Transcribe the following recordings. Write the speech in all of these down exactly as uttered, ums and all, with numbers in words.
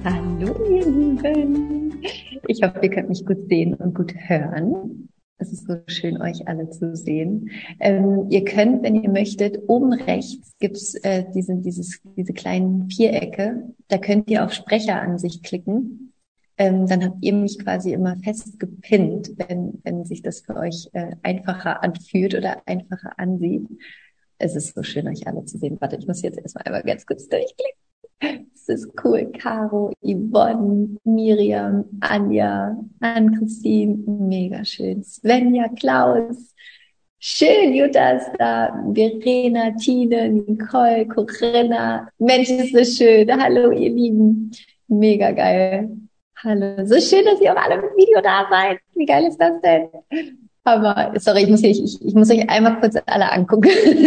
Hallo, ihr Lieben. Ich hoffe, ihr könnt mich gut sehen und gut hören. Es ist so schön, euch alle zu sehen. Ähm, ihr könnt, wenn ihr möchtet, oben rechts gibt's äh, diese, dieses, diese kleinen Vierecke. Da könnt ihr auf Sprecheransicht klicken. Ähm, dann habt ihr mich quasi immer fest gepinnt, wenn, wenn sich das für euch äh, einfacher anfühlt oder einfacher ansieht. Es ist so schön, euch alle zu sehen. Warte, ich muss jetzt erstmal einmal ganz kurz durchklicken. Es ist cool. Caro, Yvonne, Miriam, Anja, Ann-Christine, mega schön. Svenja, Klaus, schön, Jutta ist da, Verena, Tine, Nicole, Corinna. Mensch, ist das schön. Hallo, ihr Lieben. Mega geil. Hallo. So schön, dass ihr auch alle im Video da seid. Wie geil ist das denn? Aber, sorry, ich muss, hier, ich, ich muss euch einmal kurz alle angucken.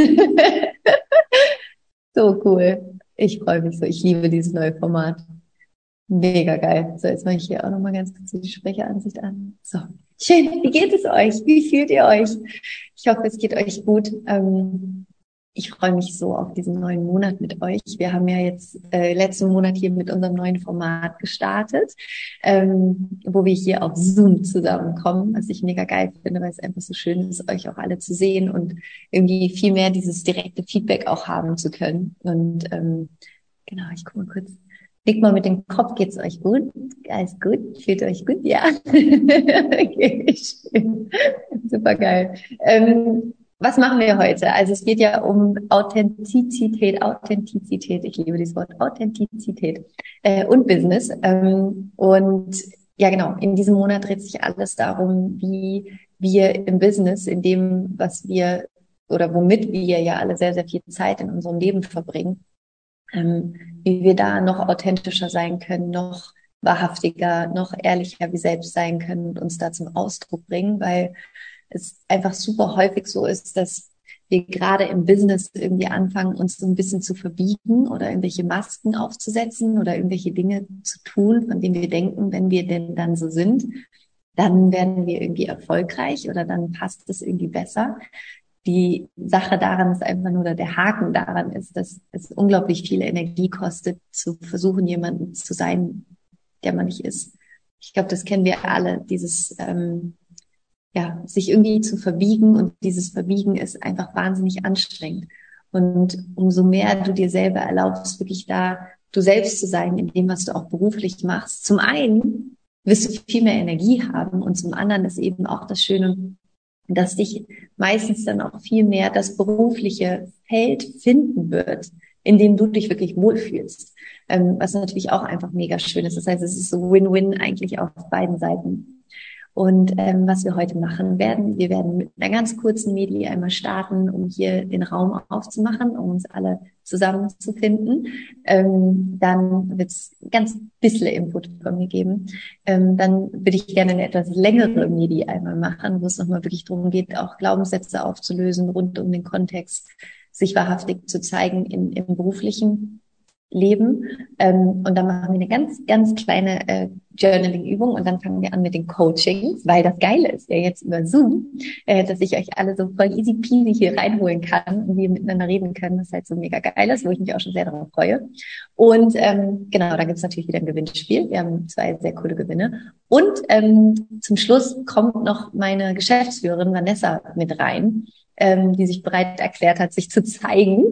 So cool. Ich freue mich so. Ich liebe dieses neue Format. Mega geil. So, jetzt mache ich hier auch nochmal ganz kurz die Sprecheransicht an. So. Schön. Wie geht es euch? Wie fühlt ihr euch? Ich hoffe, es geht euch gut. Ähm, ich freue mich so auf diesen neuen Monat mit euch. Wir haben ja jetzt äh, letzten Monat hier mit unserem neuen Format gestartet, ähm, wo wir hier auf Zoom zusammenkommen, was ich mega geil finde, weil es einfach so schön ist, euch auch alle zu sehen und irgendwie viel mehr dieses direkte Feedback auch haben zu können. Und ähm, genau, ich gucke mal kurz. Nickt mal mit dem Kopf, geht's euch gut? Alles gut? Fühlt ihr euch gut? Ja. Okay, schön. Super geil. Ähm, was machen wir heute? Also es geht ja um Authentizität, Authentizität. Ich liebe dieses Wort, Authentizität äh, und Business. Ähm, und ja, genau, in diesem Monat dreht sich alles darum, wie wir im Business, in dem, was wir oder womit wir ja alle sehr, sehr viel Zeit in unserem Leben verbringen, ähm, wie wir da noch authentischer sein können, noch wahrhaftiger, noch ehrlicher wie selbst sein können und uns da zum Ausdruck bringen, weil es einfach super häufig so ist, dass wir gerade im Business irgendwie anfangen, uns so ein bisschen zu verbiegen oder irgendwelche Masken aufzusetzen oder irgendwelche Dinge zu tun, von denen wir denken, wenn wir denn dann so sind, dann werden wir irgendwie erfolgreich oder dann passt es irgendwie besser. Die Sache daran ist einfach nur, oder der Haken daran ist, dass es unglaublich viel Energie kostet, zu versuchen, jemanden zu sein, der man nicht ist. Ich glaube, das kennen wir alle, dieses, ähm, ja, sich irgendwie zu verbiegen, und dieses Verbiegen ist einfach wahnsinnig anstrengend. Und umso mehr du dir selber erlaubst, wirklich da du selbst zu sein, in dem, was du auch beruflich machst, zum einen wirst du viel mehr Energie haben, und zum anderen ist eben auch das Schöne, dass dich meistens dann auch viel mehr das berufliche Feld finden wird, in dem du dich wirklich wohlfühlst. Ähm, was natürlich auch einfach mega schön ist. Das heißt, es ist so Win-Win eigentlich auf beiden Seiten. Und ähm, was wir heute machen werden, wir werden mit einer ganz kurzen Medi einmal starten, um hier den Raum aufzumachen, um uns alle zusammenzufinden. Ähm, dann wird es ganz bisschen Input von mir geben. Ähm, dann würde ich gerne eine etwas längere Medi einmal machen, wo es nochmal wirklich darum geht, auch Glaubenssätze aufzulösen rund um den Kontext, sich wahrhaftig zu zeigen in, im beruflichen Leben. Ähm, und dann machen wir eine ganz, ganz kleine äh, Journaling-Übung, und dann fangen wir an mit den Coachings, weil das Geile ist ja jetzt über Zoom, äh, dass ich euch alle so voll easy peasy hier reinholen kann und wir miteinander reden können, was halt so mega geil ist, wo ich mich auch schon sehr darauf freue. Und ähm, genau, da gibt's natürlich wieder ein Gewinnspiel. Wir haben zwei sehr coole Gewinne. Und ähm, zum Schluss kommt noch meine Geschäftsführerin Vanessa mit rein, ähm, die sich bereit erklärt hat, sich zu zeigen.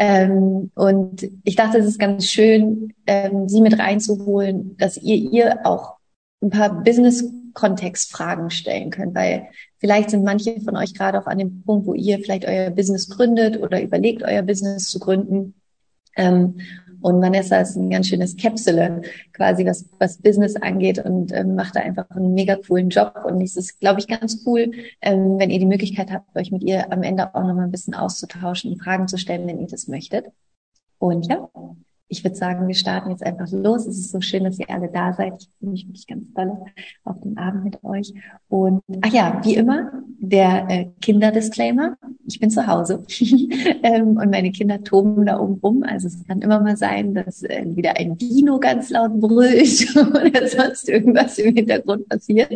Ähm, und ich dachte, es ist ganz schön, ähm, sie mit reinzuholen, dass ihr ihr auch ein paar Business-Kontext-Fragen stellen könnt, weil vielleicht sind manche von euch gerade auch an dem Punkt, wo ihr vielleicht euer Business gründet oder überlegt, euer Business zu gründen. Ähm, und Vanessa ist ein ganz schönes Käpsele, quasi was, was Business angeht, und ähm, macht da einfach einen mega coolen Job. Und es ist, glaube ich, ganz cool, ähm, wenn ihr die Möglichkeit habt, euch mit ihr am Ende auch nochmal ein bisschen auszutauschen und Fragen zu stellen, wenn ihr das möchtet. Und ja, ich würde sagen, wir starten jetzt einfach los. Es ist so schön, dass ihr alle da seid. Ich freue mich wirklich ganz doll auf den Abend mit euch. Und ach ja, wie immer, der äh, Kinderdisclaimer. Ich bin zu Hause ähm, und meine Kinder toben da oben rum. Also es kann immer mal sein, dass äh, wieder ein Dino ganz laut brüllt oder sonst irgendwas im Hintergrund passiert.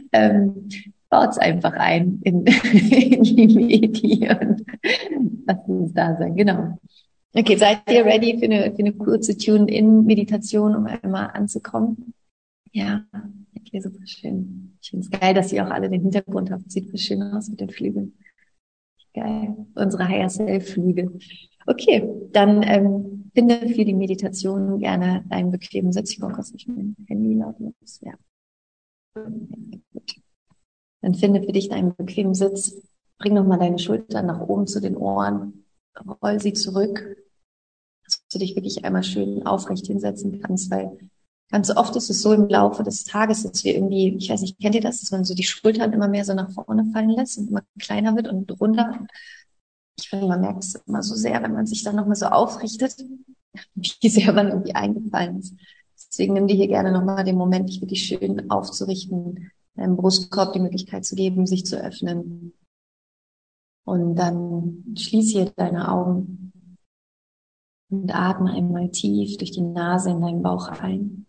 Ähm, Baut's einfach ein in, in die Medien und lasst uns da sein. Genau. Okay, seid ihr ready für eine, für eine kurze Tune-In-Meditation, um einmal anzukommen? Ja, okay, super schön. Ich finde es geil, dass ihr auch alle den Hintergrund habt. Sieht voll schön aus mit den Flügeln. Geil. Unsere Higher Self-Flügel. Okay, dann ähm, finde für die Meditation gerne einen bequemen Sitz. Ich brauche kurz nicht mein Handy lauten. Ja. Gut. Dann finde für dich einen bequemen Sitz. Bring nochmal deine Schultern nach oben zu den Ohren. Roll sie zurück, dass du dich wirklich einmal schön aufrecht hinsetzen kannst, weil ganz oft ist es so im Laufe des Tages, dass wir irgendwie, ich weiß nicht, kennt ihr das, dass man so die Schultern immer mehr so nach vorne fallen lässt und immer kleiner wird und runter. Ich finde, man merkt es immer so sehr, wenn man sich dann nochmal so aufrichtet, wie sehr man irgendwie eingefallen ist. Deswegen nimm dir hier gerne nochmal den Moment, dich wirklich schön aufzurichten, deinem Brustkorb die Möglichkeit zu geben, sich zu öffnen. Und dann schließ hier deine Augen und atme einmal tief durch die Nase in deinen Bauch ein,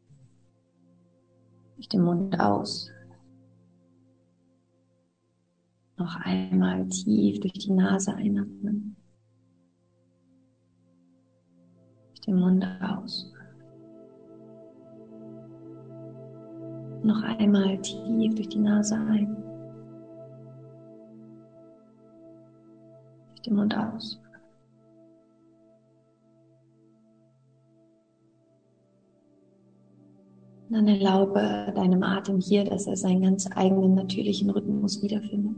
durch den Mund aus. Noch einmal tief durch die Nase einatmen, durch den Mund aus. Noch einmal tief durch die Nase ein, durch den Mund aus. Und dann erlaube deinem Atem hier, dass er seinen ganz eigenen natürlichen Rhythmus wiederfindet.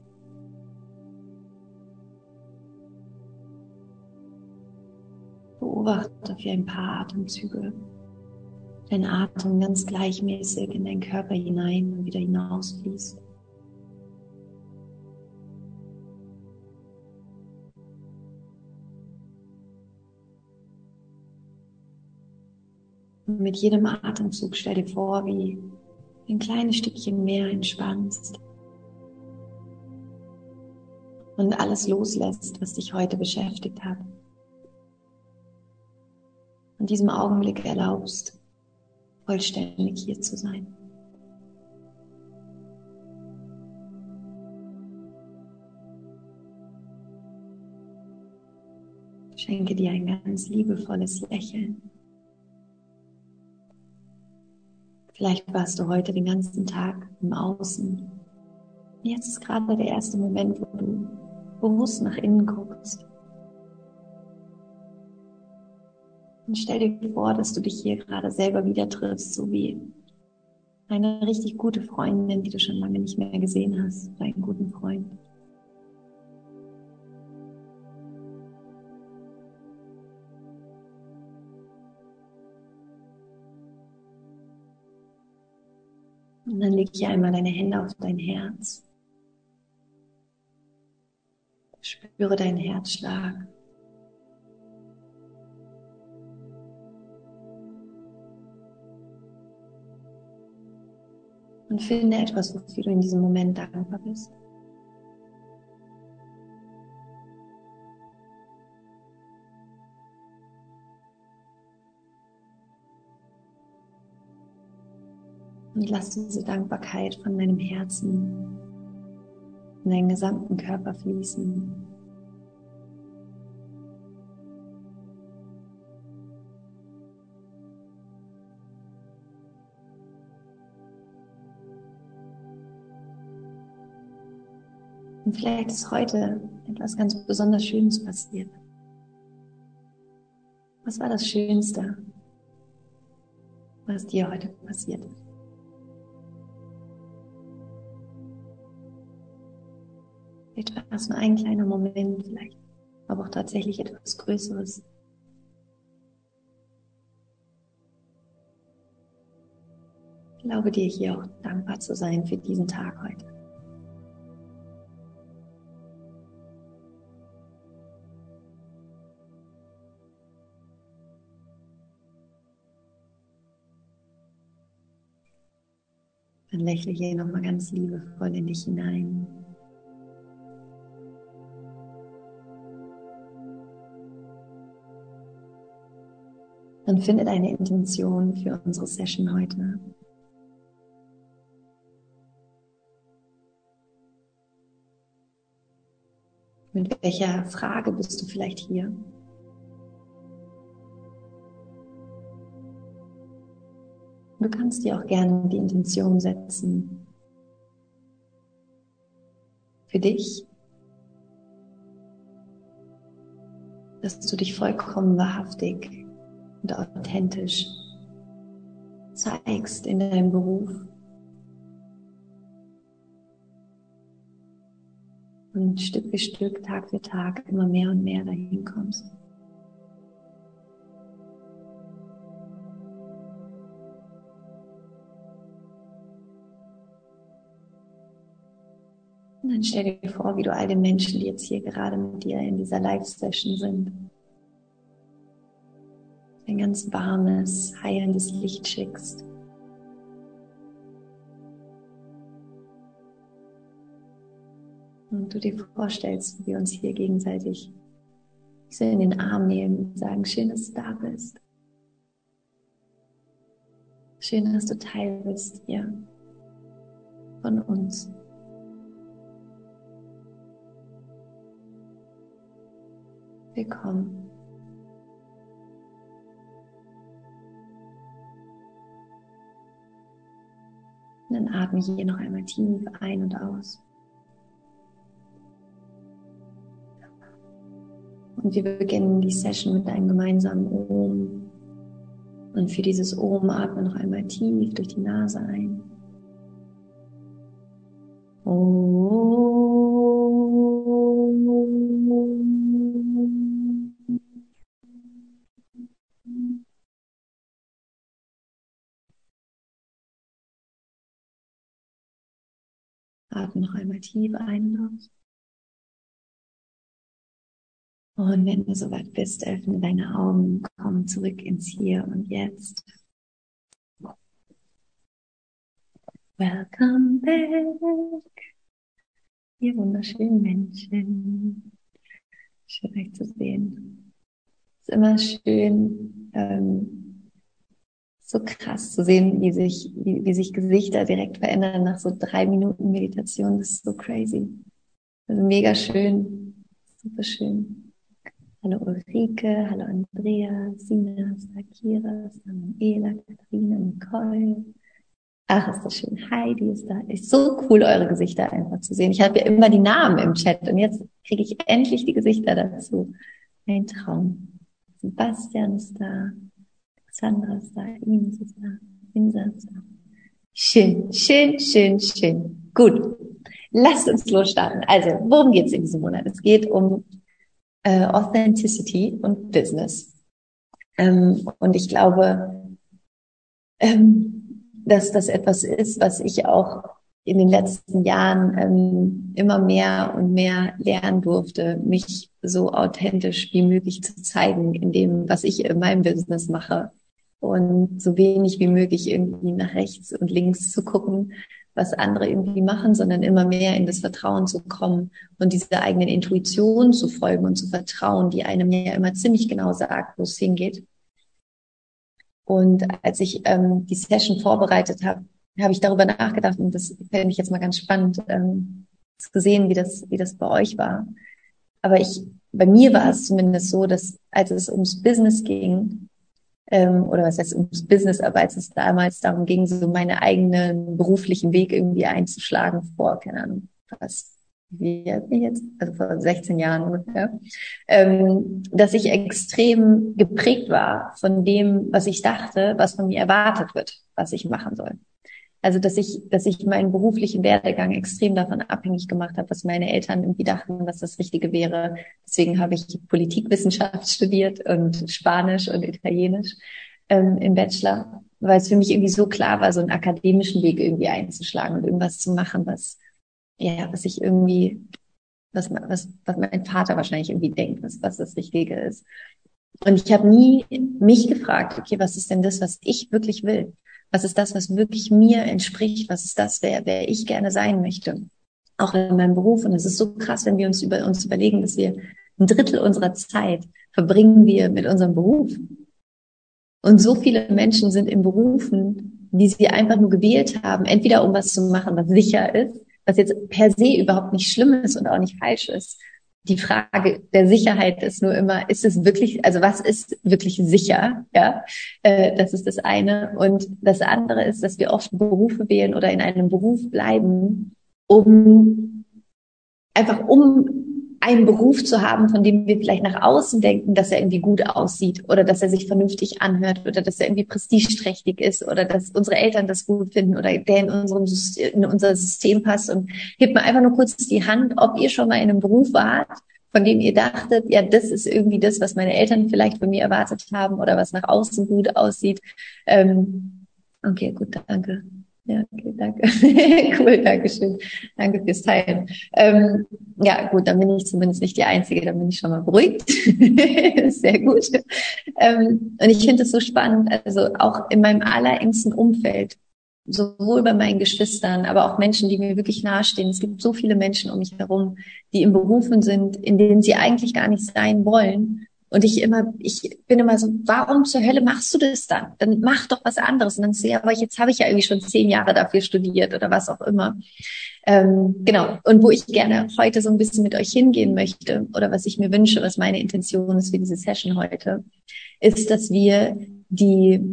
Beobachte für ein paar Atemzüge dein Atem ganz gleichmäßig in deinen Körper hinein und wieder hinausfließt. Und mit jedem Atemzug stell dir vor, wie ein kleines Stückchen mehr entspannst und alles loslässt, was dich heute beschäftigt hat. In diesem Augenblick erlaubst, vollständig hier zu sein. Schenke dir ein ganz liebevolles Lächeln. Vielleicht warst du heute den ganzen Tag im Außen. Jetzt ist gerade der erste Moment, wo du bewusst nach innen guckst. Und stell dir vor, dass du dich hier gerade selber wieder triffst, so wie eine richtig gute Freundin, die du schon lange nicht mehr gesehen hast, oder einen guten Freund. Und dann leg hier einmal deine Hände auf dein Herz. Spüre deinen Herzschlag. Und finde etwas, wofür du in diesem Moment dankbar bist. Und lass diese Dankbarkeit von deinem Herzen in deinen gesamten Körper fließen. Und vielleicht ist heute etwas ganz besonders Schönes passiert. Was war das Schönste, was dir heute passiert ist? Vielleicht war es nur ein kleiner Moment, vielleicht aber auch tatsächlich etwas Größeres. Ich glaube dir hier auch dankbar zu sein für diesen Tag heute. Dann lächle hier nochmal ganz liebevoll in dich hinein. Und finde deine Intention für unsere Session heute. Mit welcher Frage bist du vielleicht hier? Du kannst dir auch gerne die Intention setzen, für dich, dass du dich vollkommen wahrhaftig und authentisch zeigst in deinem Beruf und Stück für Stück, Tag für Tag immer mehr und mehr dahin kommst. Und dann stell dir vor, wie du all den Menschen, die jetzt hier gerade mit dir in dieser Live-Session sind, ein ganz warmes, heilendes Licht schickst. Und du dir vorstellst, wie wir uns hier gegenseitig so in den Arm nehmen und sagen, schön, dass du da bist. Schön, dass du Teil bist hier von uns. Willkommen. Und dann atme hier noch einmal tief ein und aus. Und wir beginnen die Session mit einem gemeinsamen Om. Und für dieses Om atme noch einmal tief durch die Nase ein. Om. Atme noch einmal tief ein und aus. Und wenn du soweit bist, öffne deine Augen, komm zurück ins Hier und Jetzt. Welcome back, ihr wunderschönen Menschen. Schön euch zu sehen. Es ist immer schön, ähm, so krass zu sehen, wie sich, wie, wie sich Gesichter direkt verändern nach so drei Minuten Meditation. Das ist so crazy. Also mega schön, super schön. Hallo Ulrike, hallo Andrea, Sina, Sakira, Samuela, Katharina, Nicole. Ach, ist das schön. Heidi ist da. Ist so cool, eure Gesichter einfach zu sehen. Ich habe ja immer die Namen im Chat und jetzt kriege ich endlich die Gesichter dazu. Ein Traum. Sebastian ist da. Sandra ist da. Ines ist da. Insa ist da. Schön, schön, schön, schön. Gut. Lasst uns losstarten. Also, worum geht es in diesem Monat? Es geht um äh, Authenticity und Business. Ähm, und ich glaube, ähm, dass das etwas ist, was ich auch in den letzten Jahren ähm, immer mehr und mehr lernen durfte, mich so authentisch wie möglich zu zeigen in dem, was ich in meinem Business mache und so wenig wie möglich irgendwie nach rechts und links zu gucken, was andere irgendwie machen, sondern immer mehr in das Vertrauen zu kommen und dieser eigenen Intuition zu folgen und zu vertrauen, die einem ja immer ziemlich genau sagt, wo es hingeht. Und als ich ähm, die Session vorbereitet habe, habe ich darüber nachgedacht und das fände ich jetzt mal ganz spannend, ähm, zu sehen, wie das, wie das bei euch war. Aber ich, bei mir war es zumindest so, dass als es ums Business ging, ähm, oder was heißt ums Business, aber als es damals darum ging, so meinen eigenen beruflichen Weg irgendwie einzuschlagen vor, keine Ahnung, was, wie alt bin ich jetzt? Also vor sechzehn Jahren ungefähr, ähm, dass ich extrem geprägt war von dem, was ich dachte, was von mir erwartet wird, was ich machen soll. Also, dass ich, dass ich meinen beruflichen Werdegang extrem davon abhängig gemacht habe, was meine Eltern irgendwie dachten, was das Richtige wäre. Deswegen habe ich Politikwissenschaft studiert und Spanisch und Italienisch ähm, im Bachelor, weil es für mich irgendwie so klar war, so einen akademischen Weg irgendwie einzuschlagen und irgendwas zu machen, was, ja, was ich irgendwie, was, was, was mein Vater wahrscheinlich irgendwie denkt, was, was das Richtige ist. Und ich habe nie mich gefragt, okay, was ist denn das, was ich wirklich will? Was ist das, was wirklich mir entspricht? Was ist das, wer, wer ich gerne sein möchte? Auch in meinem Beruf. Und es ist so krass, wenn wir uns über uns überlegen, dass wir ein Drittel unserer Zeit verbringen wir mit unserem Beruf. Und so viele Menschen sind in Berufen, die sie einfach nur gewählt haben, entweder um was zu machen, was sicher ist, was jetzt per se überhaupt nicht schlimm ist und auch nicht falsch ist, die Frage der Sicherheit ist nur immer, ist es wirklich, also was ist wirklich sicher? Ja, äh, das ist das eine. Und das andere ist, dass wir oft Berufe wählen oder in einem Beruf bleiben, um einfach um einen Beruf zu haben, von dem wir vielleicht nach außen denken, dass er irgendwie gut aussieht oder dass er sich vernünftig anhört oder dass er irgendwie prestigeträchtig ist oder dass unsere Eltern das gut finden oder der in unserem System, in unser System passt. Und hebt mal einfach nur kurz die Hand, ob ihr schon mal in einem Beruf wart, von dem ihr dachtet, ja, das ist irgendwie das, was meine Eltern vielleicht von mir erwartet haben oder was nach außen gut aussieht. Ähm, okay, gut, danke. Ja, okay, danke. Cool, danke schön. Danke fürs Teilen. Ähm, ja, gut, dann bin ich zumindest nicht die Einzige, dann bin ich schon mal beruhigt. Sehr gut. Ähm, und ich finde es so spannend, also auch in meinem allerengsten Umfeld, sowohl bei meinen Geschwistern, aber auch Menschen, die mir wirklich nahestehen. Es gibt so viele Menschen um mich herum, die in Berufen sind, in denen sie eigentlich gar nicht sein wollen. Und ich immer, ich bin immer so, warum zur Hölle machst du das dann? Dann mach doch was anderes. Und dann sehe ich, aber jetzt habe ich ja irgendwie schon zehn Jahre dafür studiert oder was auch immer. Ähm, genau. Und wo ich gerne heute so ein bisschen mit euch hingehen möchte oder was ich mir wünsche, was meine Intention ist für diese Session heute, ist, dass wir die,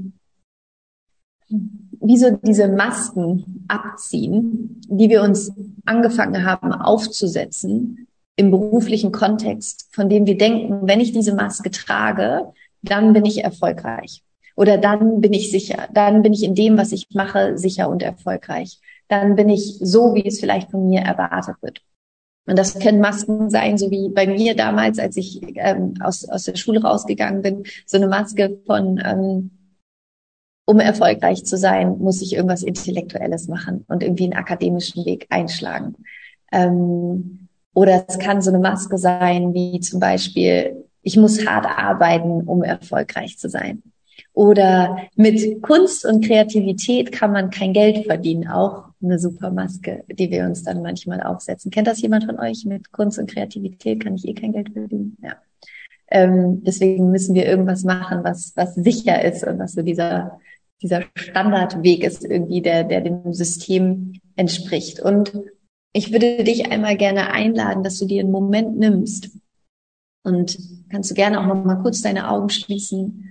wie so diese Masken abziehen, die wir uns angefangen haben aufzusetzen, im beruflichen Kontext, von dem wir denken, wenn ich diese Maske trage, dann bin ich erfolgreich. Oder dann bin ich sicher. Dann bin ich in dem, was ich mache, sicher und erfolgreich. Dann bin ich so, wie es vielleicht von mir erwartet wird. Und das können Masken sein, so wie bei mir damals, als ich ähm, aus, aus der Schule rausgegangen bin, so eine Maske von, ähm, um erfolgreich zu sein, muss ich irgendwas Intellektuelles machen und irgendwie einen akademischen Weg einschlagen. Ähm, Oder es kann so eine Maske sein, wie zum Beispiel, ich muss hart arbeiten, um erfolgreich zu sein. Oder mit Kunst und Kreativität kann man kein Geld verdienen. Auch eine super Maske, die wir uns dann manchmal aufsetzen. Kennt das jemand von euch? Mit Kunst und Kreativität kann ich eh kein Geld verdienen. Ja. Ähm, deswegen müssen wir irgendwas machen, was, was sicher ist und was so dieser, dieser Standardweg ist irgendwie, der, der dem System entspricht. Und ich würde dich einmal gerne einladen, dass du dir einen Moment nimmst und kannst du gerne auch noch mal kurz deine Augen schließen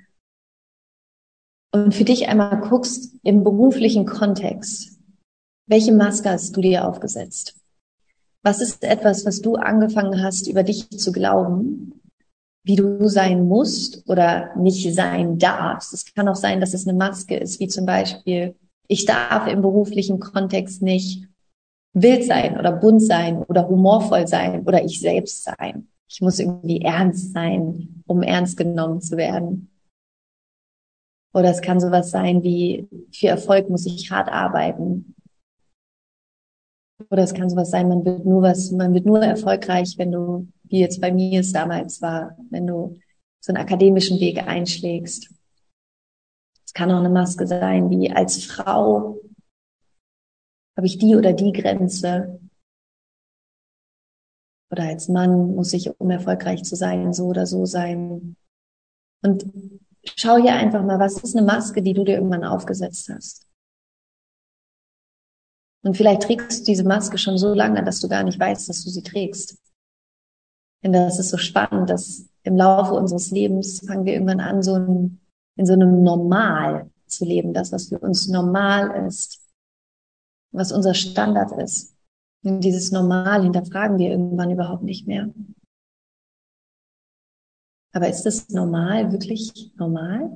und für dich einmal guckst im beruflichen Kontext, welche Maske hast du dir aufgesetzt? Was ist etwas, was du angefangen hast, über dich zu glauben, wie du sein musst oder nicht sein darfst? Es kann auch sein, dass es eine Maske ist, wie zum Beispiel, ich darf im beruflichen Kontext nicht wild sein oder bunt sein oder humorvoll sein oder ich selbst sein. Ich muss irgendwie ernst sein, um ernst genommen zu werden. Oder es kann sowas sein wie, für Erfolg muss ich hart arbeiten. Oder es kann sowas sein, man wird nur was, man wird nur erfolgreich, wenn du, wie jetzt bei mir es damals war, wenn du so einen akademischen Weg einschlägst. Es kann auch eine Maske sein, wie als Frau habe ich die oder die Grenze. Oder als Mann muss ich, um erfolgreich zu sein, so oder so sein. Und schau hier einfach mal, was ist eine Maske, die du dir irgendwann aufgesetzt hast? Und vielleicht trägst du diese Maske schon so lange, dass du gar nicht weißt, dass du sie trägst. Denn das ist so spannend, dass im Laufe unseres Lebens fangen wir irgendwann an, so ein, in so einem Normal zu leben. Das, was für uns normal ist, was unser Standard ist. Und dieses Normal hinterfragen wir irgendwann überhaupt nicht mehr. Aber ist das normal wirklich normal?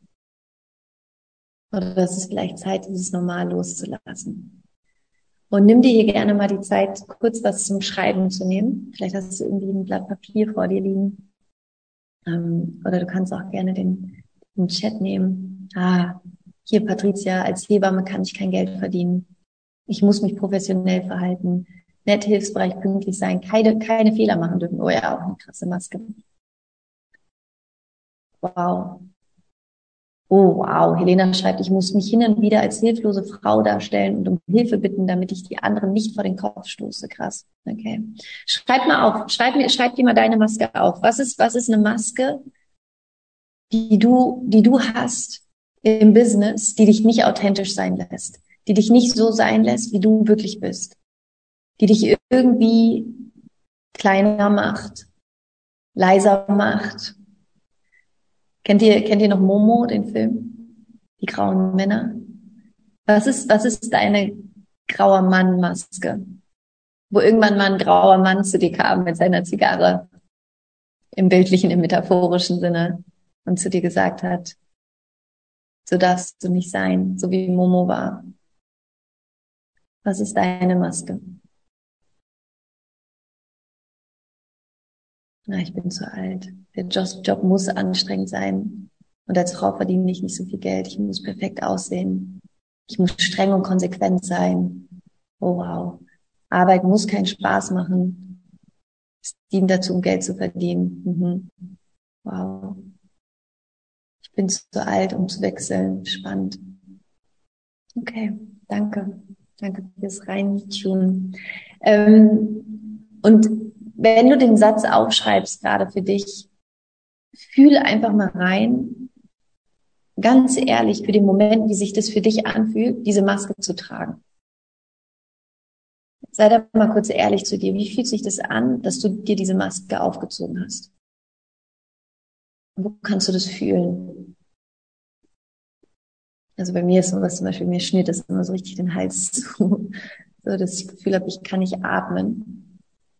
Oder ist es vielleicht Zeit, dieses Normal loszulassen? Und nimm dir hier gerne mal die Zeit, kurz was zum Schreiben zu nehmen. Vielleicht hast du irgendwie ein Blatt Papier vor dir liegen. Ähm, oder du kannst auch gerne den, den Chat nehmen. Ah, hier Patricia, als Hebamme kann ich kein Geld verdienen. Ich muss mich professionell verhalten. Nett, hilfsbereit, pünktlich sein. Keine, keine Fehler machen dürfen. Oh ja, auch eine krasse Maske. Wow. Oh, wow. Helena schreibt, ich muss mich hin und wieder als hilflose Frau darstellen und um Hilfe bitten, damit ich die anderen nicht vor den Kopf stoße. Krass. Okay. Schreib mal auf. Schreib mir, schreib dir mal deine Maske auf. Was ist, was ist eine Maske, die du, die du hast im Business, die dich nicht authentisch sein lässt, die dich nicht so sein lässt, wie du wirklich bist, die dich irgendwie kleiner macht, leiser macht. Kennt ihr, kennt ihr noch Momo, den Film? Die grauen Männer? Was ist, was ist deine grauer Mann-Maske? Wo irgendwann mal ein grauer Mann zu dir kam mit seiner Zigarre, im bildlichen, im metaphorischen Sinne, und zu dir gesagt hat, so darfst du nicht sein, so wie Momo war. Was ist deine Maske? Na, ich bin zu alt. Der Job muss anstrengend sein. Und als Frau verdiene ich nicht so viel Geld. Ich muss perfekt aussehen. Ich muss streng und konsequent sein. Oh wow. Arbeit muss keinen Spaß machen. Es dient dazu, um Geld zu verdienen. Mhm. Wow. Ich bin zu alt, um zu wechseln. Spannend. Okay, danke. Danke fürs Reintun. Ähm, und wenn du den Satz aufschreibst, gerade für dich, fühle einfach mal rein, ganz ehrlich, für den Moment, wie sich das für dich anfühlt, diese Maske zu tragen. Sei da mal kurz ehrlich zu dir. Wie fühlt sich das an, dass du dir diese Maske aufgezogen hast? Wo kannst du das fühlen? Also bei mir ist sowas zum Beispiel, mir schnürt das immer so richtig den Hals zu, so dass ich das Gefühl habe, ich kann nicht atmen.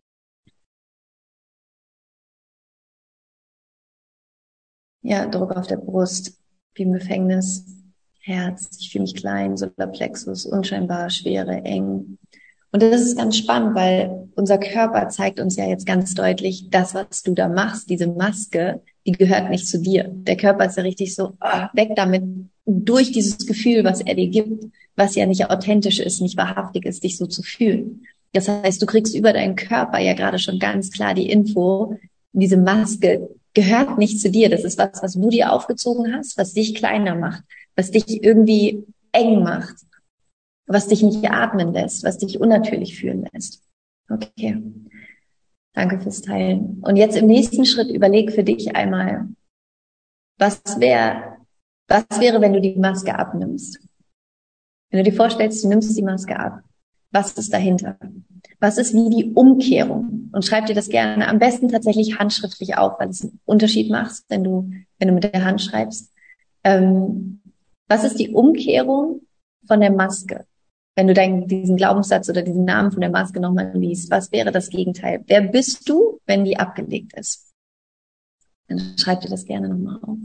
Ja, Druck auf der Brust, wie im Gefängnis, Herz, ich fühle mich klein, Solarplexus, unscheinbar, Schwere, eng. Und das ist ganz spannend, weil unser Körper zeigt uns ja jetzt ganz deutlich, das, was du da machst, diese Maske, die gehört nicht zu dir. Der Körper ist ja richtig so, oh, weg damit, durch dieses Gefühl, was er dir gibt, was ja nicht authentisch ist, nicht wahrhaftig ist, dich so zu fühlen. Das heißt, du kriegst über deinen Körper ja gerade schon ganz klar die Info, diese Maske gehört nicht zu dir. Das ist was, was du dir aufgezogen hast, was dich kleiner macht, was dich irgendwie eng macht, was dich nicht atmen lässt, was dich unnatürlich fühlen lässt. Okay, danke fürs Teilen. Und jetzt im nächsten Schritt überleg für dich einmal, was wäre, was wäre, wenn du die Maske abnimmst? Wenn du dir vorstellst, du nimmst die Maske ab, was ist dahinter? Was ist wie die Umkehrung? Und schreib dir das gerne am besten tatsächlich handschriftlich auf, weil es einen Unterschied macht, wenn du, wenn du mit der Hand schreibst. Ähm, was ist die Umkehrung von der Maske? Wenn du deinen, diesen Glaubenssatz oder diesen Namen von der Maske nochmal liest, was wäre das Gegenteil? Wer bist du, wenn die abgelegt ist? Dann schreib dir das gerne nochmal auf.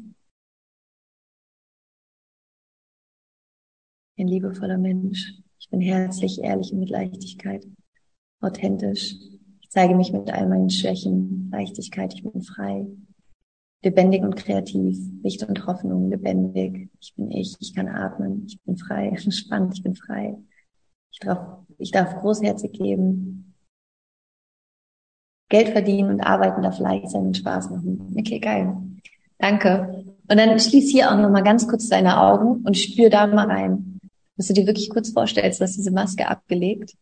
Ein liebevoller Mensch. Ich bin herzlich, ehrlich und mit Leichtigkeit. Authentisch. Ich zeige mich mit all meinen Schwächen. Leichtigkeit, ich bin frei. Lebendig und kreativ. Licht und Hoffnung, lebendig. Ich bin ich, ich kann atmen. Ich bin frei. Spannend, ich bin frei. Ich darf, ich darf großherzig geben. Geld verdienen und arbeiten darf leicht sein und Spaß machen. Okay, geil. Danke. Und dann schließ hier auch nochmal ganz kurz deine Augen und spür da mal rein. Dass du dir wirklich kurz vorstellst, du hast diese Maske abgelegt.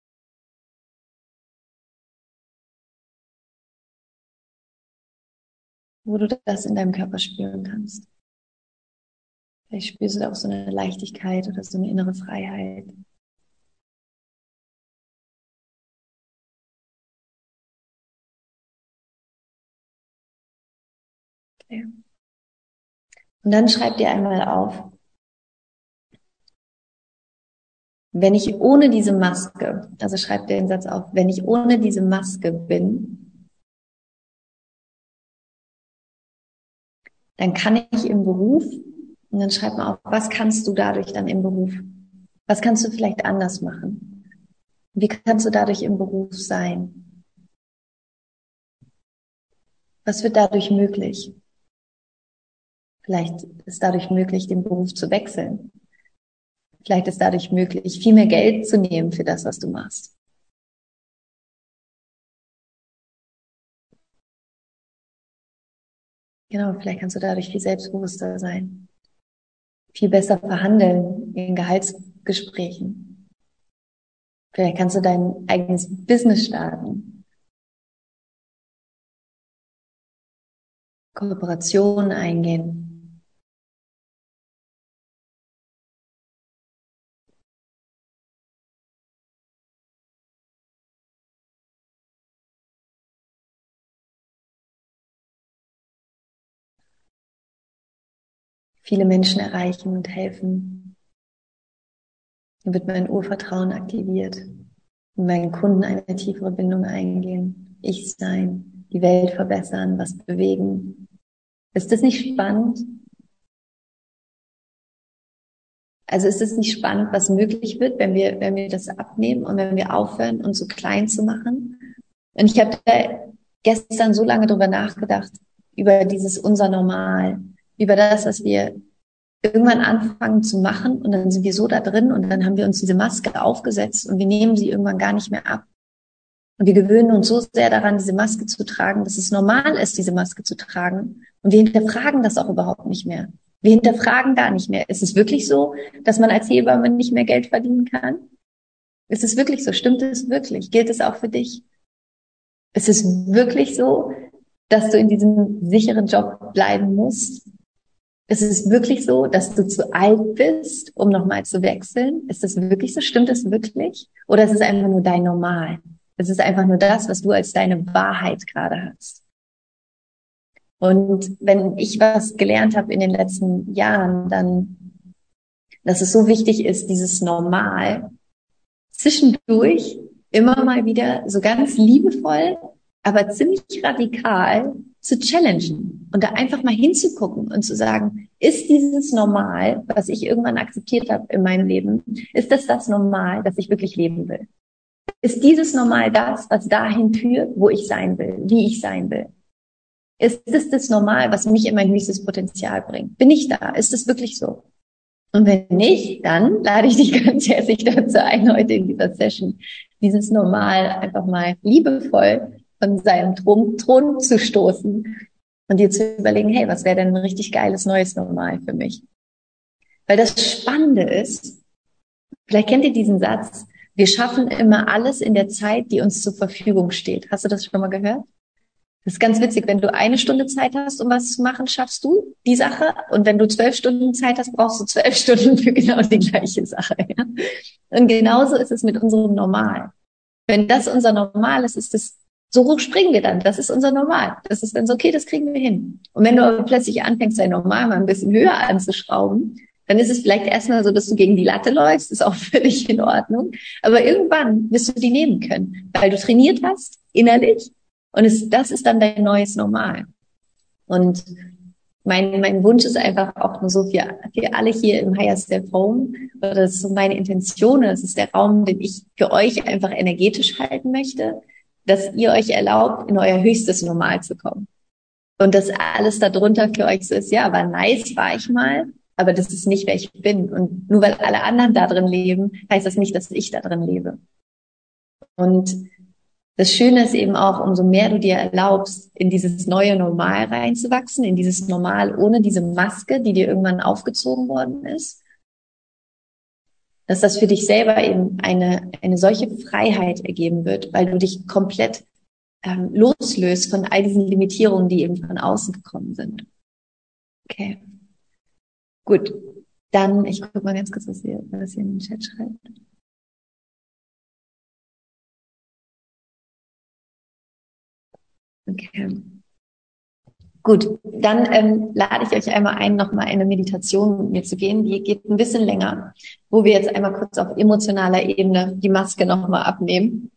Wo du das in deinem Körper spüren kannst. Vielleicht spürst du da auch so eine Leichtigkeit oder so eine innere Freiheit. Okay. Und dann schreib dir einmal auf, wenn ich ohne diese Maske, also schreib dir den Satz auf, wenn ich ohne diese Maske bin, dann kann ich im Beruf, und dann schreib mal auf, was kannst du dadurch dann im Beruf? Was kannst du vielleicht anders machen? Wie kannst du dadurch im Beruf sein? Was wird dadurch möglich? Vielleicht ist dadurch möglich, den Beruf zu wechseln. Vielleicht ist dadurch möglich, viel mehr Geld zu nehmen für das, was du machst. Genau, vielleicht kannst du dadurch viel selbstbewusster sein, viel besser verhandeln in Gehaltsgesprächen. Vielleicht kannst du dein eigenes Business starten, Kooperationen eingehen. viele Menschen erreichen und helfen. Dann wird mein Urvertrauen aktiviert. Mit meinen Kunden eine tiefere Bindung eingehen. Ich sein, die Welt verbessern, was bewegen. Ist das nicht spannend? Also ist es nicht spannend, was möglich wird, wenn wir, wenn wir das abnehmen und wenn wir aufhören, uns so klein zu machen? Und ich habe da gestern so lange drüber nachgedacht, über dieses unser Normal, über das, was wir irgendwann anfangen zu machen und dann sind wir so da drin und dann haben wir uns diese Maske aufgesetzt und wir nehmen sie irgendwann gar nicht mehr ab. Und wir gewöhnen uns so sehr daran, diese Maske zu tragen, dass es normal ist, diese Maske zu tragen. Und wir hinterfragen das auch überhaupt nicht mehr. Wir hinterfragen gar nicht mehr. Ist es wirklich so, dass man als Hebamme nicht mehr Geld verdienen kann? Ist es wirklich so? Stimmt es wirklich? Gilt es auch für dich? Ist es wirklich so, dass du in diesem sicheren Job bleiben musst? Ist es wirklich so, dass du zu alt bist, um nochmal zu wechseln? Ist das wirklich so? Stimmt es wirklich? Oder ist es einfach nur dein Normal? Es ist einfach nur das, was du als deine Wahrheit gerade hast. Und wenn ich was gelernt habe in den letzten Jahren, dann, dass es so wichtig ist, dieses Normal zwischendurch immer mal wieder so ganz liebevoll, aber ziemlich radikal zu challengen und da einfach mal hinzugucken und zu sagen, ist dieses Normal, was ich irgendwann akzeptiert habe in meinem Leben, ist das das Normal, das ich wirklich leben will? Ist dieses Normal das, was dahin führt, wo ich sein will, wie ich sein will? Ist es das Normal, was mich in mein höchstes Potenzial bringt? Bin ich da? Ist es wirklich so? Und wenn nicht, dann lade ich dich ganz herzlich dazu ein, heute in dieser Session dieses Normal einfach mal liebevoll von seinem Thron, Thron zu stoßen und dir zu überlegen, hey, was wäre denn ein richtig geiles neues Normal für mich? Weil das Spannende ist, vielleicht kennt ihr diesen Satz, wir schaffen immer alles in der Zeit, die uns zur Verfügung steht. Hast du das schon mal gehört? Das ist ganz witzig, wenn du eine Stunde Zeit hast, um was zu machen, schaffst du die Sache. Und wenn du zwölf Stunden Zeit hast, brauchst du zwölf Stunden für genau die gleiche Sache. Ja? Und genauso ist es mit unserem Normal. Wenn das unser Normal ist, ist es, so hoch springen wir dann. Das ist unser Normal. Das ist dann so, okay, das kriegen wir hin. Und wenn du aber plötzlich anfängst, dein Normal mal ein bisschen höher anzuschrauben, dann ist es vielleicht erstmal so, dass du gegen die Latte läufst, ist auch völlig in Ordnung. Aber irgendwann wirst du die nehmen können, weil du trainiert hast, innerlich. Und es, das ist dann dein neues Normal. Und mein, mein Wunsch ist einfach auch nur so für, für alle hier im Higher Step Home, oder das ist so meine Intention, das ist der Raum, den ich für euch einfach energetisch halten möchte, dass ihr euch erlaubt, in euer höchstes Normal zu kommen. Und dass alles darunter für euch so ist, ja, aber nice war ich mal, aber das ist nicht, wer ich bin. Und nur weil alle anderen da drin leben, heißt das nicht, dass ich da drin lebe. Und das Schöne ist eben auch, umso mehr du dir erlaubst, in dieses neue Normal reinzuwachsen, in dieses Normal ohne diese Maske, die dir irgendwann aufgezogen worden ist, dass das für dich selber eben eine, eine solche Freiheit ergeben wird, weil du dich komplett ähm, loslöst von all diesen Limitierungen, die eben von außen gekommen sind. Okay, gut. Dann, ich gucke mal ganz kurz, was ihr, was ihr in den Chat schreibt. Okay. Gut, dann ähm, lade ich euch einmal ein, nochmal eine Meditation mit mir zu gehen. Die geht ein bisschen länger, wo wir jetzt einmal kurz auf emotionaler Ebene die Maske nochmal abnehmen.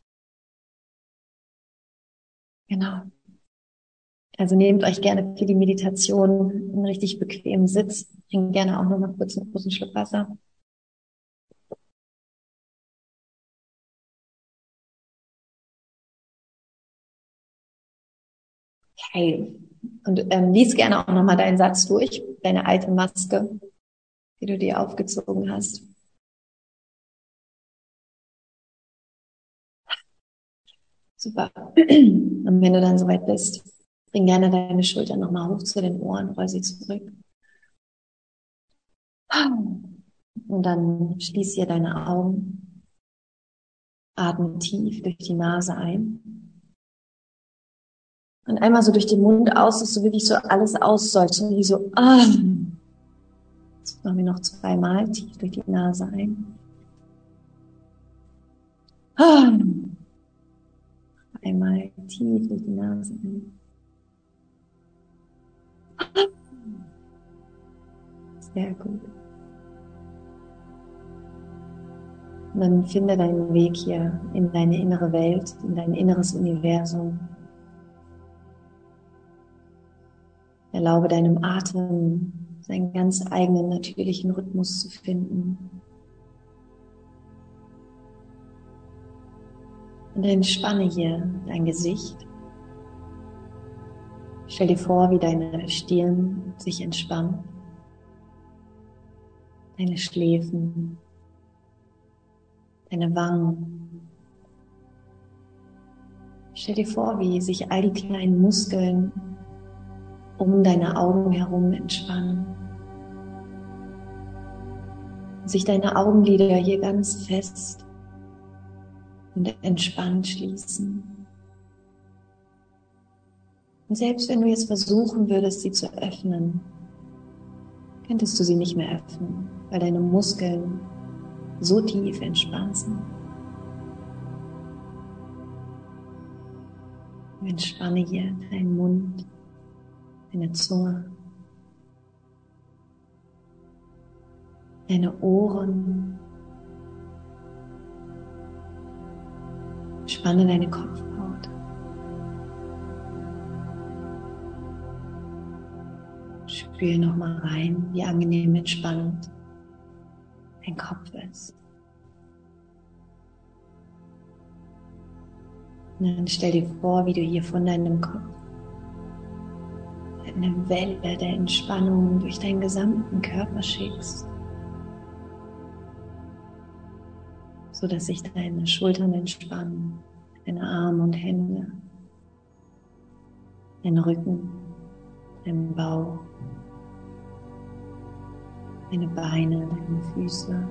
Genau. Also nehmt euch gerne für die Meditation einen richtig bequemen Sitz. Trinkt gerne auch nochmal kurz einen großen Schluck Wasser. Okay. Und ähm, lies gerne auch nochmal deinen Satz durch, deine alte Maske, die du dir aufgezogen hast. Super. Und wenn du dann soweit bist, bring gerne deine Schultern nochmal hoch zu den Ohren, roll sie zurück. Und dann schließ hier deine Augen. Atme tief durch die Nase ein. Und einmal so durch den Mund aus, dass du wirklich so alles aussäugst. Und wie so, ah. Jetzt machen wir noch zweimal tief durch die Nase ein. Ah. Einmal tief durch die Nase ein. Sehr gut. Und dann finde deinen Weg hier in deine innere Welt, in dein inneres Universum. Erlaube deinem Atem seinen ganz eigenen natürlichen Rhythmus zu finden. Und entspanne hier dein Gesicht. Stell dir vor, wie deine Stirn sich entspannt, deine Schläfen, deine Wangen. Stell dir vor, wie sich all die kleinen Muskeln um deine Augen herum entspannen. Sich deine Augenlider hier ganz fest und entspannt schließen. Und selbst wenn du jetzt versuchen würdest, sie zu öffnen, könntest du sie nicht mehr öffnen, weil deine Muskeln so tief entspannt sind. Und entspanne hier deinen Mund, deine Zunge, deine Ohren. Spanne deine Kopfhaut. Spüre nochmal rein, wie angenehm entspannt dein Kopf ist. Und dann stell dir vor, wie du hier von deinem Kopf eine Welle der Entspannung durch deinen gesamten Körper schickst, so dass sich deine Schultern entspannen, deine Arme und Hände, dein Rücken, dein Bauch, deine Beine, deine Füße.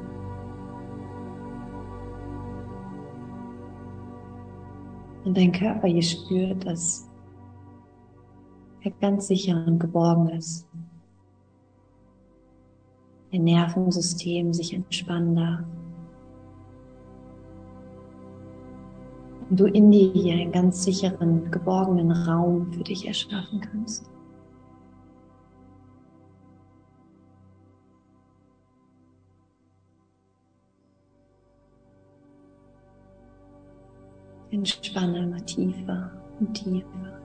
Und dein Körper hier spürt, dass er ganz sicher und geborgen ist. Dein Nervensystem sich entspannen darf. Und du in dir hier einen ganz sicheren, geborgenen Raum für dich erschaffen kannst. Entspanne immer tiefer und tiefer.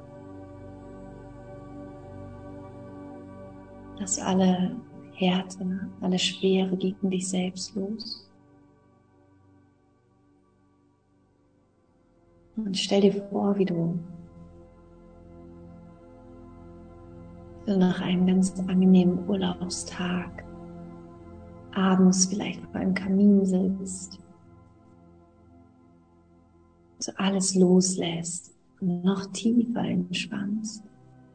Lass alle Härte, alle Schwere gegen dich selbst los. Und stell dir vor, wie du so nach einem ganz angenehmen Urlaubstag abends vielleicht vor einem Kamin sitzt, so alles loslässt und noch tiefer entspannst.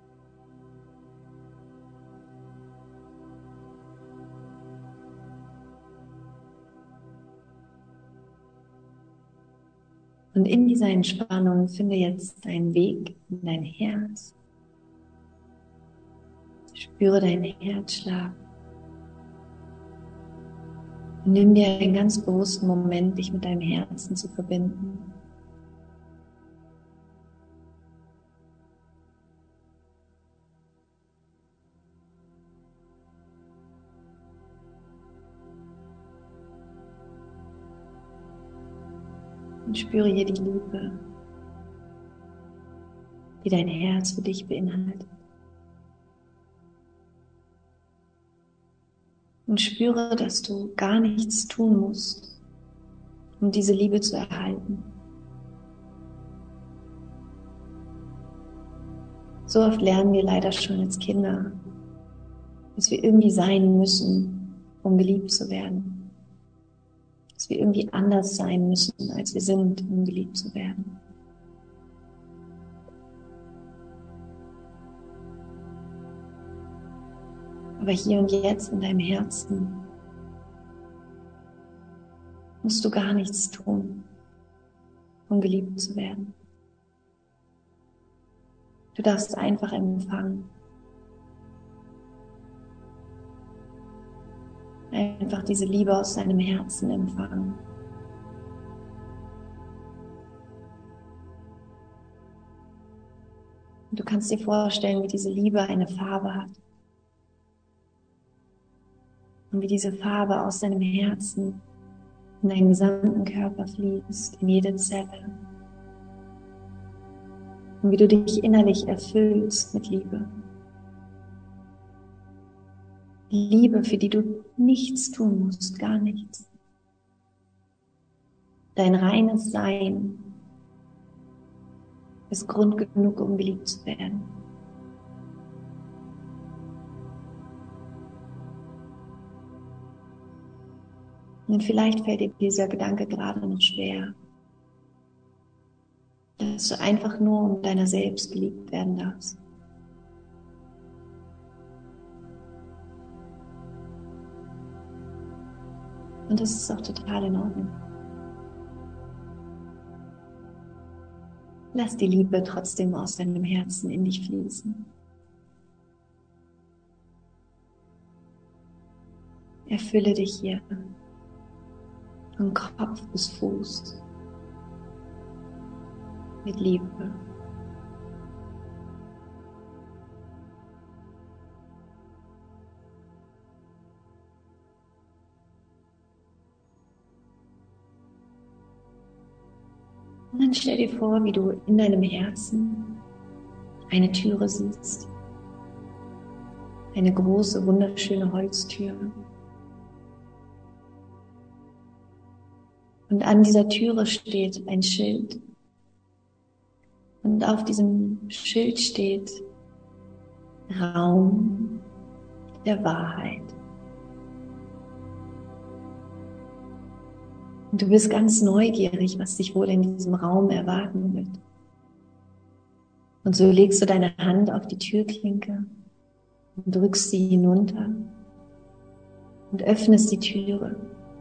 Und in dieser Entspannung finde jetzt deinen Weg in dein Herz. Spüre deinen Herzschlag. Und nimm dir einen ganz bewussten Moment, dich mit deinem Herzen zu verbinden. Und spüre hier die Liebe, die dein Herz für dich beinhaltet. Und spüre, dass du gar nichts tun musst, um diese Liebe zu erhalten. So oft lernen wir leider schon als Kinder, dass wir irgendwie sein müssen, um geliebt zu werden. Dass wir irgendwie anders sein müssen, als wir sind, um geliebt zu werden. Aber hier und jetzt in deinem Herzen musst du gar nichts tun, um geliebt zu werden. Du darfst einfach empfangen. Einfach diese Liebe aus deinem Herzen empfangen. Und du kannst dir vorstellen, wie diese Liebe eine Farbe hat. Und wie diese Farbe aus deinem Herzen in deinen gesamten Körper fließt, in jede Zelle. Und wie du dich innerlich erfüllst mit Liebe. Liebe, für die du nichts tun musst, gar nichts. Dein reines Sein ist Grund genug, um geliebt zu werden. Und vielleicht fällt dir dieser Gedanke gerade noch schwer, dass du einfach nur um deiner selbst geliebt werden darfst. Und das ist auch total in Ordnung. Lass die Liebe trotzdem aus deinem Herzen in dich fließen. Erfülle dich hier von Kopf bis Fuß mit Liebe. Und dann stell dir vor, wie du in deinem Herzen eine Türe siehst. Eine große, wunderschöne Holztür. Und an dieser Türe steht ein Schild. Und auf diesem Schild steht Raum der Wahrheit. Und du bist ganz neugierig, was dich wohl in diesem Raum erwarten wird. Und so legst du deine Hand auf die Türklinke und drückst sie hinunter und öffnest die Türe.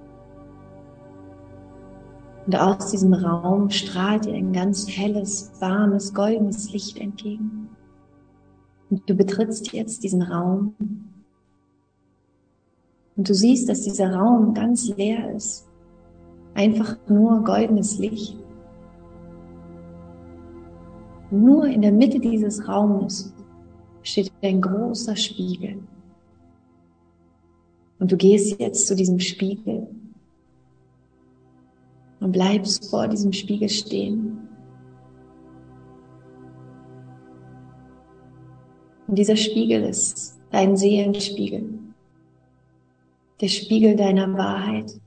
Und aus diesem Raum strahlt dir ein ganz helles, warmes, goldenes Licht entgegen. Und du betrittst jetzt diesen Raum. Und du siehst, dass dieser Raum ganz leer ist. Einfach nur goldenes Licht. Und nur in der Mitte dieses Raumes steht ein großer Spiegel. Und du gehst jetzt zu diesem Spiegel und bleibst vor diesem Spiegel stehen. Und dieser Spiegel ist dein Seelenspiegel, der Spiegel deiner Wahrheit.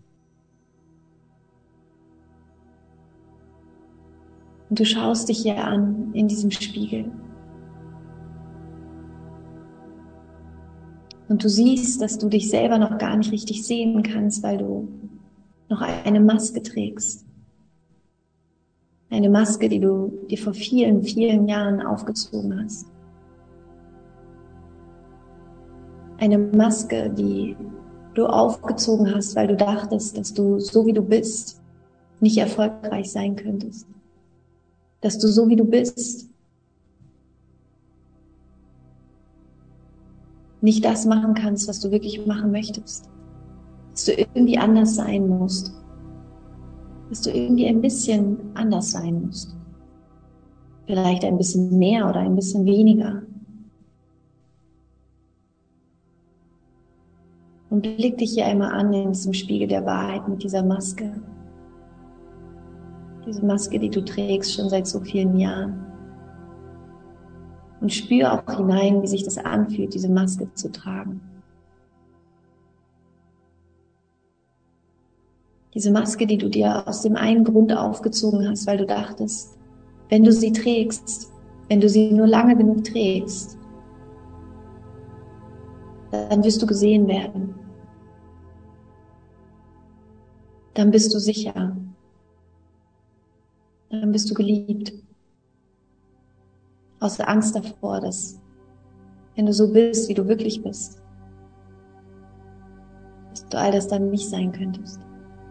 Und du schaust dich hier an in diesem Spiegel. Und du siehst, dass du dich selber noch gar nicht richtig sehen kannst, weil du noch eine Maske trägst. Eine Maske, die du dir vor vielen, vielen Jahren aufgezogen hast. Eine Maske, die du aufgezogen hast, weil du dachtest, dass du, so wie du bist, nicht erfolgreich sein könntest. Dass du, so wie du bist, nicht das machen kannst, was du wirklich machen möchtest. Dass du irgendwie anders sein musst. Dass du irgendwie ein bisschen anders sein musst. Vielleicht ein bisschen mehr oder ein bisschen weniger. Und blick dich hier einmal an in diesem Spiegel der Wahrheit mit dieser Maske. Diese Maske, die du trägst schon seit so vielen Jahren. Und spür auch hinein, wie sich das anfühlt, diese Maske zu tragen. Diese Maske, die du dir aus dem einen Grund aufgezogen hast, weil du dachtest, wenn du sie trägst, wenn du sie nur lange genug trägst, dann wirst du gesehen werden. Dann bist du sicher. Dann bist du geliebt. Aus der Angst davor, dass, wenn du so bist, wie du wirklich bist, dass du all das dann nicht sein könntest.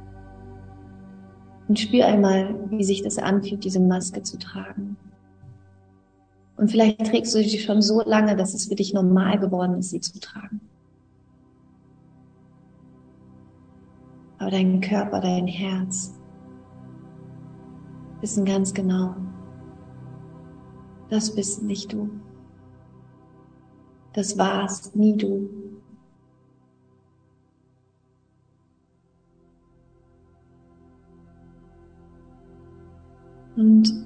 Und spür einmal, wie sich das anfühlt, diese Maske zu tragen. Und vielleicht trägst du sie schon so lange, dass es für dich normal geworden ist, sie zu tragen. Aber dein Körper, dein Herz wissen ganz genau, das bist nicht du. Das warst nie du. Und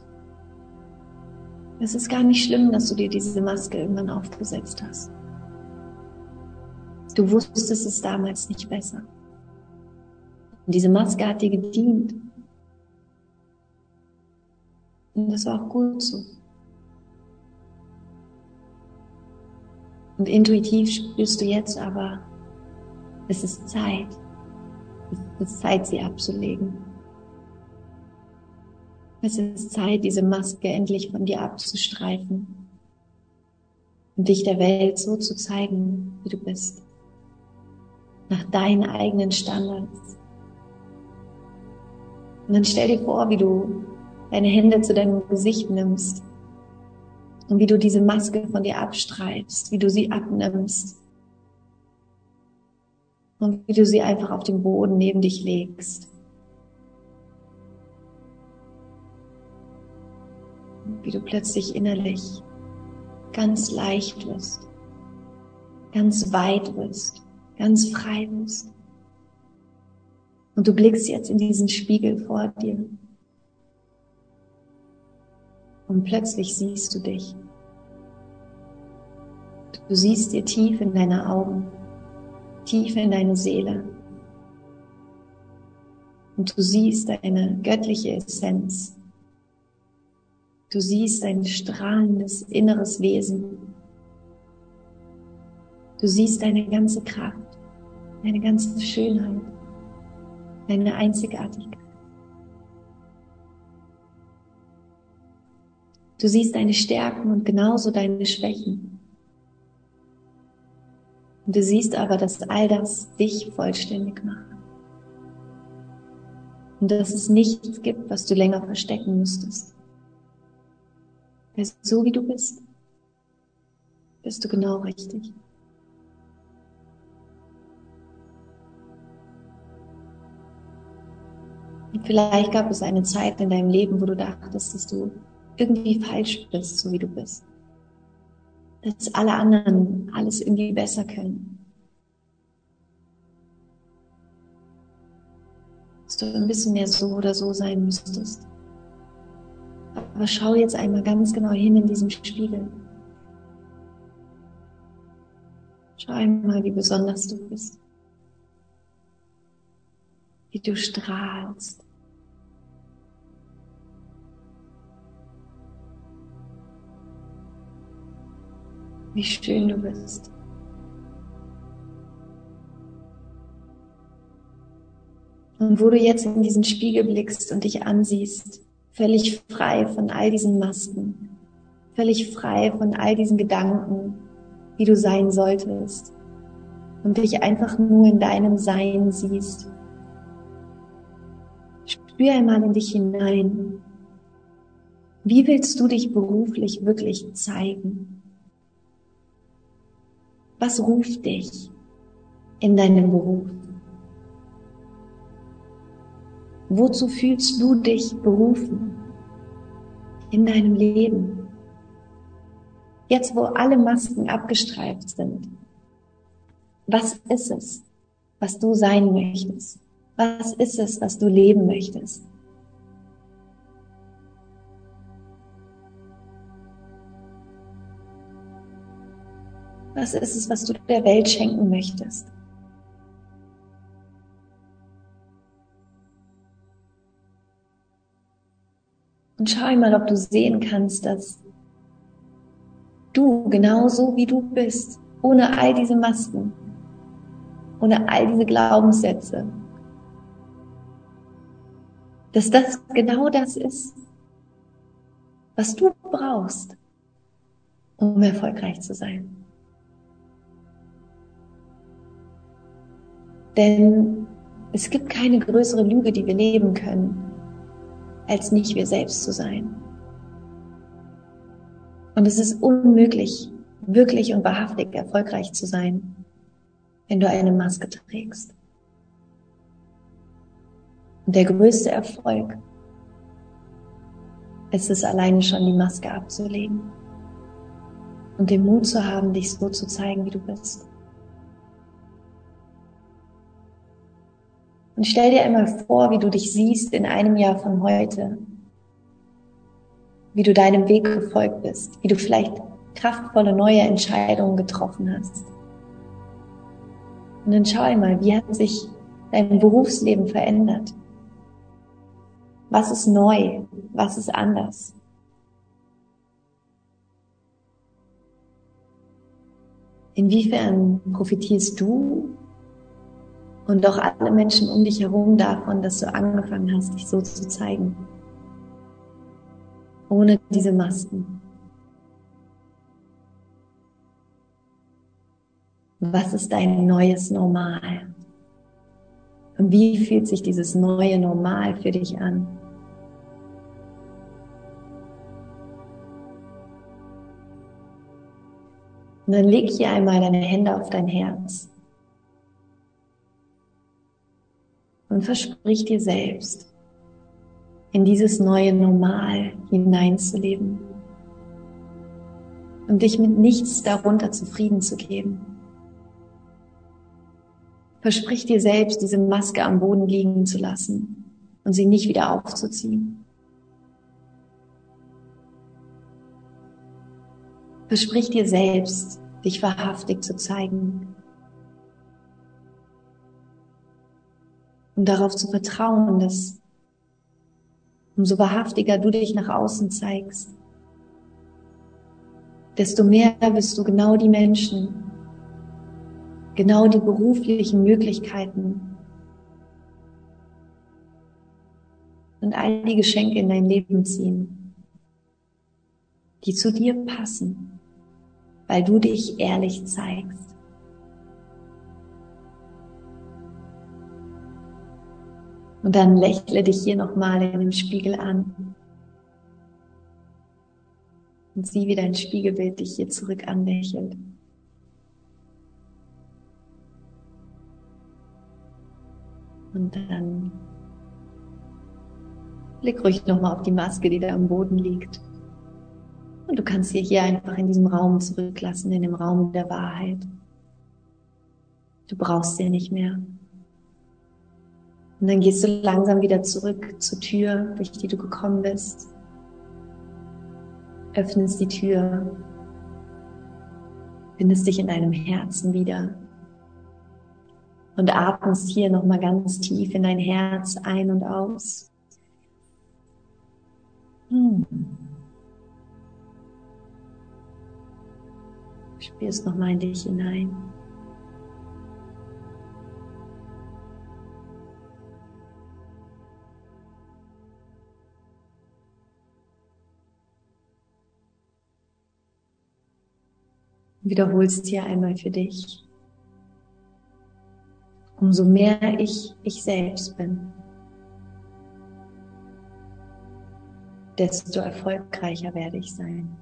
es ist gar nicht schlimm, dass du dir diese Maske irgendwann aufgesetzt hast. Du wusstest es damals nicht besser. Und diese Maske hat dir gedient. Und das war auch gut so. Und intuitiv spürst du jetzt aber, es ist Zeit. Es ist Zeit, sie abzulegen. Es ist Zeit, diese Maske endlich von dir abzustreifen und dich der Welt so zu zeigen, wie du bist. Nach deinen eigenen Standards. Und dann stell dir vor, wie du deine Hände zu deinem Gesicht nimmst und wie du diese Maske von dir abstreifst, wie du sie abnimmst und wie du sie einfach auf den Boden neben dich legst. Und wie du plötzlich innerlich ganz leicht wirst, ganz weit wirst, ganz frei wirst. Und du blickst jetzt in diesen Spiegel vor dir. Und plötzlich siehst du dich. Du siehst dir tief in deine Augen, tief in deine Seele. Und du siehst deine göttliche Essenz. Du siehst dein strahlendes inneres Wesen. Du siehst deine ganze Kraft, deine ganze Schönheit, deine Einzigartigkeit. Du siehst deine Stärken und genauso deine Schwächen. Und du siehst aber, dass all das dich vollständig macht. Und dass es nichts gibt, was du länger verstecken müsstest. Weil so wie du bist, bist du genau richtig. Und vielleicht gab es eine Zeit in deinem Leben, wo du dachtest, dass du irgendwie falsch bist, so wie du bist. Dass alle anderen alles irgendwie besser können. Dass du ein bisschen mehr so oder so sein müsstest. Aber schau jetzt einmal ganz genau hin in diesem Spiegel. Schau einmal, wie besonders du bist. Wie du strahlst. Wie schön du bist. Und wo du jetzt in diesen Spiegel blickst und dich ansiehst, völlig frei von all diesen Masken, völlig frei von all diesen Gedanken, wie du sein solltest und dich einfach nur in deinem Sein siehst. Spür einmal in dich hinein. Wie willst du dich beruflich wirklich zeigen? Was ruft dich in deinem Beruf? Wozu fühlst du dich berufen in deinem Leben? Jetzt, wo alle Masken abgestreift sind, was ist es, was du sein möchtest? Was ist es, was du leben möchtest? Was ist es, was du der Welt schenken möchtest? Und schau einmal, ob du sehen kannst, dass du genauso wie du bist, ohne all diese Masken, ohne all diese Glaubenssätze, dass das genau das ist, was du brauchst, um erfolgreich zu sein. Denn es gibt keine größere Lüge, die wir leben können, als nicht wir selbst zu sein. Und es ist unmöglich, wirklich und wahrhaftig erfolgreich zu sein, wenn du eine Maske trägst. Und der größte Erfolg ist es alleine schon, die Maske abzulegen und den Mut zu haben, dich so zu zeigen, wie du bist. Und stell dir einmal vor, wie du dich siehst in einem Jahr von heute. wie du deinem Weg gefolgt bist, wie du vielleicht kraftvolle neue Entscheidungen getroffen hast. Und dann schau einmal, wie hat sich dein Berufsleben verändert? Was ist neu? Was ist anders? Inwiefern profitierst du und auch alle Menschen um dich herum davon, dass du angefangen hast, dich so zu zeigen? Ohne diese Masken. Was ist dein neues Normal? Und wie fühlt sich dieses neue Normal für dich an? Und dann leg hier einmal deine Hände auf dein Herz und versprich dir selbst, in dieses neue Normal hineinzuleben und dich mit nichts darunter zufrieden zu geben. Versprich dir selbst, diese Maske am Boden liegen zu lassen und sie nicht wieder aufzuziehen. Versprich dir selbst, dich wahrhaftig zu zeigen und darauf zu vertrauen, dass umso wahrhaftiger du dich nach außen zeigst, desto mehr wirst du genau die Menschen, genau die beruflichen Möglichkeiten und all die Geschenke in dein Leben ziehen, die zu dir passen, weil du dich ehrlich zeigst. Und dann lächle dich hier nochmal in dem Spiegel an und sieh, wie dein Spiegelbild dich hier zurück anlächelt. Und dann blick ruhig nochmal auf die Maske, die da am Boden liegt. Und du kannst sie hier einfach in diesem Raum zurücklassen, in dem Raum der Wahrheit. Du brauchst sie nicht mehr. Und dann gehst du langsam wieder zurück zur Tür, durch die du gekommen bist. Öffnest die Tür, findest dich in deinem Herzen wieder und atmest hier nochmal ganz tief in dein Herz ein und aus. Hm. Spürst nochmal in dich hinein. Wiederholst hier einmal für dich. Umso mehr ich ich selbst bin, desto erfolgreicher werde ich sein.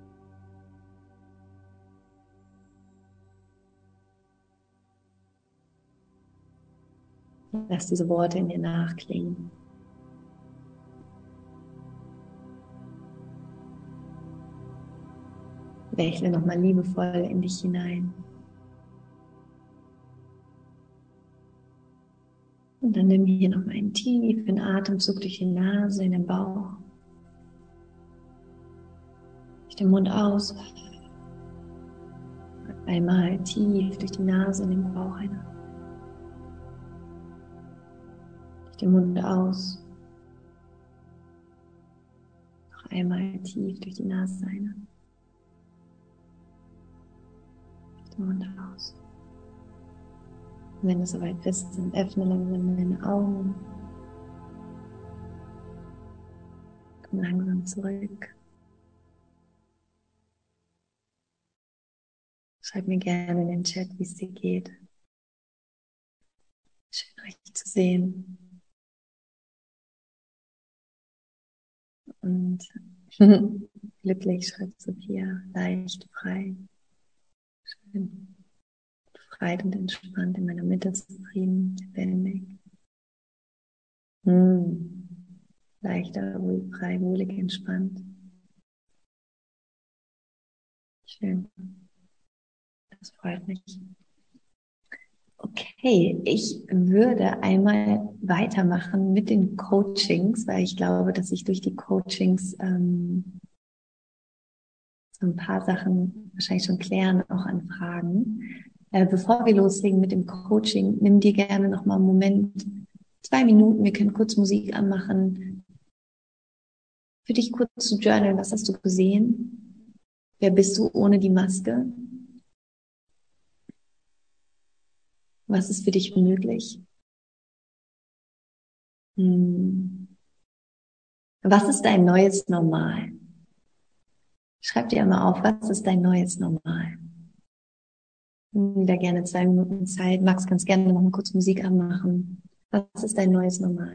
Lass diese Worte in dir nachklingen. Lächle nochmal liebevoll in dich hinein. Und dann nimm hier nochmal einen tiefen Atemzug durch die Nase in den Bauch. Durch den Mund aus. Einmal tief durch die Nase in den Bauch ein. Durch den Mund aus. Noch einmal tief durch die Nase ein. Durch den Mund aus. Und wenn du soweit bist, dann öffne langsam deine Augen. Komm langsam zurück. Schreib mir gerne in den Chat, wie es dir geht. Schön, euch zu sehen. Und glücklich, schreibt Sophia, leicht, frei. Schön. Befreit und entspannt in meiner Mitte zufrieden, lebendig. Hm. Leichter, ruhig, frei, wohlig, entspannt. Schön. Das freut mich. Okay, ich würde einmal weitermachen mit den Coachings, weil ich glaube, dass ich durch die Coachings ähm, so ein paar Sachen wahrscheinlich schon klären, auch an Fragen. Äh, bevor wir loslegen mit dem Coaching, nimm dir gerne noch mal einen Moment, zwei Minuten, wir können kurz Musik anmachen, für dich kurz zu journalen, was hast du gesehen? Wer bist du ohne die Maske? Was ist für dich möglich? Hm. Was ist dein neues Normal? Schreib dir einmal auf, was ist dein neues Normal? Nimm da gerne zwei Minuten Zeit. Max, kannst gerne noch mal kurz Musik anmachen. Was ist dein neues Normal?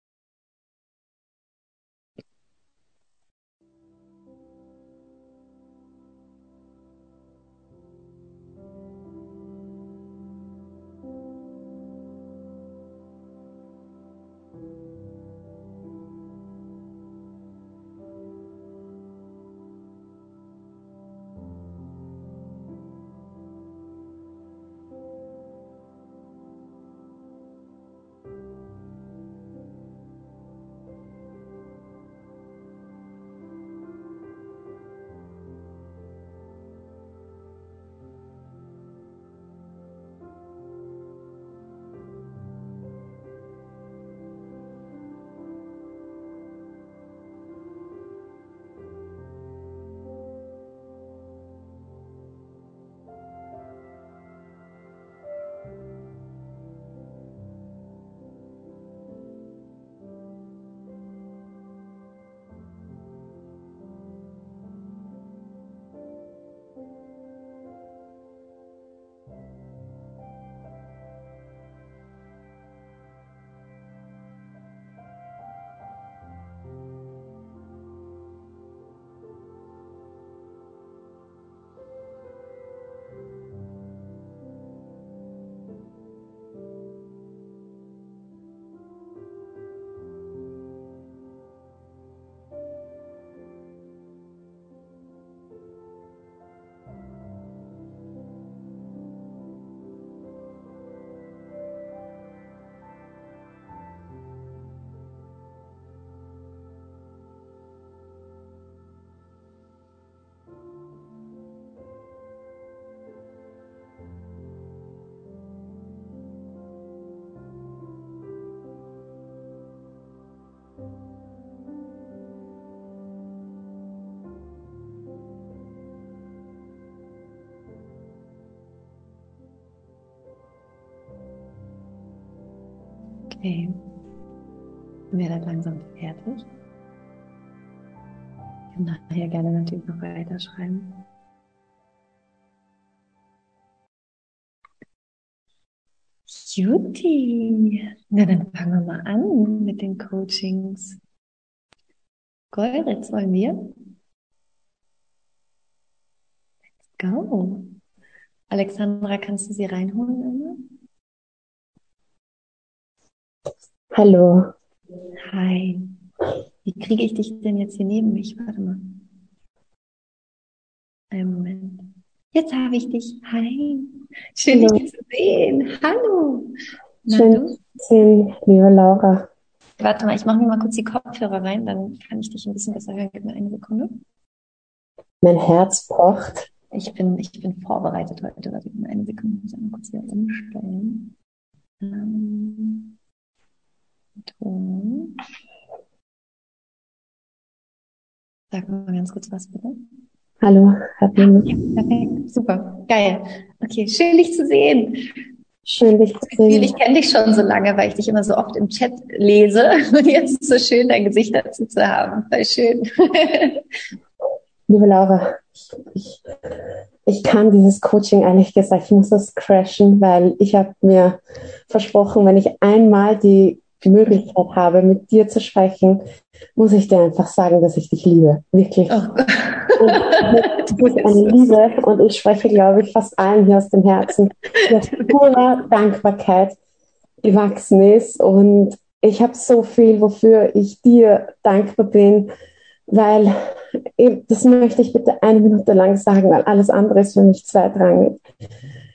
Okay, ich werde langsam fertig. Ich kann nachher gerne natürlich noch weiterschreiben. Juti, na dann fangen wir mal an mit den Coachings. Gold, wollen wir? Go. Alexandra, kannst du sie reinholen, Emma? Hallo. Hi. Wie kriege ich dich denn jetzt hier neben mich? Warte mal. Einen Moment. Jetzt habe ich dich. Hi. Schön, Hallo. dich zu sehen. Hallo. Na Schön, du? dich zu sehen, liebe Laura. Warte mal, ich mache mir mal kurz die Kopfhörer rein, dann kann ich dich ein bisschen besser hören. Gib mir eine Sekunde. Mein Herz pocht. Ich bin, ich bin vorbereitet heute. Warte, gib mir eine Sekunde. Ich muss einmal kurz hier umstellen. Ähm, Ton. Sag mal ganz kurz was, bitte. Hallo, hat Ja, man perfekt, super, geil. Okay, schön dich zu sehen. schön, dich Das zu Gefühl, sehen. ich kenne dich schon so lange, weil ich dich immer so oft im Chat lese. Und jetzt ist es so schön, dein Gesicht dazu zu haben. Voll schön. Liebe Laura, ich, ich, ich kann dieses Coaching ehrlich gesagt, ich muss das crashen, weil ich habe mir versprochen, wenn ich einmal die Möglichkeit habe, mit dir zu sprechen, muss ich dir einfach sagen, dass ich dich liebe. Wirklich. Oh Gott. Und Du das ist bist eine so Liebe und ich spreche, glaube ich, fast allen hier aus dem Herzen, die aus süß. purer Dankbarkeit gewachsen ist. Und ich habe so viel, wofür ich dir dankbar bin, weil das möchte ich bitte eine Minute lang sagen, weil alles andere ist für mich zweitrangig.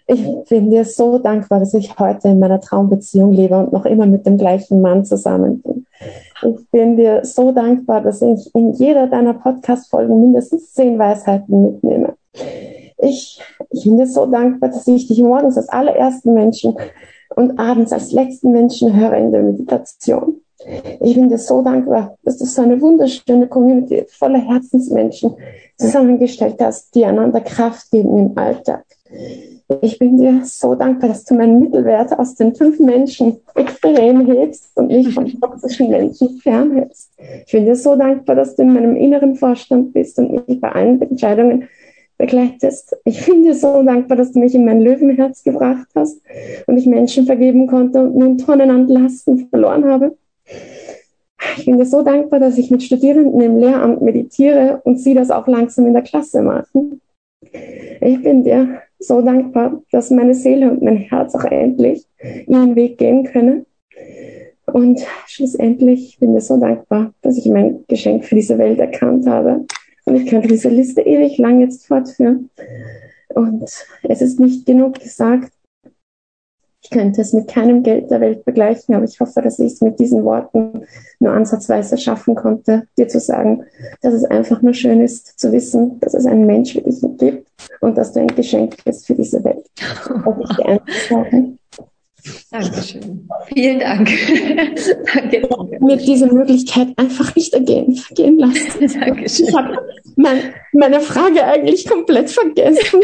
Ich bin dir so dankbar, dass ich heute in meiner Traumbeziehung lebe und noch immer mit dem gleichen Mann zusammen bin. Ich bin dir so dankbar, dass ich in jeder deiner Podcast-Folgen mindestens zehn Weisheiten mitnehme. Ich, ich bin dir so dankbar, dass ich dich morgens als allerersten Menschen und abends als letzten Menschen höre in der Meditation. Ich bin dir so dankbar, dass du so eine wunderschöne Community voller Herzensmenschen zusammengestellt hast, die einander Kraft geben im Alltag. Ich bin dir so dankbar, dass du meinen Mittelwert aus den fünf Menschen extrem hebst und mich von toxischen Menschen fernhältst. Ich bin dir so dankbar, dass du in meinem inneren Vorstand bist und mich bei allen Entscheidungen begleitest. Ich bin dir so dankbar, dass du mich in mein Löwenherz gebracht hast und ich Menschen vergeben konnte und nun Tonnen an Lasten verloren habe. Ich bin dir so dankbar, dass ich mit Studierenden im Lehramt meditiere und sie das auch langsam in der Klasse machen. Ich bin dir so dankbar, dass meine Seele und mein Herz auch endlich ihren Weg gehen können. Und schlussendlich bin ich so dankbar, dass ich mein Geschenk für diese Welt erkannt habe. Und ich könnte diese Liste ewig lang jetzt fortführen. Und es ist nicht genug gesagt. Ich könnte es mit keinem Geld der Welt begleichen, aber ich hoffe, dass ich es mit diesen Worten nur ansatzweise schaffen konnte, dir zu sagen, dass es einfach nur schön ist, zu wissen, dass es einen Mensch wie dich gibt und dass du ein Geschenk bist für diese Welt. Das ich dir einfach sagen. Dankeschön. Vielen Dank. Danke, danke. Mir diese Möglichkeit einfach nicht ergehen, vergehen lassen. Dankeschön. Ich habe mein, meine Frage eigentlich komplett vergessen.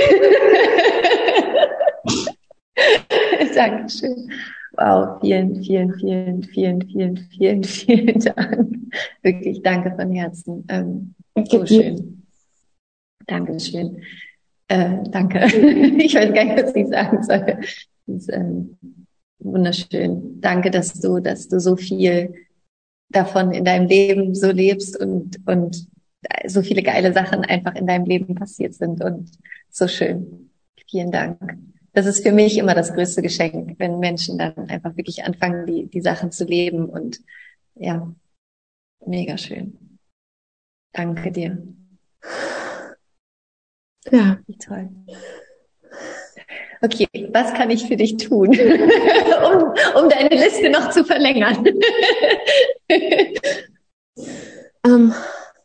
Dankeschön. Wow, vielen, vielen, vielen, vielen, vielen, vielen, vielen Dank. Wirklich, danke von Herzen. Ähm, so schön. Dankeschön. Äh, danke. Ich weiß gar nicht, was ich sagen soll. Das ist ähm, wunderschön. Danke, dass du, dass du so viel davon in deinem Leben so lebst und, und so viele geile Sachen einfach in deinem Leben passiert sind und so schön. Vielen Dank. Das ist für mich immer das größte Geschenk, wenn Menschen dann einfach wirklich anfangen, die, die Sachen zu leben und ja, mega schön. Danke dir. Ja. Wie toll. Okay, was kann ich für dich tun, um, um deine Liste noch zu verlängern? ähm,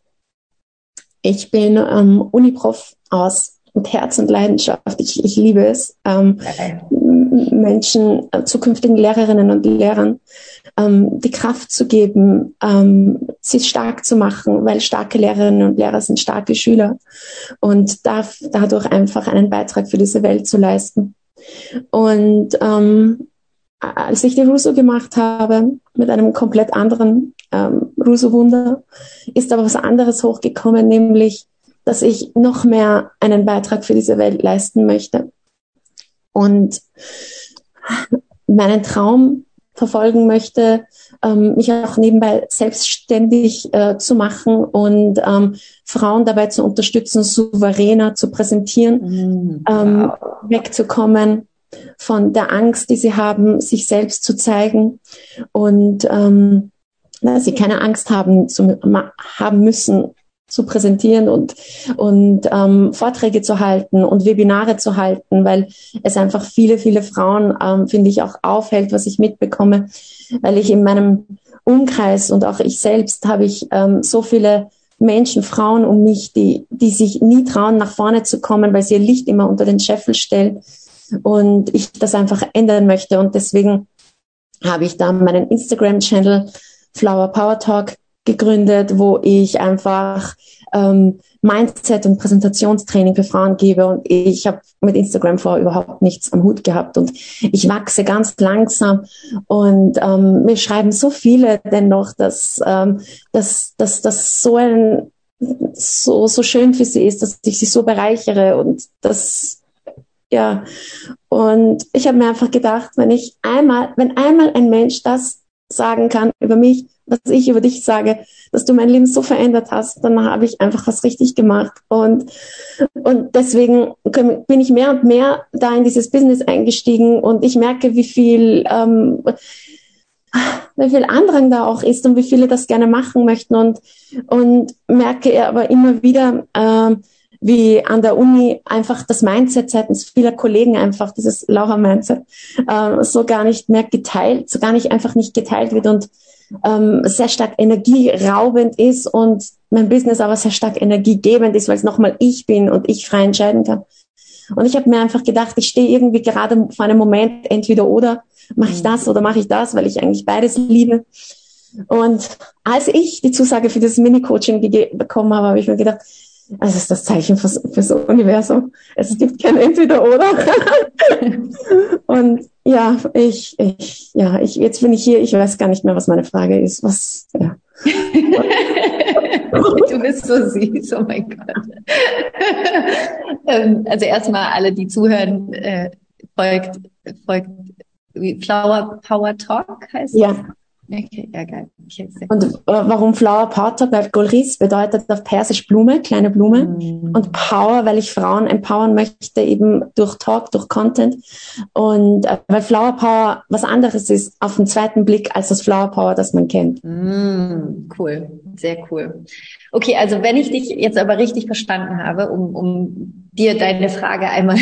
ich bin ähm, Uniprof aus mit Herz und Leidenschaft. Ich, ich liebe es, ähm, Menschen, äh, zukünftigen Lehrerinnen und Lehrern ähm, die Kraft zu geben, ähm, sie stark zu machen, weil starke Lehrerinnen und Lehrer sind starke Schüler und darf dadurch einfach einen Beitrag für diese Welt zu leisten. Und ähm, als ich die Russo gemacht habe, mit einem komplett anderen ähm, Russo-Wunder, ist aber was anderes hochgekommen, nämlich dass ich noch mehr einen Beitrag für diese Welt leisten möchte und meinen Traum verfolgen möchte, ähm, mich auch nebenbei selbstständig äh, zu machen und ähm, Frauen dabei zu unterstützen, souveräner zu präsentieren, mm, ähm, wow. wegzukommen von der Angst, die sie haben, sich selbst zu zeigen und ähm, dass sie keine Angst haben, zu, haben müssen, zu präsentieren und und ähm, Vorträge zu halten und Webinare zu halten, weil es einfach viele, viele Frauen, ähm, finde ich, auch aufhält, was ich mitbekomme, weil ich in meinem Umkreis und auch ich selbst habe ich ähm, so viele Menschen, Frauen um mich, die die sich nie trauen, nach vorne zu kommen, weil sie ihr Licht immer unter den Scheffel stellen und ich das einfach ändern möchte und deswegen habe ich da meinen Instagram-Channel Flower Power Talk gegründet, wo ich einfach ähm, Mindset- und Präsentationstraining für Frauen gebe und ich habe mit Instagram vorher überhaupt nichts am Hut gehabt und ich wachse ganz langsam und ähm, mir schreiben so viele dennoch, dass ähm, dass dass das so ein so so schön für sie ist, dass ich sie so bereichere und das ja und ich habe mir einfach gedacht, wenn ich einmal wenn einmal ein Mensch das sagen kann über mich, was ich über dich sage, dass du mein Leben so verändert hast, dann habe ich einfach was richtig gemacht. Und, und deswegen bin ich mehr und mehr da in dieses Business eingestiegen und ich merke, wie viel, ähm, wie viel Andrang da auch ist und wie viele das gerne machen möchten und, und merke aber immer wieder, ähm, wie an der Uni einfach das Mindset seitens vieler Kollegen einfach, dieses Laura-Mindset, äh, so gar nicht mehr geteilt, so gar nicht einfach nicht geteilt wird und ähm, sehr stark energieraubend ist und mein Business aber sehr stark energiegebend ist, weil es nochmal ich bin und ich frei entscheiden kann. Und ich habe mir einfach gedacht, ich stehe irgendwie gerade vor einem Moment, entweder oder, mache ich das oder mache ich das, weil ich eigentlich beides liebe. Und als ich die Zusage für das Mini-Coaching bekommen habe, habe ich mir gedacht, das ist das Zeichen fürs, fürs Universum. Es gibt kein Entweder-Oder. Und ja, ich, ich, ja, ich, jetzt bin ich hier, ich weiß gar nicht mehr, was meine Frage ist. Was, ja. Du bist so süß, oh mein Gott. Also erstmal alle, die zuhören, äh, folgt, folgt Flower Power Talk heißt es? Ja. Okay, ja, geil. Okay, und äh, warum Flower Power Talk? Weil Golris bedeutet auf Persisch Blume, kleine Blume. Mm. Und Power, weil ich Frauen empowern möchte, eben durch Talk, durch Content. Und äh, weil Flower Power was anderes ist auf den zweiten Blick als das Flower Power, das man kennt. Mm, cool, sehr cool. Okay, also wenn ich dich jetzt aber richtig verstanden habe, um, um dir deine Frage einmal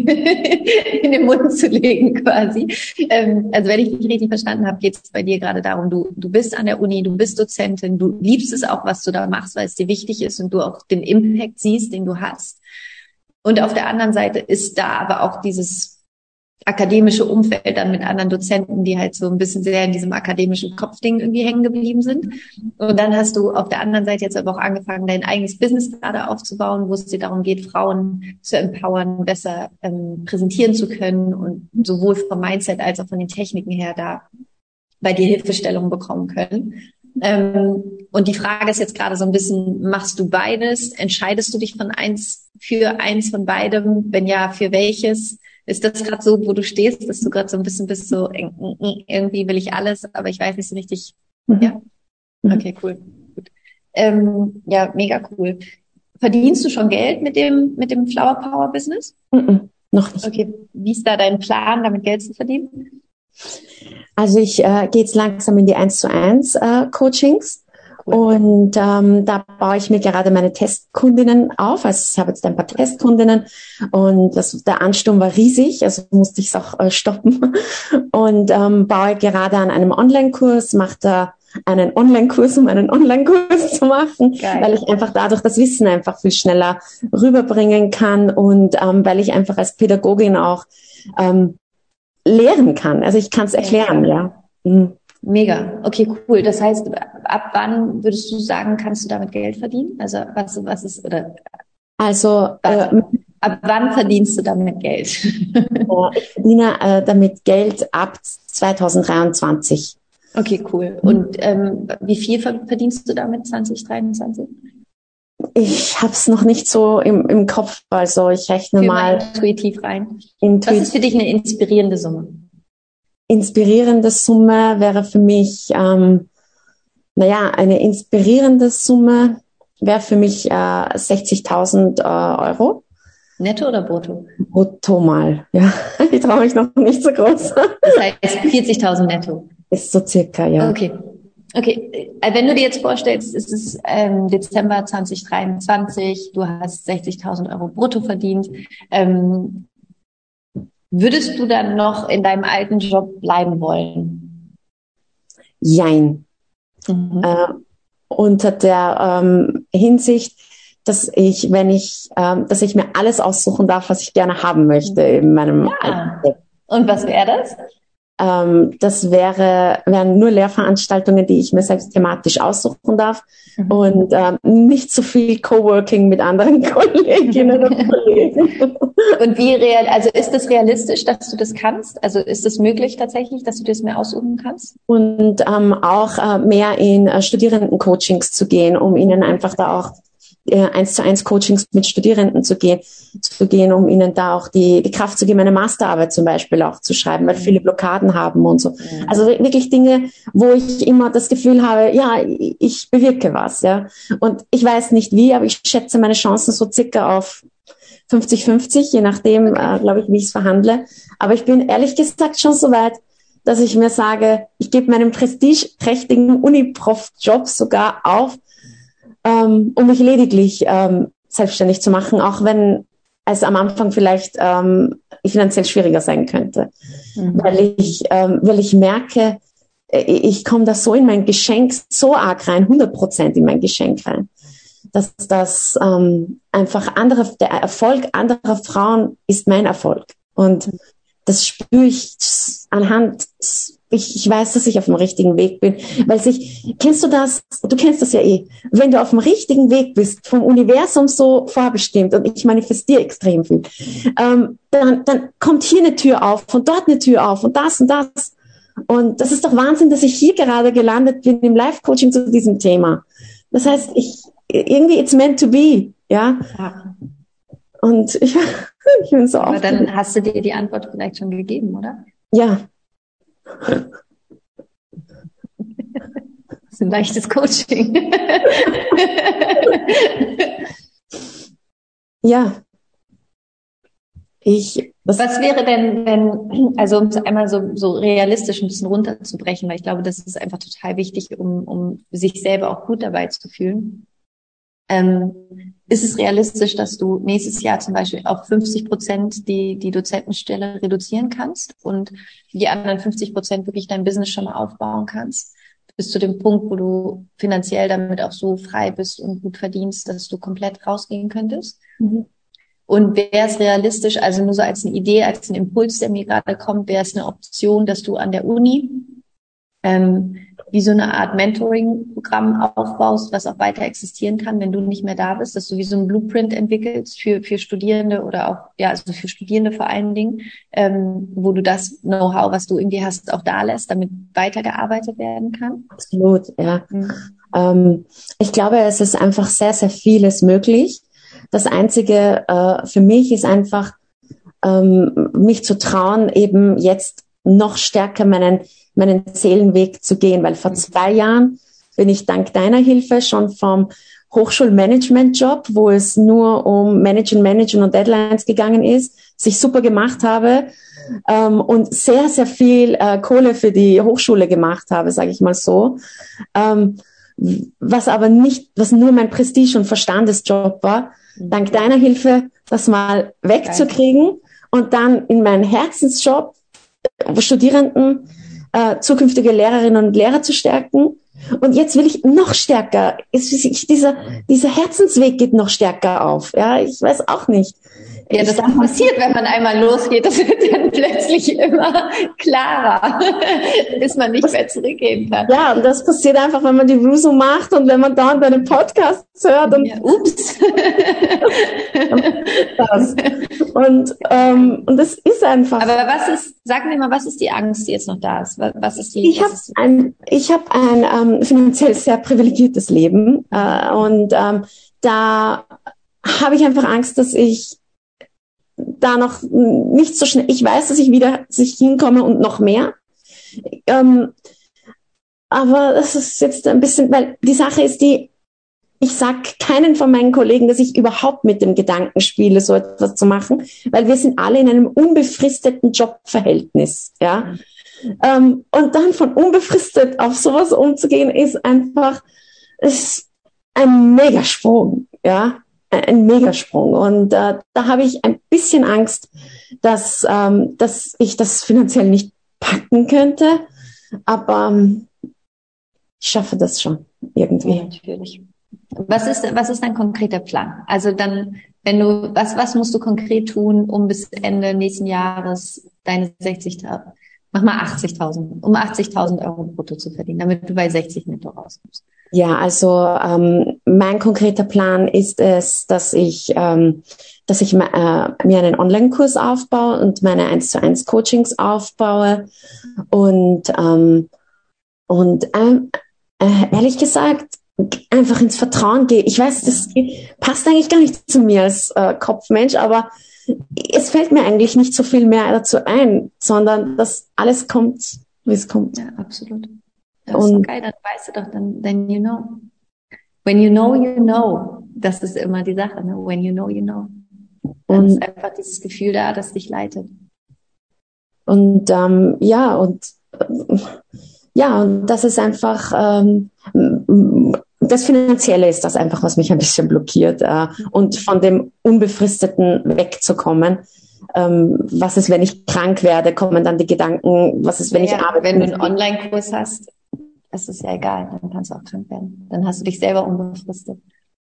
in den Mund zu legen quasi. Ähm, also wenn ich dich richtig verstanden habe, geht es bei dir gerade darum, du, du bist an der Uni, du bist Dozentin, du liebst es auch, was du da machst, weil es dir wichtig ist und du auch den Impact siehst, den du hast. Und auf der anderen Seite ist da aber auch dieses akademische Umfeld dann mit anderen Dozenten, die halt so ein bisschen sehr in diesem akademischen Kopfding irgendwie hängen geblieben sind. Und dann hast du auf der anderen Seite jetzt aber auch angefangen, dein eigenes Business gerade aufzubauen, wo es dir darum geht, Frauen zu empowern, besser ähm, präsentieren zu können und sowohl vom Mindset als auch von den Techniken her da bei dir Hilfestellungen bekommen können. Ähm, und die Frage ist jetzt gerade so ein bisschen, machst du beides? Entscheidest du dich von eins für eins von beidem? Wenn ja, für welches? Ist das gerade so, wo du stehst, dass du gerade so ein bisschen bist, so irgendwie will ich alles, aber ich weiß nicht so richtig. Mhm. Ja? Okay, cool. Gut. Ähm, ja, mega cool. Verdienst du schon Geld mit dem mit dem Flower Power Business? Mhm. Noch nicht. Okay, wie ist da dein Plan, damit Geld zu verdienen? Also ich äh, gehe jetzt langsam in die eins zu eins äh, Coachings. Cool. Und ähm, da baue ich mir gerade meine Testkundinnen auf. Also ich habe jetzt ein paar Testkundinnen und das, der Ansturm war riesig, also musste ich es auch äh, stoppen. Und ähm, baue gerade an einem Online-Kurs, mache da einen Online-Kurs, um einen Online-Kurs zu machen, Geil. Weil ich einfach dadurch das Wissen einfach viel schneller rüberbringen kann und ähm, weil ich einfach als Pädagogin auch ähm, lehren kann. Also ich kann es erklären, ja. ja. Mhm. Mega. Okay, cool. Das heißt, ab wann würdest du sagen, kannst du damit Geld verdienen? Also was, was ist, oder? Also, äh, ab wann verdienst du damit Geld? Ich verdiene äh, damit Geld ab zwanzig dreiundzwanzig. Okay, cool. Und ähm, wie viel verdienst du damit zwanzig dreiundzwanzig? Ich habe es noch nicht so im, im Kopf, also ich rechne Fühl mal, mal intuitiv rein. Intuitiv. Was ist für dich eine inspirierende Summe? Inspirierende Summe wäre für mich, ähm, naja, eine inspirierende Summe wäre für mich äh, sechzigtausend äh, Euro. Netto oder brutto? Brutto mal, ja. Ich traue mich noch nicht so groß. Das heißt vierzigtausend netto? Ist so circa, ja. Okay. Okay, wenn du dir jetzt vorstellst, es ist ähm, Dezember zwanzig dreiundzwanzig, du hast sechzigtausend Euro brutto verdient, ähm, würdest du dann noch in deinem alten Job bleiben wollen? Jein. Mhm. Äh, unter der ähm, Hinsicht, dass ich, wenn ich, ähm, dass ich mir alles aussuchen darf, was ich gerne haben möchte in meinem ja. alten Job. Und was wäre das? Ähm, das wäre, wären nur Lehrveranstaltungen, die ich mir selbst thematisch aussuchen darf mhm. und ähm, nicht so viel Coworking mit anderen Kolleginnen und Kollegen. Und wie real, also ist es realistisch, dass du das kannst? Also ist es möglich tatsächlich, dass du das mehr aussuchen kannst? Und ähm, auch äh, mehr in äh, Studierendencoachings zu gehen, um ihnen einfach da auch eins zu eins Coachings mit Studierenden zu gehen, zu gehen, um ihnen da auch die, die Kraft zu geben, eine Masterarbeit zum Beispiel auch zu schreiben, weil viele Blockaden haben und so. Mhm. Also wirklich Dinge, wo ich immer das Gefühl habe, ja, ich bewirke was, ja. Und ich weiß nicht wie, aber ich schätze meine Chancen so circa auf fünfzig fünfzig, je nachdem, okay. äh, glaube ich, wie ich es verhandle. Aber ich bin ehrlich gesagt schon so weit, dass ich mir sage, ich gebe meinen prestigeträchtigen Uni-Prof-Job sogar auf, Um, um mich lediglich ähm, selbstständig zu machen, auch wenn es am Anfang vielleicht ähm, finanziell schwieriger sein könnte. Mhm. Weil ich, ähm, weil ich merke, ich komme da so in mein Geschenk so arg rein, hundert Prozent in mein Geschenk rein, dass das ähm, einfach andere, der Erfolg anderer Frauen ist mein Erfolg. Und das spüre ich anhand, ich, ich weiß, dass ich auf dem richtigen Weg bin, weil sich, kennst du das? Du kennst das ja eh. Wenn du auf dem richtigen Weg bist, vom Universum so vorbestimmt und ich manifestiere extrem viel, ähm, dann, dann kommt hier eine Tür auf und dort eine Tür auf und das und das. Und das ist doch Wahnsinn, dass ich hier gerade gelandet bin im Live-Coaching zu diesem Thema. Das heißt, ich, irgendwie it's meant to be, ja. ja. Und ich, ich bin so Aber aufgeregt. Dann hast du dir die Antwort vielleicht schon gegeben, oder? Ja. Das ist ein leichtes Coaching. Ja. Ich, Was wäre denn, wenn, also um es einmal so, so realistisch ein bisschen runterzubrechen, weil ich glaube, das ist einfach total wichtig, um, um sich selber auch gut dabei zu fühlen. Ähm, ist es realistisch, dass du nächstes Jahr zum Beispiel auf fünfzig Prozent die, die Dozentenstelle reduzieren kannst und die anderen fünfzig Prozent wirklich dein Business schon mal aufbauen kannst? Bis zu dem Punkt, wo du finanziell damit auch so frei bist und gut verdienst, dass du komplett rausgehen könntest? Mhm. Und wäre es realistisch, also nur so als eine Idee, als ein Impuls, der mir gerade kommt, wäre es eine Option, dass du an der Uni ähm, wie so eine Art Mentoring-Programm aufbaust, was auch weiter existieren kann, wenn du nicht mehr da bist, dass du wie so ein Blueprint entwickelst für für Studierende oder auch, ja, also für Studierende vor allen Dingen, ähm, wo du das Know-how, was du irgendwie hast, auch da lässt, damit weitergearbeitet werden kann? Absolut, ja. Mhm. Ähm, ich glaube, es ist einfach sehr, sehr vieles möglich. Das Einzige äh, für mich ist einfach, ähm, mich zu trauen, eben jetzt noch stärker meinen, meinen Seelenweg zu gehen, weil vor zwei Jahren bin ich dank deiner Hilfe schon vom Hochschulmanagement-Job, wo es nur um Managen, Managen und Deadlines gegangen ist, was ich super gemacht habe ähm, und sehr, sehr viel äh, Kohle für die Hochschule gemacht habe, sage ich mal so. Ähm, was aber nicht, was nur mein Prestige- und Verstandesjob war, dank deiner Hilfe das mal wegzukriegen und dann in meinen Herzensjob Studierenden, äh, zukünftige Lehrerinnen und Lehrer zu stärken. Und jetzt will ich noch stärker, es, ich, dieser, dieser Herzensweg geht noch stärker auf. Ja, ich weiß auch nicht. Ja, das dann passiert, wenn man einmal losgeht, das wird dann plötzlich immer klarer, bis man nicht mehr zurückgehen kann. Ja, und das passiert einfach, wenn man die Ruso macht und wenn man dauernd deinen Podcast hört und ja, ups. das. Und, ähm, und das ist einfach. Aber was ist, sag mir mal, was ist die Angst, die jetzt noch da ist? Was, was ist die? Ich habe ein, ich habe ein ähm, finanziell sehr privilegiertes Leben äh, und ähm, da habe ich einfach Angst, dass ich da noch nicht so schnell, ich weiß, dass ich wieder sich hinkomme und noch mehr. Ähm, aber das ist jetzt ein bisschen, weil die Sache ist die, ich sag keinen von meinen Kollegen, dass ich überhaupt mit dem Gedanken spiele, so etwas zu machen, weil wir sind alle in einem unbefristeten Jobverhältnis, ja. Ähm, und dann von unbefristet auf sowas umzugehen, ist einfach, ist ein Megasprung, ja. Ein Megasprung. Und äh, da habe ich ein bisschen Angst, dass, ähm, dass ich das finanziell nicht packen könnte. Aber ähm, ich schaffe das schon irgendwie. Ja, natürlich. Was ist, was ist dein konkreter Plan? Also dann, wenn du, was, was musst du konkret tun, um bis Ende nächsten Jahres deine sechzigtausend, mach mal achtzigtausend, um achtzigtausend Euro brutto zu verdienen, damit du bei sechzig netto rauskommst? Ja, also ähm, mein konkreter Plan ist es, dass ich, ähm, dass ich äh, mir einen Online-Kurs aufbaue und meine eins zu eins Coachings aufbaue und ähm, und ähm, äh, ehrlich gesagt einfach ins Vertrauen gehe. Ich weiß, das passt eigentlich gar nicht zu mir als äh, Kopfmensch, aber es fällt mir eigentlich nicht so viel mehr dazu ein, sondern dass alles kommt, wie es kommt. Ja, absolut. Das ist doch geil, dann weißt du doch, dann, then you know. When you know, you know. Das ist immer die Sache, ne? When you know, you know. Dann ist einfach dieses Gefühl da, das dich leitet. Und ähm, ja, und äh, ja, und das ist einfach, ähm, das Finanzielle ist das einfach, was mich ein bisschen blockiert. Äh, und von dem Unbefristeten wegzukommen. Ähm, was ist, wenn ich krank werde? Kommen dann die Gedanken, was ist, wenn ja, ich arbeite? Wenn du einen Online-Kurs hast, ist es ja egal, dann kannst du auch krank werden. Dann hast du dich selber unbefristet.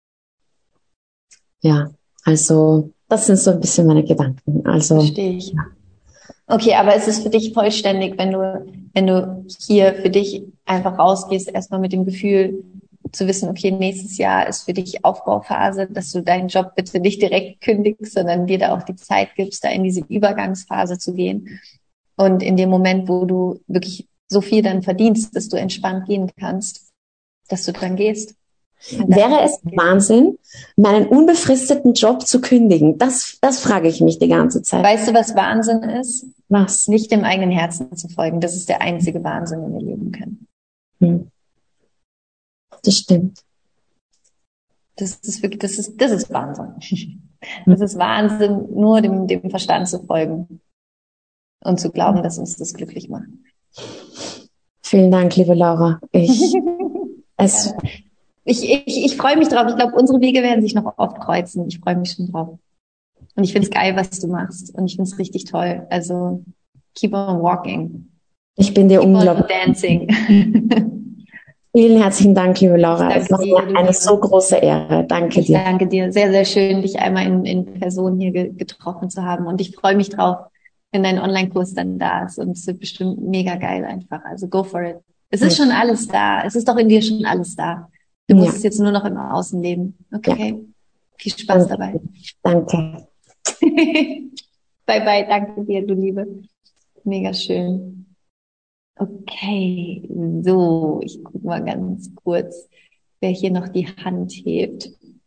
Ja, also das sind so ein bisschen meine Gedanken. Also verstehe ich. Okay, aber es ist für dich vollständig, wenn du, wenn du hier für dich einfach rausgehst, erstmal mit dem Gefühl zu wissen, okay, nächstes Jahr ist für dich Aufbauphase, dass du deinen Job bitte nicht direkt kündigst, sondern dir da auch die Zeit gibst, da in diese Übergangsphase zu gehen. Und in dem Moment, wo du wirklich so viel dann verdienst, dass du entspannt gehen kannst, dass du dann gehst. Wäre es Wahnsinn, meinen unbefristeten Job zu kündigen? Das, das frage ich mich die ganze Zeit. Weißt du, was Wahnsinn ist? Was? Nicht dem eigenen Herzen zu folgen. Das ist der einzige Wahnsinn, den wir leben können. Hm. Das stimmt. Das ist wirklich, das ist, das ist Wahnsinn. Das ist Wahnsinn, nur dem, dem Verstand zu folgen und zu glauben, dass uns das glücklich macht. Vielen Dank, liebe Laura. Ich, es, ja. Ich, ich, ich freue mich drauf. Ich glaube, unsere Wege werden sich noch oft kreuzen. Ich freue mich schon drauf. Und ich finde es geil, was du machst. Und ich finde es richtig toll. Also, keep on walking. Ich bin dir keep unglaublich. On dancing. Vielen herzlichen Dank, liebe Laura. Es war dir, mir eine so große Ehre. Danke ich dir. Danke dir. Sehr, sehr schön, dich einmal in, in Person hier ge- getroffen zu haben. Und ich freue mich drauf, wenn dein Online-Kurs dann da ist. Und es wird bestimmt mega geil einfach. Also, go for it. Es ist schon alles da. Es ist doch in dir schon alles da. Du musst ja. es jetzt nur noch im Außen leben. Okay. Ja. Viel Spaß Danke. dabei. Danke. Bye, bye. Danke dir, du Liebe. Mega schön. Okay. So, ich gucke mal ganz kurz, wer hier noch die Hand hebt.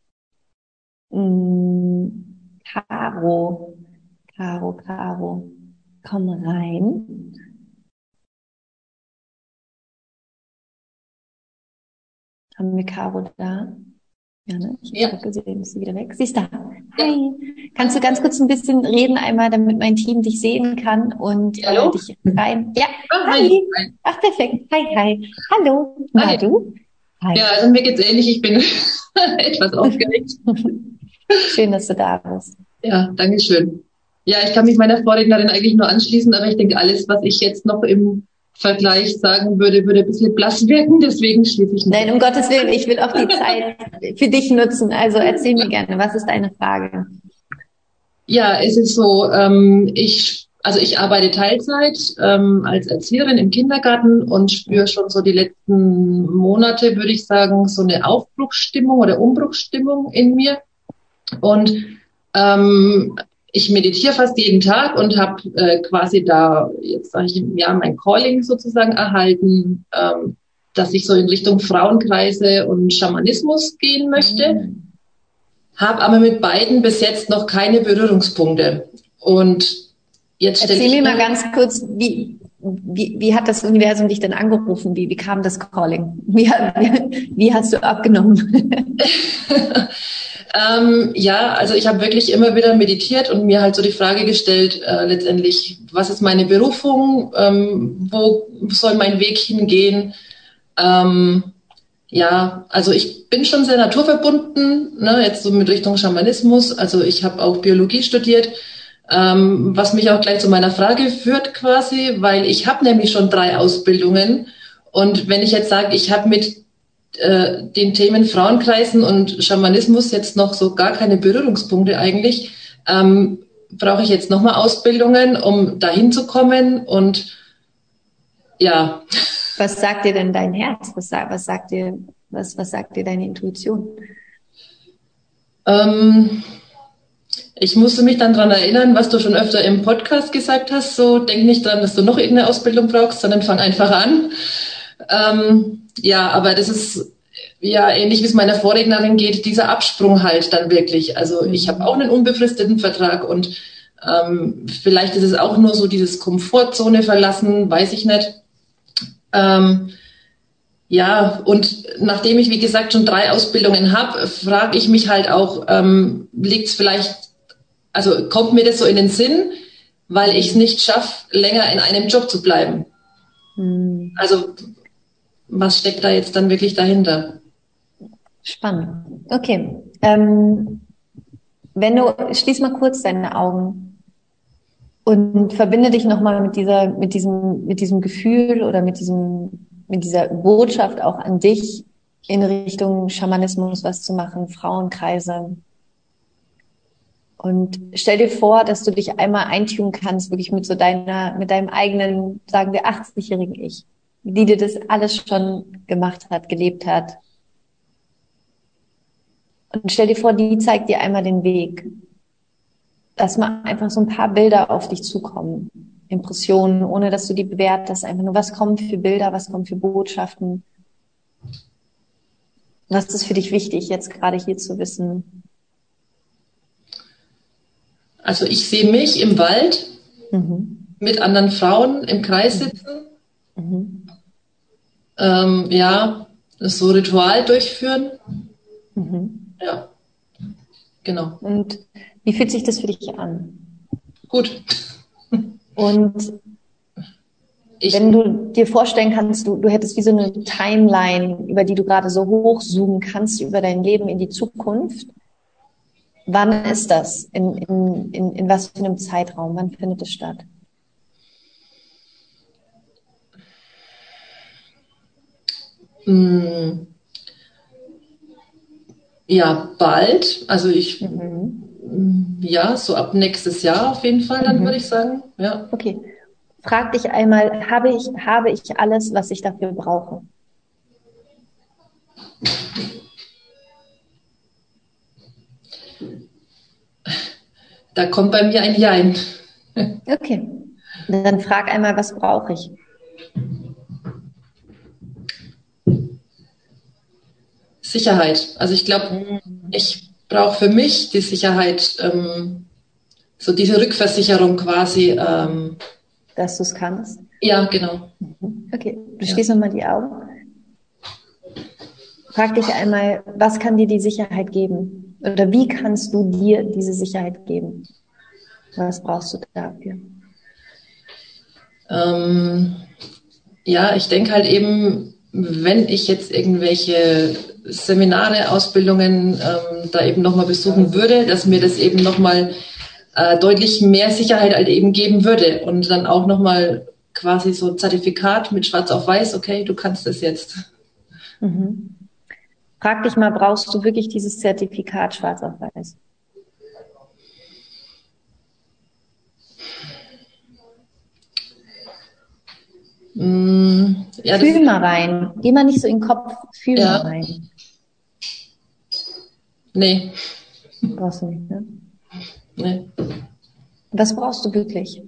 Hm, Caro. Caro, Caro. Komm rein. Haben wir Caro da? Ja, ne? Ich ja. habe gesehen, ist sie wieder weg. Sie ist da. Hi. Ja. Kannst du ganz kurz ein bisschen reden einmal, damit mein Team dich sehen kann und Hallo? Äh, dich rein. Ja. Oh, hi. hi. Ach, perfekt. Hi, hi. Hallo. Na, hi. du? Hi. Ja, also mir geht's ähnlich. Ich bin etwas aufgeregt. Schön, dass du da bist. Ja, danke schön. Ja, ich kann mich meiner Vorrednerin eigentlich nur anschließen, aber ich denke, alles, was ich jetzt noch im Vergleich sagen würde, würde ein bisschen blass wirken, deswegen schließe ich nicht. Nein, um Gottes Willen, ich will auch die Zeit für dich nutzen. Also erzähl mir gerne, was ist deine Frage? Ja, es ist so, ähm, ich, also ich arbeite Teilzeit ähm, als Erzieherin im Kindergarten und spüre schon so die letzten Monate, würde ich sagen, so eine Aufbruchsstimmung oder Umbruchsstimmung in mir. Und ähm, ich meditiere fast jeden Tag und habe äh, quasi da, jetzt sage ich im Jahr, mein Calling sozusagen erhalten, ähm, dass ich so in Richtung Frauenkreise und Schamanismus gehen möchte. Mhm. Habe aber mit beiden bis jetzt noch keine Berührungspunkte. Und jetzt stelle Erzähl ich mir mal ganz kurz, wie, wie, wie hat das Universum dich denn angerufen? Wie, wie kam das Calling? Wie, wie, wie hast du abgenommen? Ähm, ja, also ich habe wirklich immer wieder meditiert und mir halt so die Frage gestellt, äh, letztendlich, was ist meine Berufung, ähm, wo soll mein Weg hingehen? Ähm, ja, also ich bin schon sehr naturverbunden, ne, jetzt so mit Richtung Schamanismus, also ich habe auch Biologie studiert, ähm, was mich auch gleich zu meiner Frage führt quasi, weil ich habe nämlich schon drei Ausbildungen und wenn ich jetzt sage, ich habe mit den Themen Frauenkreisen und Schamanismus jetzt noch so gar keine Berührungspunkte eigentlich, ähm, brauche ich jetzt nochmal Ausbildungen, um dahin zu kommen und ja. Was sagt dir denn dein Herz? Was, was sagt dir, was, was sagt dir deine Intuition? Ähm, ich musste mich dann dran erinnern, was du schon öfter im Podcast gesagt hast, so denk nicht dran, dass du noch irgendeine Ausbildung brauchst, sondern fang einfach an. Ähm, ja, aber das ist ja ähnlich wie es meiner Vorrednerin geht, dieser Absprung halt dann wirklich. Also ich habe auch einen unbefristeten Vertrag und ähm, vielleicht ist es auch nur so dieses Komfortzone verlassen, weiß ich nicht. Ähm, ja, und nachdem ich, wie gesagt, schon drei Ausbildungen habe, frage ich mich halt auch, ähm, liegt es vielleicht, also kommt mir das so in den Sinn, weil ich es nicht schaffe, länger in einem Job zu bleiben. Mhm. Also was steckt da jetzt dann wirklich dahinter? Spannend. Okay. Ähm, wenn du, schließ mal kurz deine Augen und verbinde dich nochmal mit dieser, mit diesem, mit diesem Gefühl oder mit diesem, mit dieser Botschaft auch an dich in Richtung Schamanismus was zu machen, Frauenkreise. Und stell dir vor, dass du dich einmal eintun kannst, wirklich mit so deiner, mit deinem eigenen, sagen wir, achtzig-jährigen Ich, die dir das alles schon gemacht hat, gelebt hat. Und stell dir vor, die zeigt dir einmal den Weg. Lass mal einfach so ein paar Bilder auf dich zukommen. Impressionen, ohne dass du die bewertest. Einfach nur, was kommen für Bilder, was kommen für Botschaften. Was ist für dich wichtig, jetzt gerade hier zu wissen? Also ich sehe mich im Wald Mhm. mit anderen Frauen im Kreis sitzen. Mhm. Ähm, ja, so Ritual durchführen. Mhm. Ja, genau. Und wie fühlt sich das für dich an? Gut. Und Ich, wenn du dir vorstellen kannst, du, du hättest wie so eine Timeline, über die du gerade so hochzoomen kannst, über dein Leben in die Zukunft. Wann ist das? In, in, in, in was für einem Zeitraum? Wann findet es statt? mh, ja, bald. Also ich, Mhm. mh, ja, so ab nächstes Jahr auf jeden Fall, dann Mhm. würde ich sagen. Ja. Okay. Frag dich einmal, habe ich, habe ich alles, was ich dafür brauche? Da kommt bei mir ein Jein. Okay. Dann frag einmal, was brauche ich? Sicherheit. Also ich glaube, ich brauche für mich die Sicherheit, ähm, so diese Rückversicherung quasi. Ähm, Dass du es kannst. ja, genau. Okay, du Ja. schließt nochmal die Augen. Frag dich einmal, was kann dir die Sicherheit geben? Oder wie kannst du dir diese Sicherheit geben? Was brauchst du dafür? Ähm, ja, ich denke halt eben, wenn ich jetzt irgendwelche Seminare, Ausbildungen ähm, da eben nochmal besuchen würde, dass mir das eben nochmal äh, deutlich mehr Sicherheit halt eben geben würde und dann auch nochmal quasi so ein Zertifikat mit Schwarz auf Weiß, okay, du kannst es jetzt. Mhm. Frag dich mal, brauchst du wirklich dieses Zertifikat schwarz auf weiß? Mm, ja, das, Fühl mal rein. Geh mal nicht so in den Kopf, fühl ja, mal rein. nee, Brauchst du nicht, ne? nee. Was brauchst du wirklich?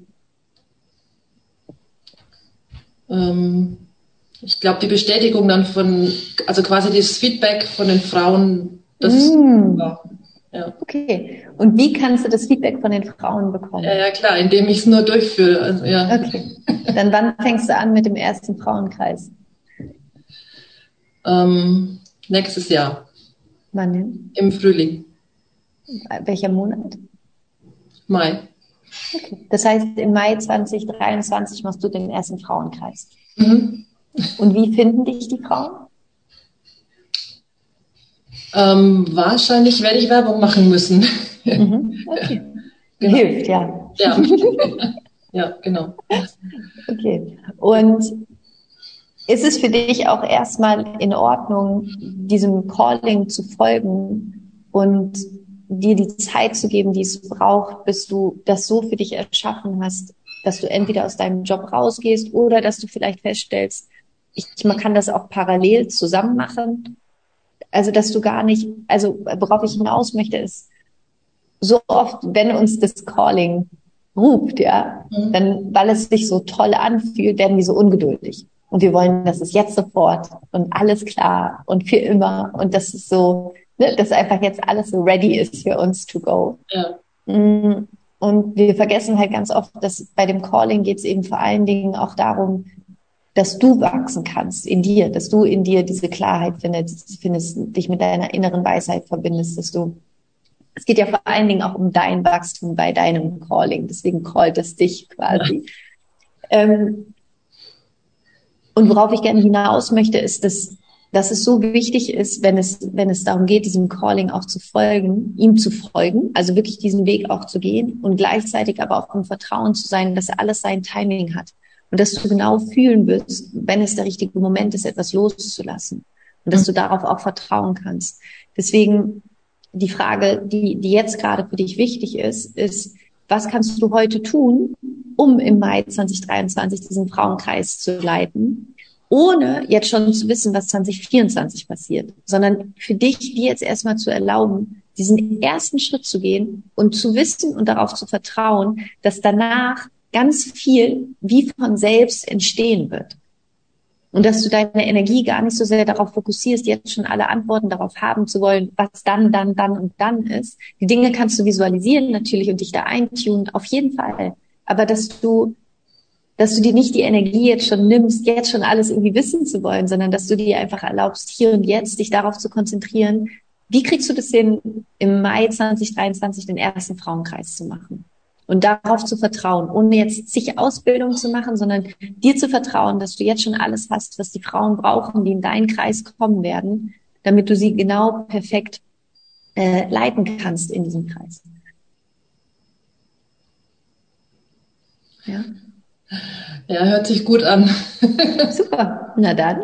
Ähm, ich glaube, die Bestätigung dann von, also quasi das Feedback von den Frauen, das ist Mm. super. Ja. Okay. Und wie kannst du das Feedback von den Frauen bekommen? Ja, ja, klar, indem ich es nur durchführe. Also, ja. Okay. Dann wann fängst du an mit dem ersten Frauenkreis? Ähm, nächstes Jahr, Wann denn? im Frühling, Welcher Monat? Mai. Okay. Das heißt, im Mai zwanzig dreiundzwanzig machst du den ersten Frauenkreis. Mhm. Und wie finden dich die Frauen? Ähm, wahrscheinlich werde ich Werbung machen müssen. Mhm. Okay. Genau. Hilft, ja. Ja. Ja, genau. Okay. Und ist es für dich auch erstmal in Ordnung, diesem Calling zu folgen und dir die Zeit zu geben, die es braucht, bis du das so für dich erschaffen hast, dass du entweder aus deinem Job rausgehst oder dass du vielleicht feststellst, ich, man kann das auch parallel zusammen machen. Also, dass du gar nicht, also, worauf ich hinaus möchte, ist, so oft, wenn uns das Calling ruft, ja, Mhm. dann, weil es sich so toll anfühlt, werden wir so ungeduldig. Und wir wollen, dass es jetzt sofort und alles klar und für immer und das ist so, ne, dass einfach jetzt alles so ready ist für uns to go. Ja. Und wir vergessen halt ganz oft, dass bei dem Calling geht es eben vor allen Dingen auch darum, dass du wachsen kannst in dir, dass du in dir diese Klarheit findest, findest, dich mit deiner inneren Weisheit verbindest, dass du, es geht ja vor allen Dingen auch um dein Wachstum bei deinem Calling, deswegen callt es dich quasi. Ja. Ähm, und worauf ich gerne hinaus möchte, ist, dass dass es so wichtig ist, wenn es, wenn es darum geht, diesem Calling auch zu folgen, ihm zu folgen, also wirklich diesen Weg auch zu gehen und gleichzeitig aber auch im Vertrauen zu sein, dass alles sein Timing hat und dass du genau fühlen wirst, wenn es der richtige Moment ist, etwas loszulassen und dass du darauf auch vertrauen kannst. Deswegen die Frage, die, die jetzt gerade für dich wichtig ist, ist, was kannst du heute tun, um im Mai zwanzig dreiundzwanzig diesen Frauenkreis zu leiten, ohne jetzt schon zu wissen, was zwanzig vierundzwanzig passiert, sondern für dich, dir jetzt erstmal zu erlauben, diesen ersten Schritt zu gehen und zu wissen und darauf zu vertrauen, dass danach ganz viel wie von selbst entstehen wird. Und dass du deine Energie gar nicht so sehr darauf fokussierst, jetzt schon alle Antworten darauf haben zu wollen, was dann, dann, dann und dann ist. Die Dinge kannst du visualisieren natürlich und dich da eintunen, auf jeden Fall. Aber dass du, dass du dir nicht die Energie jetzt schon nimmst, jetzt schon alles irgendwie wissen zu wollen, sondern dass du dir einfach erlaubst, hier und jetzt dich darauf zu konzentrieren, wie kriegst du das hin, im Mai zwanzig dreiundzwanzig den ersten Frauenkreis zu machen? Und darauf zu vertrauen, ohne jetzt zig Ausbildungen zu machen, sondern dir zu vertrauen, dass du jetzt schon alles hast, was die Frauen brauchen, die in deinen Kreis kommen werden, damit du sie genau perfekt äh, leiten kannst in diesem Kreis. Ja. Ja, hört sich gut an. Super, na dann.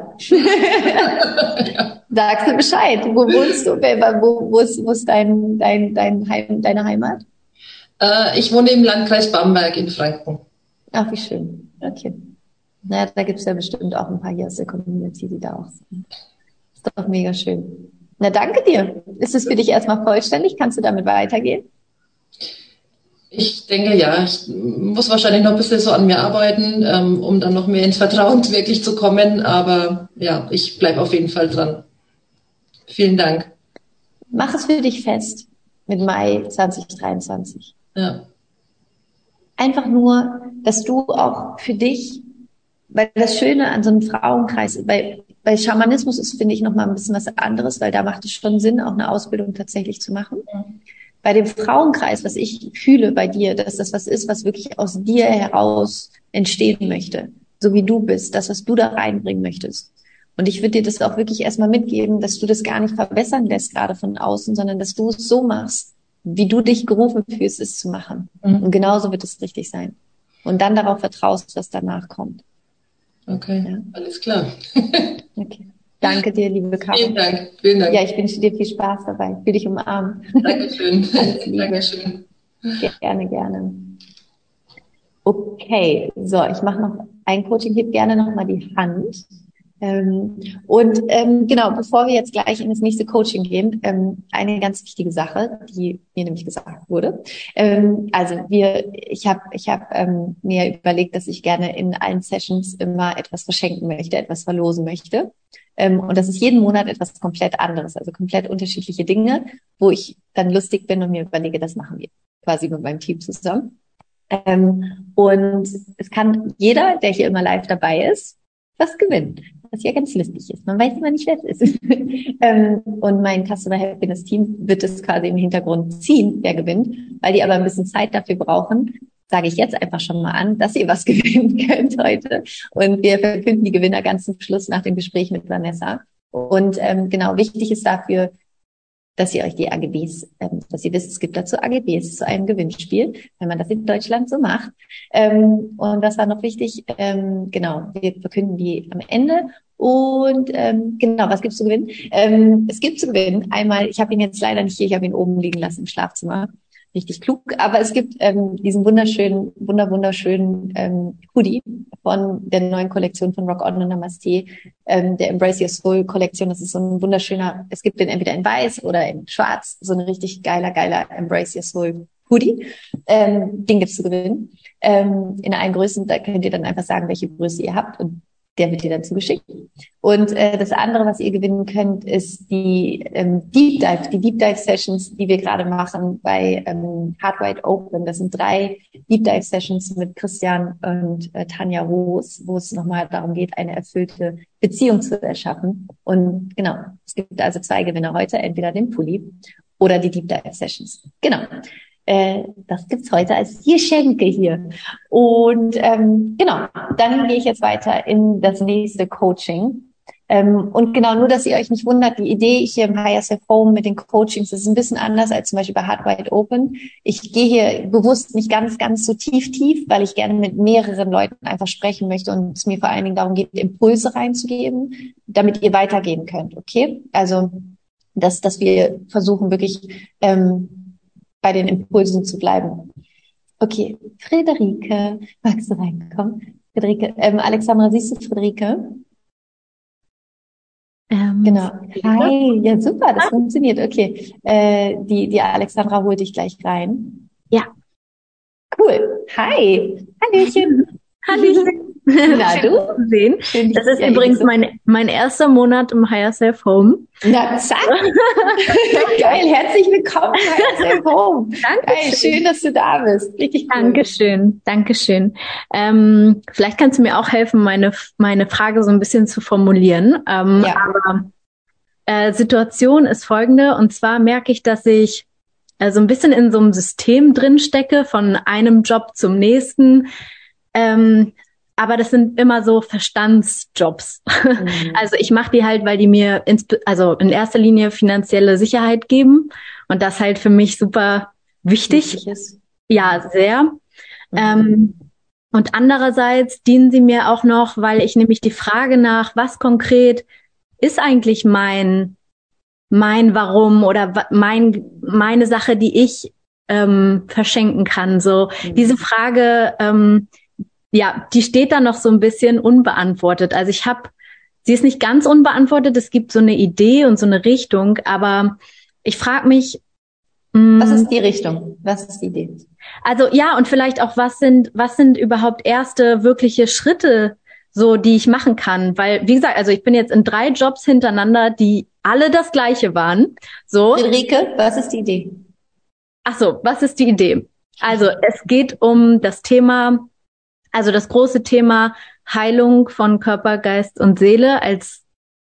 Sagst du Bescheid. Wo wohnst du? Wo, wo ist, wo ist dein, dein, dein Heim, deine Heimat? Äh, ich wohne im Landkreis Bamberg in Franken. Ach, wie schön. Okay. Naja, da gibt's ja bestimmt auch ein paar hier aus der Community, die da auch sind. Ist doch mega schön. Na, danke dir. Ist es für dich erstmal vollständig? Kannst du damit weitergehen? Ich denke, ja, ich muss wahrscheinlich noch ein bisschen so an mir arbeiten, ähm, um dann noch mehr ins Vertrauen wirklich zu kommen. Aber ja, ich bleibe auf jeden Fall dran. Vielen Dank. Mach es für dich fest mit Mai zwanzig dreiundzwanzig. Ja. Einfach nur, dass du auch für dich, weil das Schöne an so einem Frauenkreis, bei, bei Schamanismus ist, finde ich, nochmal ein bisschen was anderes, weil da macht es schon Sinn, auch eine Ausbildung tatsächlich zu machen. Mhm. Bei dem Frauenkreis, was ich fühle bei dir, dass das was ist, was wirklich aus dir heraus entstehen möchte, so wie du bist, das, was du da reinbringen möchtest. Und ich würde dir das auch wirklich erstmal mitgeben, dass du das gar nicht verbessern lässt, gerade von außen, sondern dass du es so machst, wie du dich gerufen fühlst, es zu machen. Mhm. Und genauso wird es richtig sein. Und dann darauf vertraust, was danach kommt. Okay, ja? Alles klar. Okay. Danke dir, liebe Caro. Vielen Dank, vielen Dank. Ja, ich wünsche dir viel Spaß dabei. Fühl dich umarmt. Dankeschön. Dankeschön. Gerne, gerne. Okay, so, ich mache noch ein Coaching, heb gerne nochmal die Hand. Ähm, und ähm, genau, bevor wir jetzt gleich in das nächste Coaching gehen, ähm, eine ganz wichtige Sache, die mir nämlich gesagt wurde. Ähm, also wir, ich habe, ich habe ähm, mir überlegt, dass ich gerne in allen Sessions immer etwas verschenken möchte, etwas verlosen möchte. Ähm, und das ist jeden Monat etwas komplett anderes, also komplett unterschiedliche Dinge, wo ich dann lustig bin und mir überlege, das machen wir quasi mit meinem Team zusammen. Ähm, und es kann jeder, der hier immer live dabei ist, was gewinnen. Was ja ganz lustig ist. Man weiß immer nicht, wer es ist. ähm, und mein Customer Happiness Team wird es quasi im Hintergrund ziehen, wer gewinnt. Weil die aber ein bisschen Zeit dafür brauchen, sage ich jetzt einfach schon mal an, dass ihr was gewinnen könnt heute. Und wir verkünden die Gewinner ganz zum Schluss nach dem Gespräch mit Vanessa. Und ähm, genau, wichtig ist dafür, dass ihr euch die A G Bs, ähm, dass ihr wisst, es gibt dazu A G Bs zu einem Gewinnspiel, wenn man das in Deutschland so macht. Ähm, und was war noch wichtig? Ähm, genau, wir verkünden die am Ende. Und ähm, genau, was gibt's zu gewinnen? Ähm, es gibt zu gewinnen einmal, ich habe ihn jetzt leider nicht hier, ich habe ihn oben liegen lassen im Schlafzimmer. Richtig klug, aber es gibt ähm, diesen wunderschönen, wunder wunderschönen ähm, Hoodie von der neuen Kollektion von Rock On und Namaste, ähm, der Embrace Your Soul Kollektion. Das ist so ein wunderschöner, es gibt den entweder in weiß oder in schwarz, so ein richtig geiler, geiler Embrace Your Soul Hoodie. Ähm, den gibt's zu gewinnen. Ähm, in allen Größen, da könnt ihr dann einfach sagen, welche Größe ihr habt und der wird dir dann zugeschickt. Und äh, das andere, was ihr gewinnen könnt, ist die ähm, Deep Dive, die Deep Dive Sessions, die wir gerade machen bei ähm, Heart Wide Open. Das sind drei Deep Dive Sessions mit Christian und äh, Tanja Roos, wo es nochmal darum geht, eine erfüllte Beziehung zu erschaffen. Und genau, es gibt also zwei Gewinner heute, entweder den Pulli oder die Deep Dive Sessions. Genau. Äh, das gibt's heute als Geschenke hier. Und ähm, genau, dann gehe ich jetzt weiter in das nächste Coaching. Ähm, und genau, nur, dass ihr euch nicht wundert, die Idee hier im Higher Self Home mit den Coachings ist ein bisschen anders als zum Beispiel bei Heart Wide Open. Ich gehe hier bewusst nicht ganz, ganz so tief, tief, weil ich gerne mit mehreren Leuten einfach sprechen möchte und es mir vor allen Dingen darum geht, Impulse reinzugeben, damit ihr weitergehen könnt, okay? Also, dass, dass wir versuchen, wirklich ähm, bei den Impulsen zu bleiben. Okay, Friederike, magst du reinkommen? Friederike, ähm, Alexandra, siehst du Friederike? Ähm, Genau. Hi, ja super, das funktioniert. Okay, äh, die die Alexandra holt dich gleich rein. Ja. Cool. Hi, Hallöchen. Hallöchen. Na Schön, du? zu sehen. Schön, dich Das ist zu übrigens sehen. mein, mein erster Monat im Higher Self Home. Na zack. Geil, herzlich willkommen bei Self Home. Danke. Geil, schön, dass du da bist. Richtig cool. Dankeschön, Dankeschön. Ähm, vielleicht kannst du mir auch helfen, meine meine Frage so ein bisschen zu formulieren. Ähm, Ja. Aber äh, Situation ist folgende, und zwar merke ich, dass ich äh, so ein bisschen in so einem System drin stecke, von einem Job zum nächsten. Ähm, aber das sind immer so Verstandsjobs. Mhm. Also ich mache die halt, weil die mir ins, also in erster Linie finanzielle Sicherheit geben, und das halt für mich super wichtig. Wichtig ist. Ja, sehr. Mhm. Ähm, und andererseits dienen sie mir auch noch, weil ich nämlich die Frage nach, was konkret ist eigentlich mein mein Warum oder wa- mein meine Sache, die ich ähm, verschenken kann. So Mhm. diese Frage, ähm, ja, die steht da noch so ein bisschen unbeantwortet. Also ich habe, sie ist nicht ganz unbeantwortet. Es gibt so eine Idee und so eine Richtung, aber ich frage mich, Was mh, ist die Richtung? Was ist die Idee? also ja, und vielleicht auch, was sind, was sind überhaupt erste wirkliche Schritte, so die ich machen kann? Weil, wie gesagt, also ich bin jetzt in drei Jobs hintereinander, die alle das Gleiche waren. So, Friederike, was ist die Idee? ach so, was ist die Idee? Also es geht um das Thema, also das große Thema Heilung von Körper, Geist und Seele als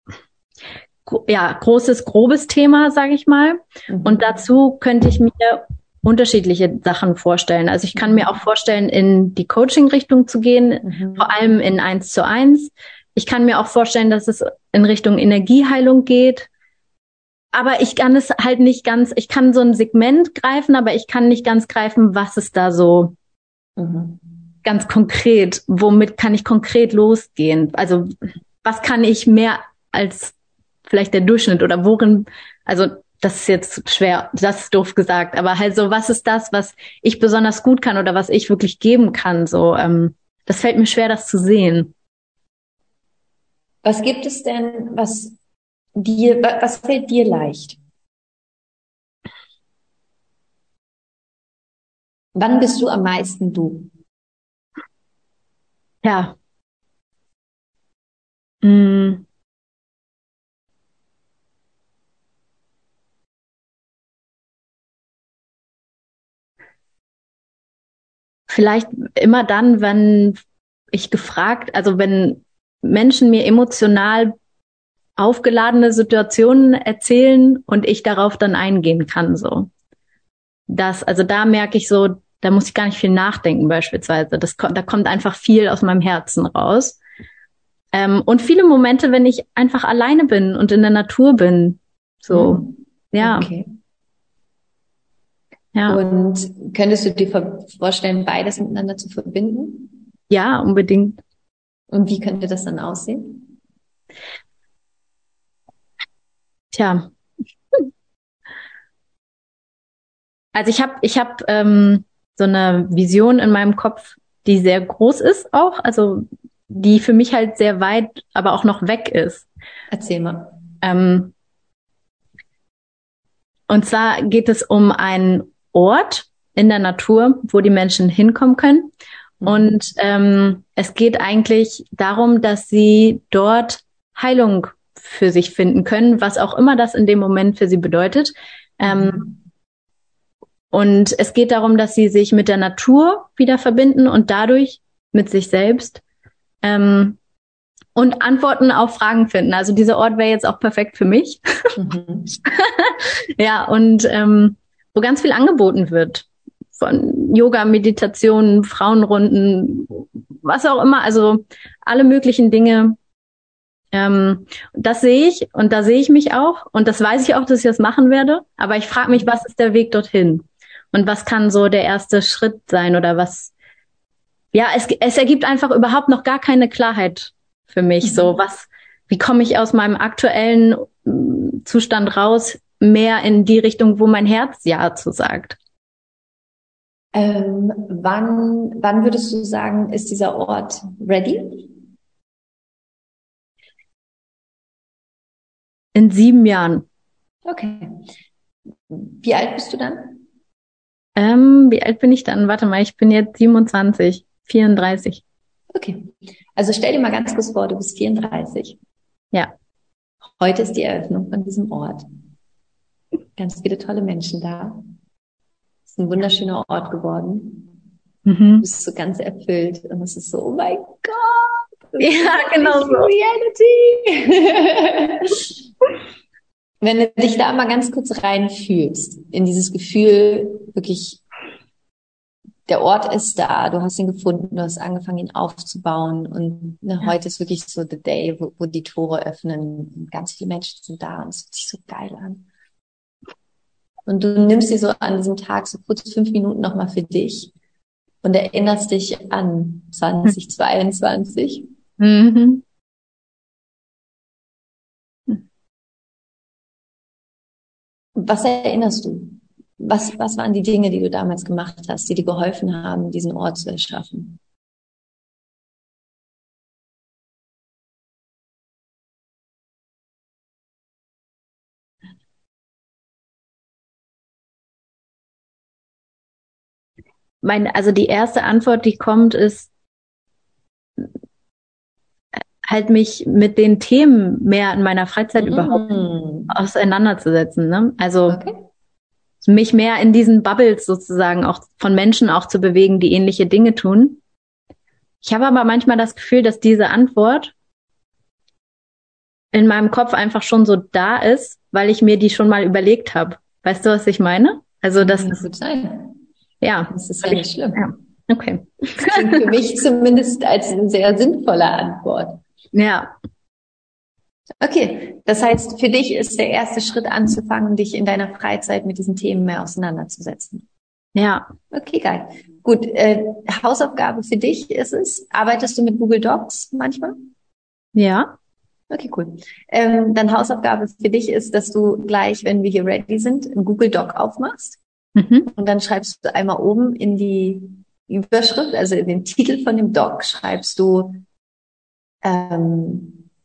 gro- ja großes, grobes Thema, sage ich mal. Mhm. Und dazu könnte ich mir unterschiedliche Sachen vorstellen. Also ich kann mir auch vorstellen, in die Coaching-Richtung zu gehen, Mhm. vor allem in eins zu eins. Ich kann mir auch vorstellen, dass es in Richtung Energieheilung geht. Aber ich kann es halt nicht ganz, ich kann so ein Segment greifen, aber ich kann nicht ganz greifen, was ist da so Mhm. ganz konkret, womit kann ich konkret losgehen? Also was kann ich mehr als vielleicht der Durchschnitt oder worin, also das ist jetzt schwer, das ist doof gesagt, aber halt so, was ist das, was ich besonders gut kann oder was ich wirklich geben kann? So, ähm, das fällt mir schwer, das zu sehen. Was gibt es denn, was dir, wa- was fällt dir leicht? Wann bist du am meisten du? Ja. Mm. Vielleicht immer dann, wenn ich gefragt, also wenn Menschen mir emotional aufgeladene Situationen erzählen und ich darauf dann eingehen kann, so. Das, also da merke ich so, da muss ich gar nicht viel nachdenken beispielsweise. Das, ko- da kommt einfach viel aus meinem Herzen raus. Ähm, und viele Momente, wenn ich einfach alleine bin und in der Natur bin, so, Mhm. ja, Okay. ja, Und könntest du dir vor- vorstellen, beides miteinander zu verbinden? ja, unbedingt. Und wie könnte das dann aussehen? Tja, also ich habe, ich habe ähm, so eine Vision in meinem Kopf, die sehr groß ist auch, also die für mich halt sehr weit, aber auch noch weg ist. Erzähl mal. Ähm, und zwar geht es um einen Ort in der Natur, wo die Menschen hinkommen können. Mhm. Und ähm, es geht eigentlich darum, dass sie dort Heilung für sich finden können, was auch immer das in dem Moment für sie bedeutet. Ähm, Mhm. und es geht darum, dass sie sich mit der Natur wieder verbinden und dadurch mit sich selbst ähm, und Antworten auf Fragen finden. Also dieser Ort wäre jetzt auch perfekt für mich. Mhm. Ja, und ähm, wo ganz viel angeboten wird. Von Yoga, Meditation, Frauenrunden, was auch immer. Also alle möglichen Dinge, Ähm, das sehe ich und da sehe ich mich auch und das weiß ich auch, dass ich das machen werde. Aber ich frage mich, was ist der Weg dorthin? Und was kann so der erste Schritt sein oder was? Ja, es, es ergibt einfach überhaupt noch gar keine Klarheit für mich. Mhm. So, was, wie komme ich aus meinem aktuellen mm, Zustand raus, mehr in die Richtung, wo mein Herz Ja zu sagt? Ähm, wann, wann würdest du sagen, ist dieser Ort ready? In sieben Jahren. Okay. Wie alt bist du dann? Ähm, wie alt bin ich dann? Warte mal, ich bin jetzt siebenundzwanzig, vierunddreißig. Okay. Also stell dir mal ganz kurz vor, du bist vierunddreißig. Ja. Heute ist die Eröffnung von diesem Ort. Ganz viele tolle Menschen da. Es ist ein wunderschöner Ort geworden. Mhm. Du bist so ganz erfüllt und es ist so, oh mein Gott. Ja, genau so. Reality. Wenn du dich da mal ganz kurz reinfühlst, in dieses Gefühl, wirklich, der Ort ist da, du hast ihn gefunden, du hast angefangen, ihn aufzubauen und ne, ja. Heute ist wirklich so the day, wo, wo die Tore öffnen und ganz viele Menschen sind da und es fühlt sich so geil an. Und du nimmst dir so an diesem Tag so kurz fünf Minuten nochmal für dich und erinnerst dich an zwanzig zweiundzwanzig. Mhm. Was erinnerst du? Was, was waren die Dinge, die du damals gemacht hast, die dir geholfen haben, diesen Ort zu erschaffen? Meine, also die erste Antwort, die kommt, ist halt mich mit den Themen mehr in meiner Freizeit mm. überhaupt auseinanderzusetzen. Ne? Also okay. Mich mehr in diesen Bubbles sozusagen auch von Menschen auch zu bewegen, die ähnliche Dinge tun. Ich habe aber manchmal das Gefühl, dass diese Antwort in meinem Kopf einfach schon so da ist, weil ich mir die schon mal überlegt habe. Weißt du, was ich meine? Also das kann gut sein. Ja, das ist ja nicht schlimm. Ja. Okay. Das klingt für mich zumindest als eine sehr sinnvolle Antwort. Ja. Okay, das heißt, für dich ist der erste Schritt anzufangen, dich in deiner Freizeit mit diesen Themen mehr auseinanderzusetzen. Ja. Okay, geil. Gut, äh, Hausaufgabe für dich ist es, arbeitest du mit Google Docs manchmal? Ja. Okay, cool. Ähm, dann Hausaufgabe für dich ist, dass du gleich, wenn wir hier ready sind, einen Google Doc aufmachst. Mhm. Und dann schreibst du einmal oben in die Überschrift, also in den Titel von dem Doc, schreibst du ähm,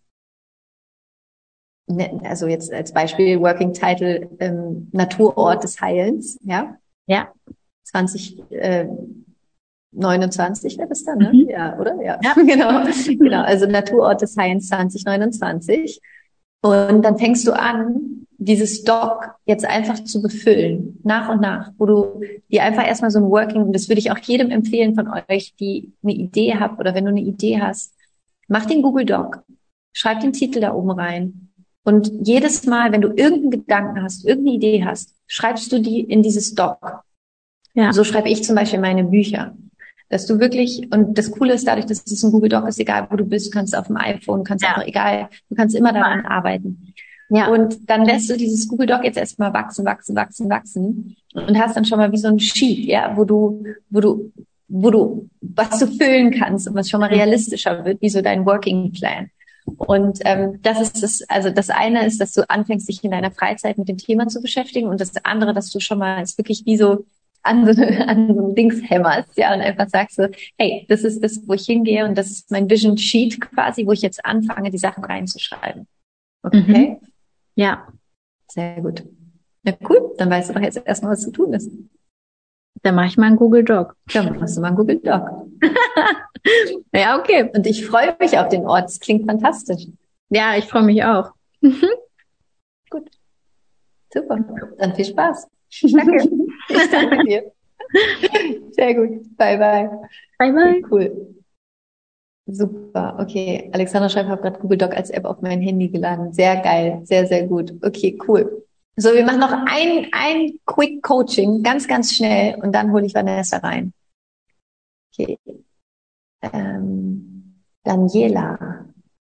also jetzt als Beispiel Working Title ähm, Naturort des Heilens, ja? Ja. zwanzig neunundzwanzig wäre das dann, ne? Mhm. Ja, oder? Ja, ja. genau. Genau, also Naturort des Heilens zwanzig neunundzwanzig. Und dann fängst du an, dieses Doc jetzt einfach zu befüllen, nach und nach, wo du dir einfach erstmal so ein Working, und das würde ich auch jedem empfehlen von euch, die eine Idee habt oder wenn du eine Idee hast, mach den Google Doc, schreib den Titel da oben rein. Und jedes Mal, wenn du irgendeinen Gedanken hast, irgendeine Idee hast, schreibst du die in dieses Doc. Ja. So schreibe ich zum Beispiel meine Bücher. Dass du wirklich, und das Coole ist dadurch, dass es ein Google Doc ist, egal wo du bist, du kannst auf dem iPhone, du kannst ja. einfach, egal, du kannst immer daran ja. arbeiten. Ja. Und dann lässt du dieses Google Doc jetzt erstmal wachsen, wachsen, wachsen, wachsen und hast dann schon mal wie so ein Sheet, ja, wo du, wo du, wo du, was du füllen kannst und was schon mal realistischer wird, wie so dein Working Plan. Und ähm, das ist das, also das eine ist, dass du anfängst, dich in deiner Freizeit mit dem Thema zu beschäftigen und das andere, dass du schon mal, ist wirklich wie so an so, an so ein Dings hämmerst, ja, und einfach sagst so, hey, das ist das, wo ich hingehe und das ist mein Vision Sheet quasi, wo ich jetzt anfange, die Sachen reinzuschreiben. Okay? Mhm. Ja. Sehr gut. Ja, cool. Dann weißt du doch jetzt erstmal, was zu tun ist. Dann mache ich mal einen Google Doc. Dann machst du mal einen Google Doc. Ja, okay. Und ich freue mich auf den Ort. Das klingt fantastisch. Ja, ich freue mich auch. Gut. Super. Dann viel Spaß. Danke. Ich danke dir. Sehr gut. Bye, bye. Bye, bye. Cool. Super. Okay. Alexandra schreibt, habe gerade Google Doc als App auf mein Handy geladen. Sehr geil. Sehr, sehr gut. Okay, cool. So, wir machen noch ein, ein Quick Coaching, ganz, ganz schnell, und dann hole ich Vanessa rein. Okay. Ähm, Daniela.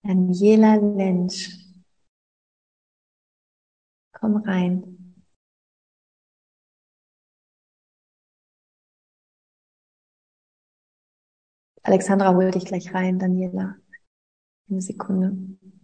Daniela Lentsch. Komm rein. Alexandra holt dich gleich rein, Daniela. Eine Sekunde.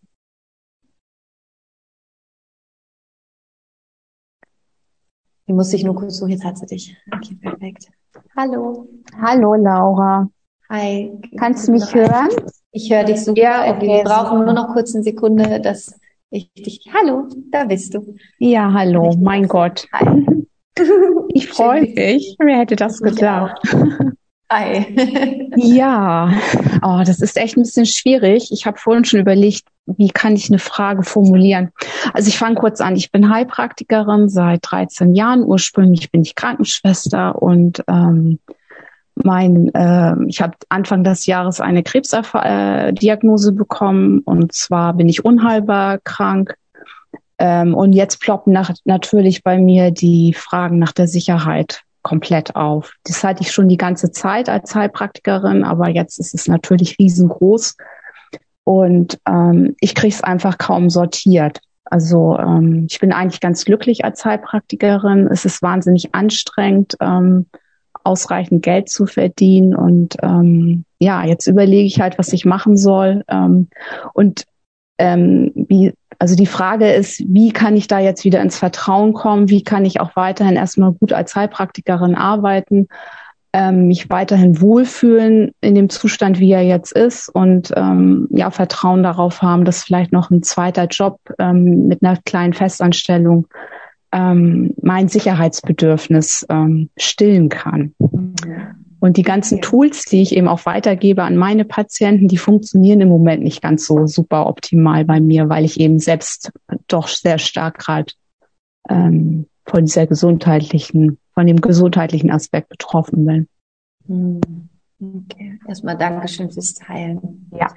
Die musste ich nur kurz so, jetzt hat sie dich. Okay, perfekt. Hallo. Hallo Laura. Hi. Kannst du mich hören? Ich höre dich super. Ja, okay, Wir brauchen super. nur noch kurz eine Sekunde, dass ich dich... Hallo, da bist du. Ja, hallo, Ich- mein Gott. Hi. Ich freue Schön, mich. Wer hätte das mich gedacht? auch. Hi. Ja, oh, das ist echt ein bisschen schwierig. Ich habe vorhin schon überlegt, wie kann ich eine Frage formulieren? Also ich fange kurz an. Ich bin Heilpraktikerin seit dreizehn Jahren. Ursprünglich bin ich Krankenschwester und ähm, mein, äh, ich habe Anfang des Jahres eine Krebsdiagnose bekommen und zwar bin ich unheilbar krank. Ähm, und jetzt ploppen nach, natürlich bei mir die Fragen nach der Sicherheit komplett auf. Das hatte ich schon die ganze Zeit als Heilpraktikerin, aber jetzt ist es natürlich riesengroß und ähm, ich kriege es einfach kaum sortiert. Also ähm, ich bin eigentlich ganz glücklich als Heilpraktikerin. Es ist wahnsinnig anstrengend, ähm, ausreichend Geld zu verdienen und ähm, ja, jetzt überlege ich halt, was ich machen soll ähm, und ähm, wie Also die Frage ist, wie kann ich da jetzt wieder ins Vertrauen kommen? Wie kann ich auch weiterhin erstmal gut als Heilpraktikerin arbeiten, ähm, mich weiterhin wohlfühlen in dem Zustand, wie er jetzt ist und ähm, ja Vertrauen darauf haben, dass vielleicht noch ein zweiter Job ähm, mit einer kleinen Festanstellung ähm, mein Sicherheitsbedürfnis ähm, stillen kann. Und die ganzen Tools, die ich eben auch weitergebe an meine Patienten, die funktionieren im Moment nicht ganz so super optimal bei mir, weil ich eben selbst doch sehr stark gerade ähm, von dieser gesundheitlichen, von dem gesundheitlichen Aspekt betroffen bin. Okay, erstmal Dankeschön fürs Teilen. Ja.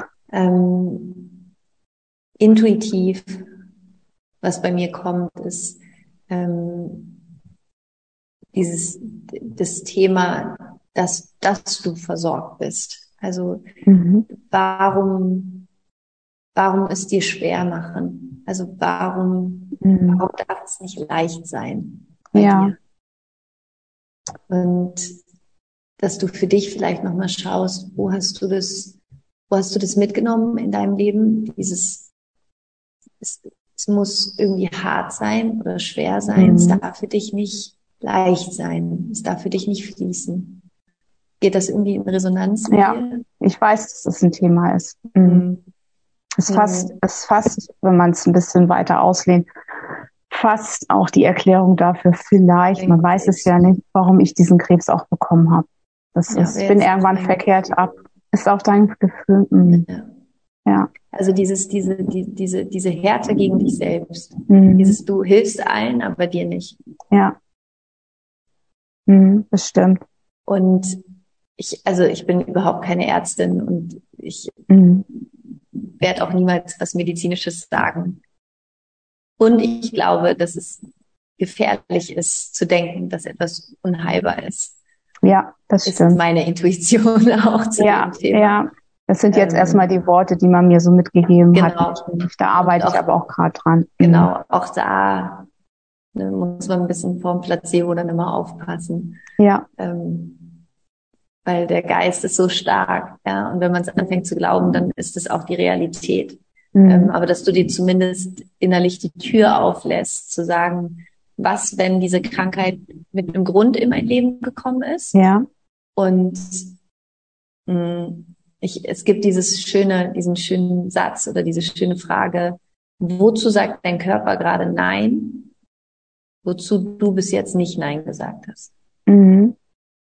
Ähm, intuitiv, was bei mir kommt, ist ähm, dieses das Thema, dass, dass du versorgt bist. Also Mhm. warum, warum es dir schwer machen? Also warum, Mhm. warum darf es nicht leicht sein bei Ja. dir? Und dass du für dich vielleicht nochmal schaust, wo hast du das, wo hast du das mitgenommen in deinem Leben? Dieses, es, es muss irgendwie hart sein oder schwer sein. Mhm. Es darf für dich nicht leicht sein. Es darf für dich nicht fließen. Geht das irgendwie in Resonanz mit Ja. dir? Ich weiß, dass das ein Thema ist. Mhm. Mhm. Es ist fast, es ist fast, wenn man es ein bisschen weiter auslehnt, fast auch die Erklärung dafür, vielleicht, man weiß es ja nicht, warum ich diesen Krebs auch bekommen habe. Das Ja, ist, ich wäre bin jetzt irgendwann dein verkehrt Gefühl. ab. Ist auch dein Gefühl? Mhm. Ja. Ja. Also dieses, diese, die, diese, diese Härte gegen dich selbst. Mhm. Dieses, du hilfst allen, aber dir nicht. Ja. Mhm, das stimmt. Und ich, also ich bin überhaupt keine Ärztin und ich Mhm. werde auch niemals was Medizinisches sagen. Und ich glaube, dass es gefährlich ist, zu denken, dass etwas unheilbar ist. Ja, das Ist stimmt. meine Intuition auch zu Ja, dem Thema. ja. Das sind jetzt Ähm, erstmal die Worte, die man mir so mitgegeben genau. hat. Da arbeite Und ich auch- aber auch gerade dran. Mhm. Genau, auch da ne, muss man ein bisschen vorm Placebo dann immer aufpassen. Ja. Ähm, weil der Geist ist so stark, ja, und wenn man es anfängt zu glauben, dann ist es auch die Realität. Mhm. Ähm, aber dass du dir zumindest innerlich die Tür auflässt, zu sagen, was, wenn diese Krankheit mit einem Grund in mein Leben gekommen ist? Ja. Und mh, ich, es gibt dieses schöne, diesen schönen Satz oder diese schöne Frage, wozu sagt dein Körper gerade Nein, wozu du bis jetzt nicht Nein gesagt hast? Mhm.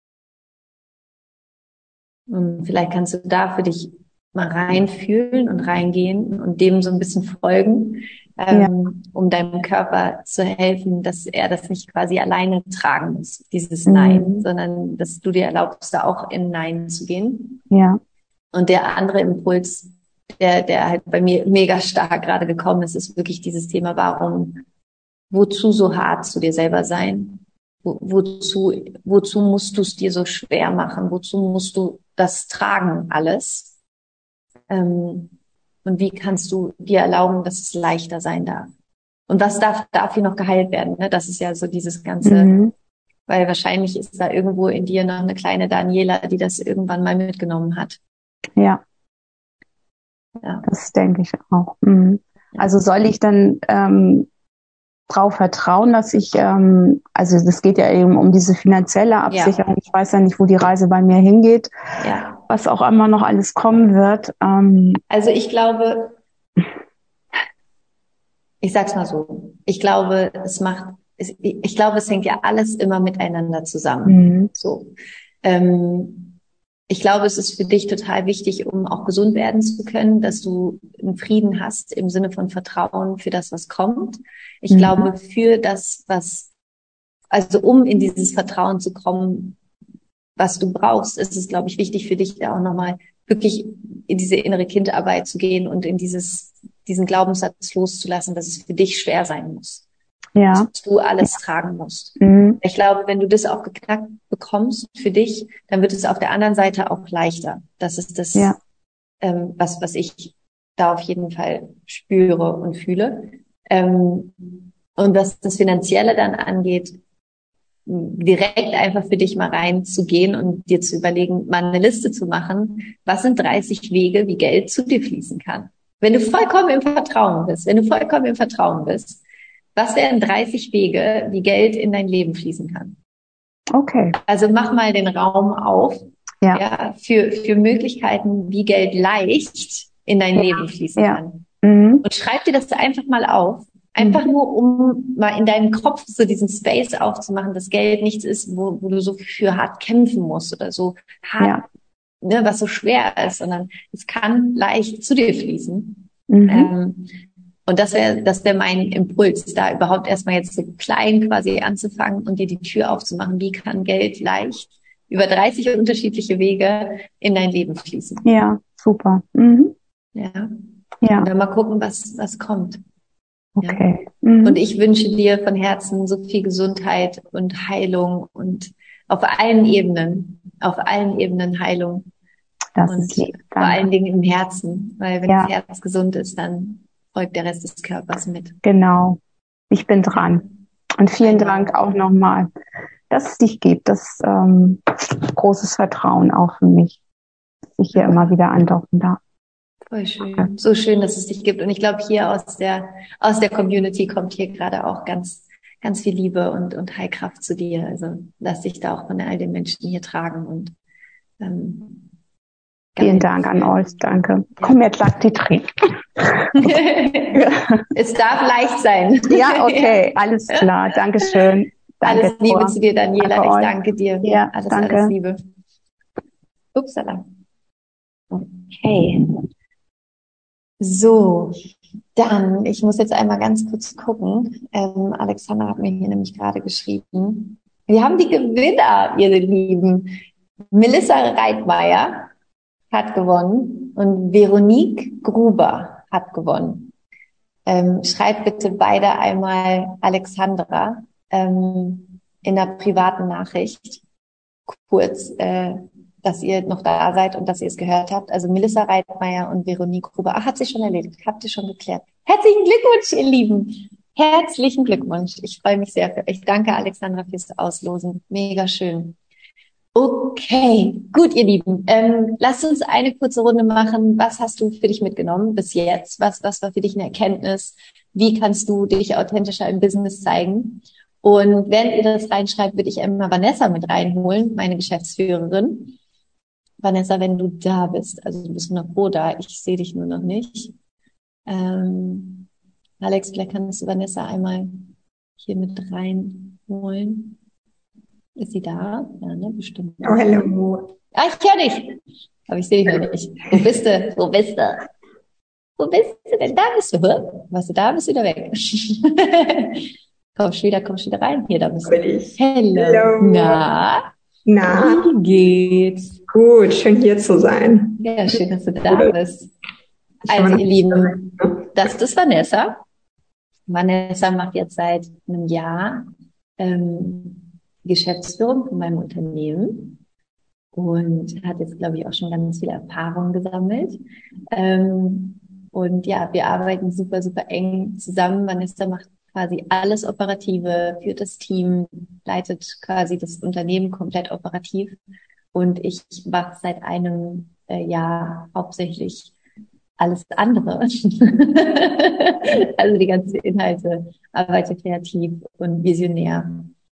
Und vielleicht kannst du da für dich mal reinfühlen und reingehen und dem so ein bisschen folgen, ähm, ja. um deinem Körper zu helfen, dass er das nicht quasi alleine tragen muss, dieses Mhm. Nein, sondern dass du dir erlaubst, da auch in Nein zu gehen. Ja. Und der andere Impuls, der, der halt bei mir mega stark gerade gekommen ist, ist wirklich dieses Thema, warum, wozu so hart zu dir selber sein? Wo, wozu, wozu musst du es dir so schwer machen? Wozu musst du das tragen alles? Ähm, Und wie kannst du dir erlauben, dass es leichter sein darf? Und was darf dafür noch geheilt werden? Ne? Das ist ja so dieses ganze, Mhm. weil wahrscheinlich ist da irgendwo in dir noch eine kleine Daniela, die das irgendwann mal mitgenommen hat. Ja, Ja. das denke ich auch. Mhm. Also soll ich dann ähm, drauf vertrauen, dass ich, ähm, also das geht ja eben um diese finanzielle Absicherung. Ja. Ich weiß ja nicht, wo die Reise bei mir hingeht, Ja. was auch immer noch alles kommen wird. Ähm, Also ich glaube, ich sag's mal so, ich glaube, es macht, es, ich glaube, es hängt ja alles immer miteinander zusammen. mhm. So. Ähm, ich glaube, es ist für dich total wichtig, um auch gesund werden zu können, dass du einen Frieden hast im Sinne von Vertrauen für das, was kommt. Ich Mhm. glaube, für das, was, also um in dieses Vertrauen zu kommen, was du brauchst, ist es, glaube ich, wichtig für dich, da auch nochmal wirklich in diese innere Kindarbeit zu gehen und in dieses, diesen Glaubenssatz loszulassen, dass es für dich schwer sein muss. Ja. Dass du alles tragen musst. Mhm. Ich glaube, wenn du das auch geknackt bekommst für dich, dann wird es auf der anderen Seite auch leichter. Das ist das, Ja. ähm, was, was ich da auf jeden Fall spüre und fühle. Ähm, und was das Finanzielle dann angeht, direkt einfach für dich mal reinzugehen und dir zu überlegen, mal eine Liste zu machen, was sind dreißig Wege, wie Geld zu dir fließen kann. Wenn du vollkommen im Vertrauen bist, wenn du vollkommen im Vertrauen bist, was wären dreißig Wege, wie Geld in dein Leben fließen kann? Okay. Also mach mal den Raum auf, Ja. ja, für, für Möglichkeiten, wie Geld leicht in dein Ja. Leben fließen Ja. kann. Mhm. Und schreib dir das einfach mal auf. Einfach Mhm. nur, um mal in deinem Kopf so diesen Space aufzumachen, dass Geld nichts ist, wo, wo du so für hart kämpfen musst oder so hart, Ja. ne, was so schwer ist, sondern es kann leicht zu dir fließen. Mhm. Ähm, und das wäre, das wäre mein Impuls, da überhaupt erstmal jetzt so klein quasi anzufangen und dir die Tür aufzumachen. Wie kann Geld leicht über dreißig unterschiedliche Wege in dein Leben fließen? Ja, super. Mhm. Ja. Ja. Und dann mal gucken, was, was kommt. Okay. Ja. Mhm. Und ich wünsche dir von Herzen so viel Gesundheit und Heilung und auf allen Ebenen, auf allen Ebenen Heilung. Das und ist lieb. vor Danke. allen Dingen im Herzen, weil wenn Ja. das Herz gesund ist, dann folgt der Rest des Körpers mit. Genau. Ich bin dran. Und vielen Genau. Dank auch nochmal, dass es dich gibt. Das ähm, großes Vertrauen auch für mich, dass ich hier immer wieder andocken darf. Voll schön. So schön, dass es dich gibt. Und ich glaube, hier aus der, aus der Community kommt hier gerade auch ganz, ganz viel Liebe und, und Heilkraft zu dir. Also lass dich da auch von all den Menschen hier tragen und, ähm, Vielen Dank an euch. Danke. Komm, jetzt sag die Tränen. Es darf leicht sein. Ja, okay. Alles klar. Dankeschön. Danke. Alles Liebe zu dir, Daniela. Danke Ich euch. danke dir. Ja, alles, danke. alles Liebe. Upsala. Okay. So, dann, ich muss jetzt einmal ganz kurz gucken. Ähm, Alexandra hat mir hier nämlich gerade geschrieben. Wir haben die Gewinner, ihr Lieben. Melissa Reitmeier hat gewonnen und Veronique Gruber hat gewonnen. Ähm, schreibt bitte beide einmal Alexandra ähm, in einer privaten Nachricht kurz, äh, dass ihr noch da seid und dass ihr es gehört habt. Also Melissa Reitmeier und Veronique Gruber. Ach, hat sich schon erledigt. Habt ihr schon geklärt. Herzlichen Glückwunsch, ihr Lieben. Herzlichen Glückwunsch. Ich freue mich sehr für euch. Danke, Alexandra, fürs Auslosen. Mega schön. Okay, gut, ihr Lieben. Ähm, lasst uns eine kurze Runde machen. Was hast du für dich mitgenommen bis jetzt? Was, was war für dich eine Erkenntnis? Wie kannst du dich authentischer im Business zeigen? Und während ihr das reinschreibt, würde ich immer Vanessa mit reinholen, meine Geschäftsführerin. Vanessa, wenn du da bist, also du bist noch pro da, ich sehe dich nur noch nicht. Ähm, Alex, vielleicht kannst du Vanessa einmal hier mit reinholen. Ist sie da? Ja, ne, bestimmt. Oh, hallo. Ah, ich höre dich. Aber ich sehe dich noch nicht. Wo bist du? Wo bist du? Wo bist du denn? Da bist du. Warst du da? Bist du wieder weg. Kommst du wieder, kommst du wieder rein? Hier, da bist du. Bin ich. Hello. Hello. Na? Na, Wie geht's? gut, schön hier zu sein. Ja, schön, dass du da bist. Also, ihr Lieben, das ist Vanessa. Vanessa macht jetzt seit einem Jahr ähm, Geschäftsführung von meinem Unternehmen und hat jetzt, glaube ich, auch schon ganz viel Erfahrung gesammelt. Ähm, Und ja, wir arbeiten super, super eng zusammen. Vanessa macht quasi alles Operative, führt das Team, leitet quasi das Unternehmen komplett operativ. Und ich mache seit einem äh, Jahr hauptsächlich alles andere. Also die ganzen Inhalte, arbeite kreativ und visionär.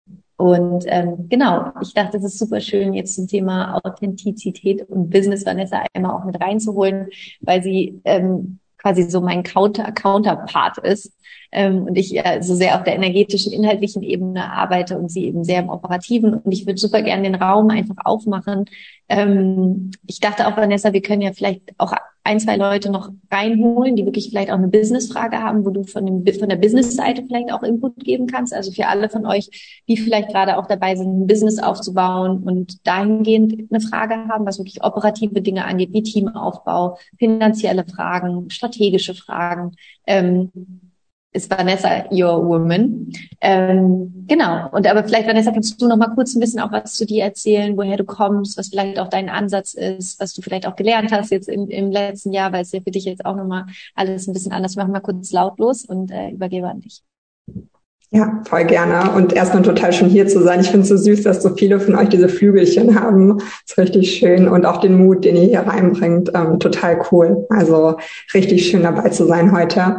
Und ähm, genau, ich dachte, es ist super schön, jetzt zum Thema Authentizität und Business Vanessa einmal auch mit reinzuholen, weil sie ähm, quasi so mein Counter Counterpart ist ähm, und ich äh, so sehr auf der energetischen, inhaltlichen Ebene arbeite und sie eben sehr im Operativen. Und ich würde super gerne den Raum einfach aufmachen. Ähm, ich dachte auch, Vanessa, wir können ja vielleicht auch ein, zwei Leute noch reinholen, die wirklich vielleicht auch eine Businessfrage haben, wo du von dem von der Business-Seite vielleicht auch Input geben kannst. Also für alle von euch, die vielleicht gerade auch dabei sind, ein Business aufzubauen und dahingehend eine Frage haben, was wirklich operative Dinge angeht, wie Teamaufbau, finanzielle Fragen, strategische Fragen. Ähm, ist Vanessa your woman? Ähm, genau. Und aber vielleicht, Vanessa, kannst du noch mal kurz ein bisschen auch was zu dir erzählen, woher du kommst, was vielleicht auch dein Ansatz ist, was du vielleicht auch gelernt hast jetzt im, im letzten Jahr, weil es ja für dich jetzt auch noch mal alles ein bisschen anders. Wir machen mal kurz lautlos und äh, übergebe an dich. Ja, voll gerne. Und erstmal total schön hier zu sein. Ich finde es so süß, dass so viele von euch diese Flügelchen haben. Das ist richtig schön. Und auch den Mut, den ihr hier reinbringt, ähm, total cool. Also richtig schön dabei zu sein heute.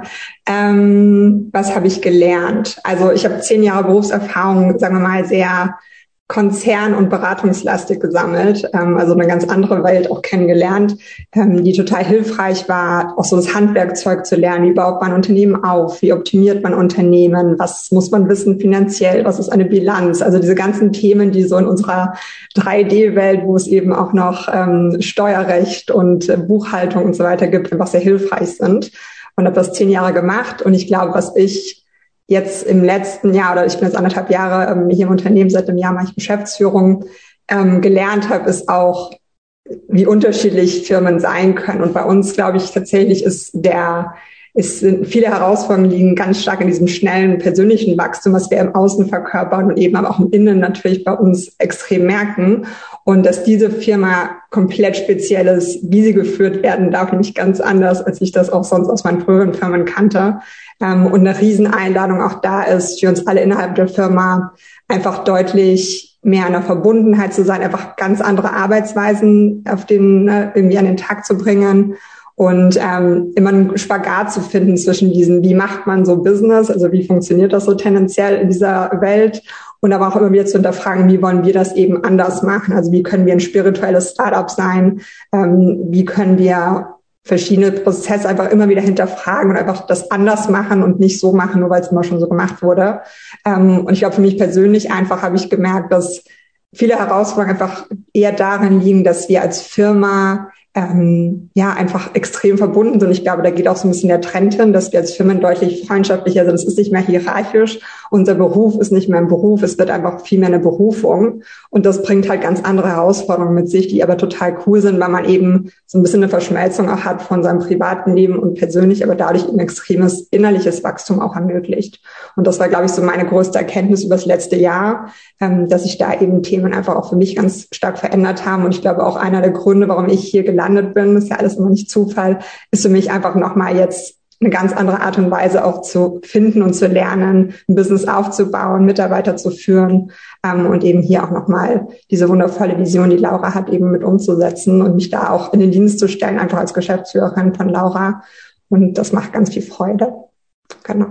Ähm, was habe ich gelernt? Also ich habe zehn Jahre Berufserfahrung, sagen wir mal, sehr Konzern- und beratungslastig gesammelt, ähm, also eine ganz andere Welt auch kennengelernt, ähm, die total hilfreich war, auch so das Handwerkzeug zu lernen. Wie baut man Unternehmen auf? Wie optimiert man Unternehmen? Was muss man wissen finanziell? Was ist eine Bilanz? Also diese ganzen Themen, die so in unserer drei D Welt, wo es eben auch noch ähm, Steuerrecht und äh, Buchhaltung und so weiter gibt, einfach sehr hilfreich sind. Und habe das zehn Jahre gemacht. Und ich glaube, was ich jetzt im letzten Jahr, oder ich bin jetzt anderthalb Jahre ähm, hier im Unternehmen, seit einem Jahr mache ich Geschäftsführung, ähm, gelernt habe, ist auch, wie unterschiedlich Firmen sein können. Und bei uns, glaube ich, tatsächlich ist der, es sind viele Herausforderungen liegen ganz stark in diesem schnellen persönlichen Wachstum, was wir im Außen verkörpern und eben aber auch im Innen natürlich bei uns extrem merken. Und dass diese Firma komplett speziell ist, wie sie geführt werden darf, nämlich ganz anders, als ich das auch sonst aus meinen früheren Firmen kannte. Ähm, und eine Rieseneinladung auch da ist, für uns alle innerhalb der Firma einfach deutlich mehr in der Verbundenheit zu sein, einfach ganz andere Arbeitsweisen auf den, ne, irgendwie an den Tag zu bringen und ähm, immer einen Spagat zu finden zwischen diesen, wie macht man so Business, also wie funktioniert das so tendenziell in dieser Welt, und aber auch immer wieder zu hinterfragen, wie wollen wir das eben anders machen, also wie können wir ein spirituelles Startup sein, ähm, wie können wir verschiedene Prozesse einfach immer wieder hinterfragen und einfach das anders machen und nicht so machen, nur weil es immer schon so gemacht wurde. Ähm, und ich glaube, für mich persönlich einfach habe ich gemerkt, dass viele Herausforderungen einfach eher darin liegen, dass wir als Firma ähm, ja einfach extrem verbunden sind. Ich glaube, da geht auch so ein bisschen der Trend hin, dass wir als Firmen deutlich freundschaftlicher sind. Es ist nicht mehr hierarchisch. Unser Beruf ist nicht mehr ein Beruf. Es wird einfach viel mehr eine Berufung. Und das bringt halt ganz andere Herausforderungen mit sich, die aber total cool sind, weil man eben so ein bisschen eine Verschmelzung auch hat von seinem privaten Leben und persönlich, aber dadurch ein extremes innerliches Wachstum auch ermöglicht. Und das war, glaube ich, so meine größte Erkenntnis über das letzte Jahr, ähm, dass sich da eben Themen einfach auch für mich ganz stark verändert haben. Und ich glaube, auch einer der Gründe, warum ich hier gelandet bin, ist ja alles immer nicht Zufall, ist für mich einfach nochmal jetzt eine ganz andere Art und Weise auch zu finden und zu lernen, ein Business aufzubauen, Mitarbeiter zu führen, ähm, und eben hier auch nochmal diese wundervolle Vision, die Laura hat, eben mit umzusetzen und mich da auch in den Dienst zu stellen, einfach als Geschäftsführerin von Laura. Und das macht ganz viel Freude. Genau.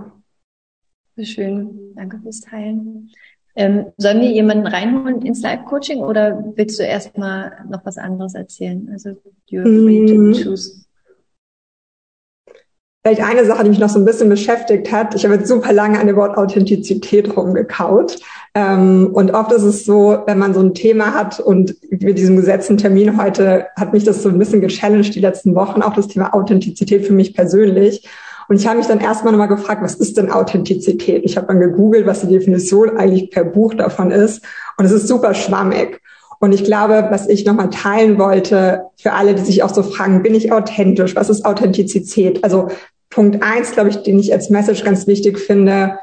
Schön. Danke fürs Teilen. Ähm, sollen wir jemanden reinholen ins Live-Coaching oder willst du erstmal noch was anderes erzählen? Also, you're free to choose. Vielleicht eine Sache, die mich noch so ein bisschen beschäftigt hat. Ich habe jetzt super lange an dem Wort Authentizität rumgekaut. Ähm, und oft ist es so, wenn man so ein Thema hat und mit diesem gesetzten Termin heute hat mich das so ein bisschen gechallenged die letzten Wochen, auch das Thema Authentizität für mich persönlich. Und ich habe mich dann erstmal nochmal gefragt, was ist denn Authentizität? Ich habe dann gegoogelt, was die Definition eigentlich per Buch davon ist. Und es ist super schwammig. Und ich glaube, was ich nochmal teilen wollte für alle, die sich auch so fragen, bin ich authentisch? Was ist Authentizität? Also Punkt eins, glaube ich, den ich als Message ganz wichtig finde,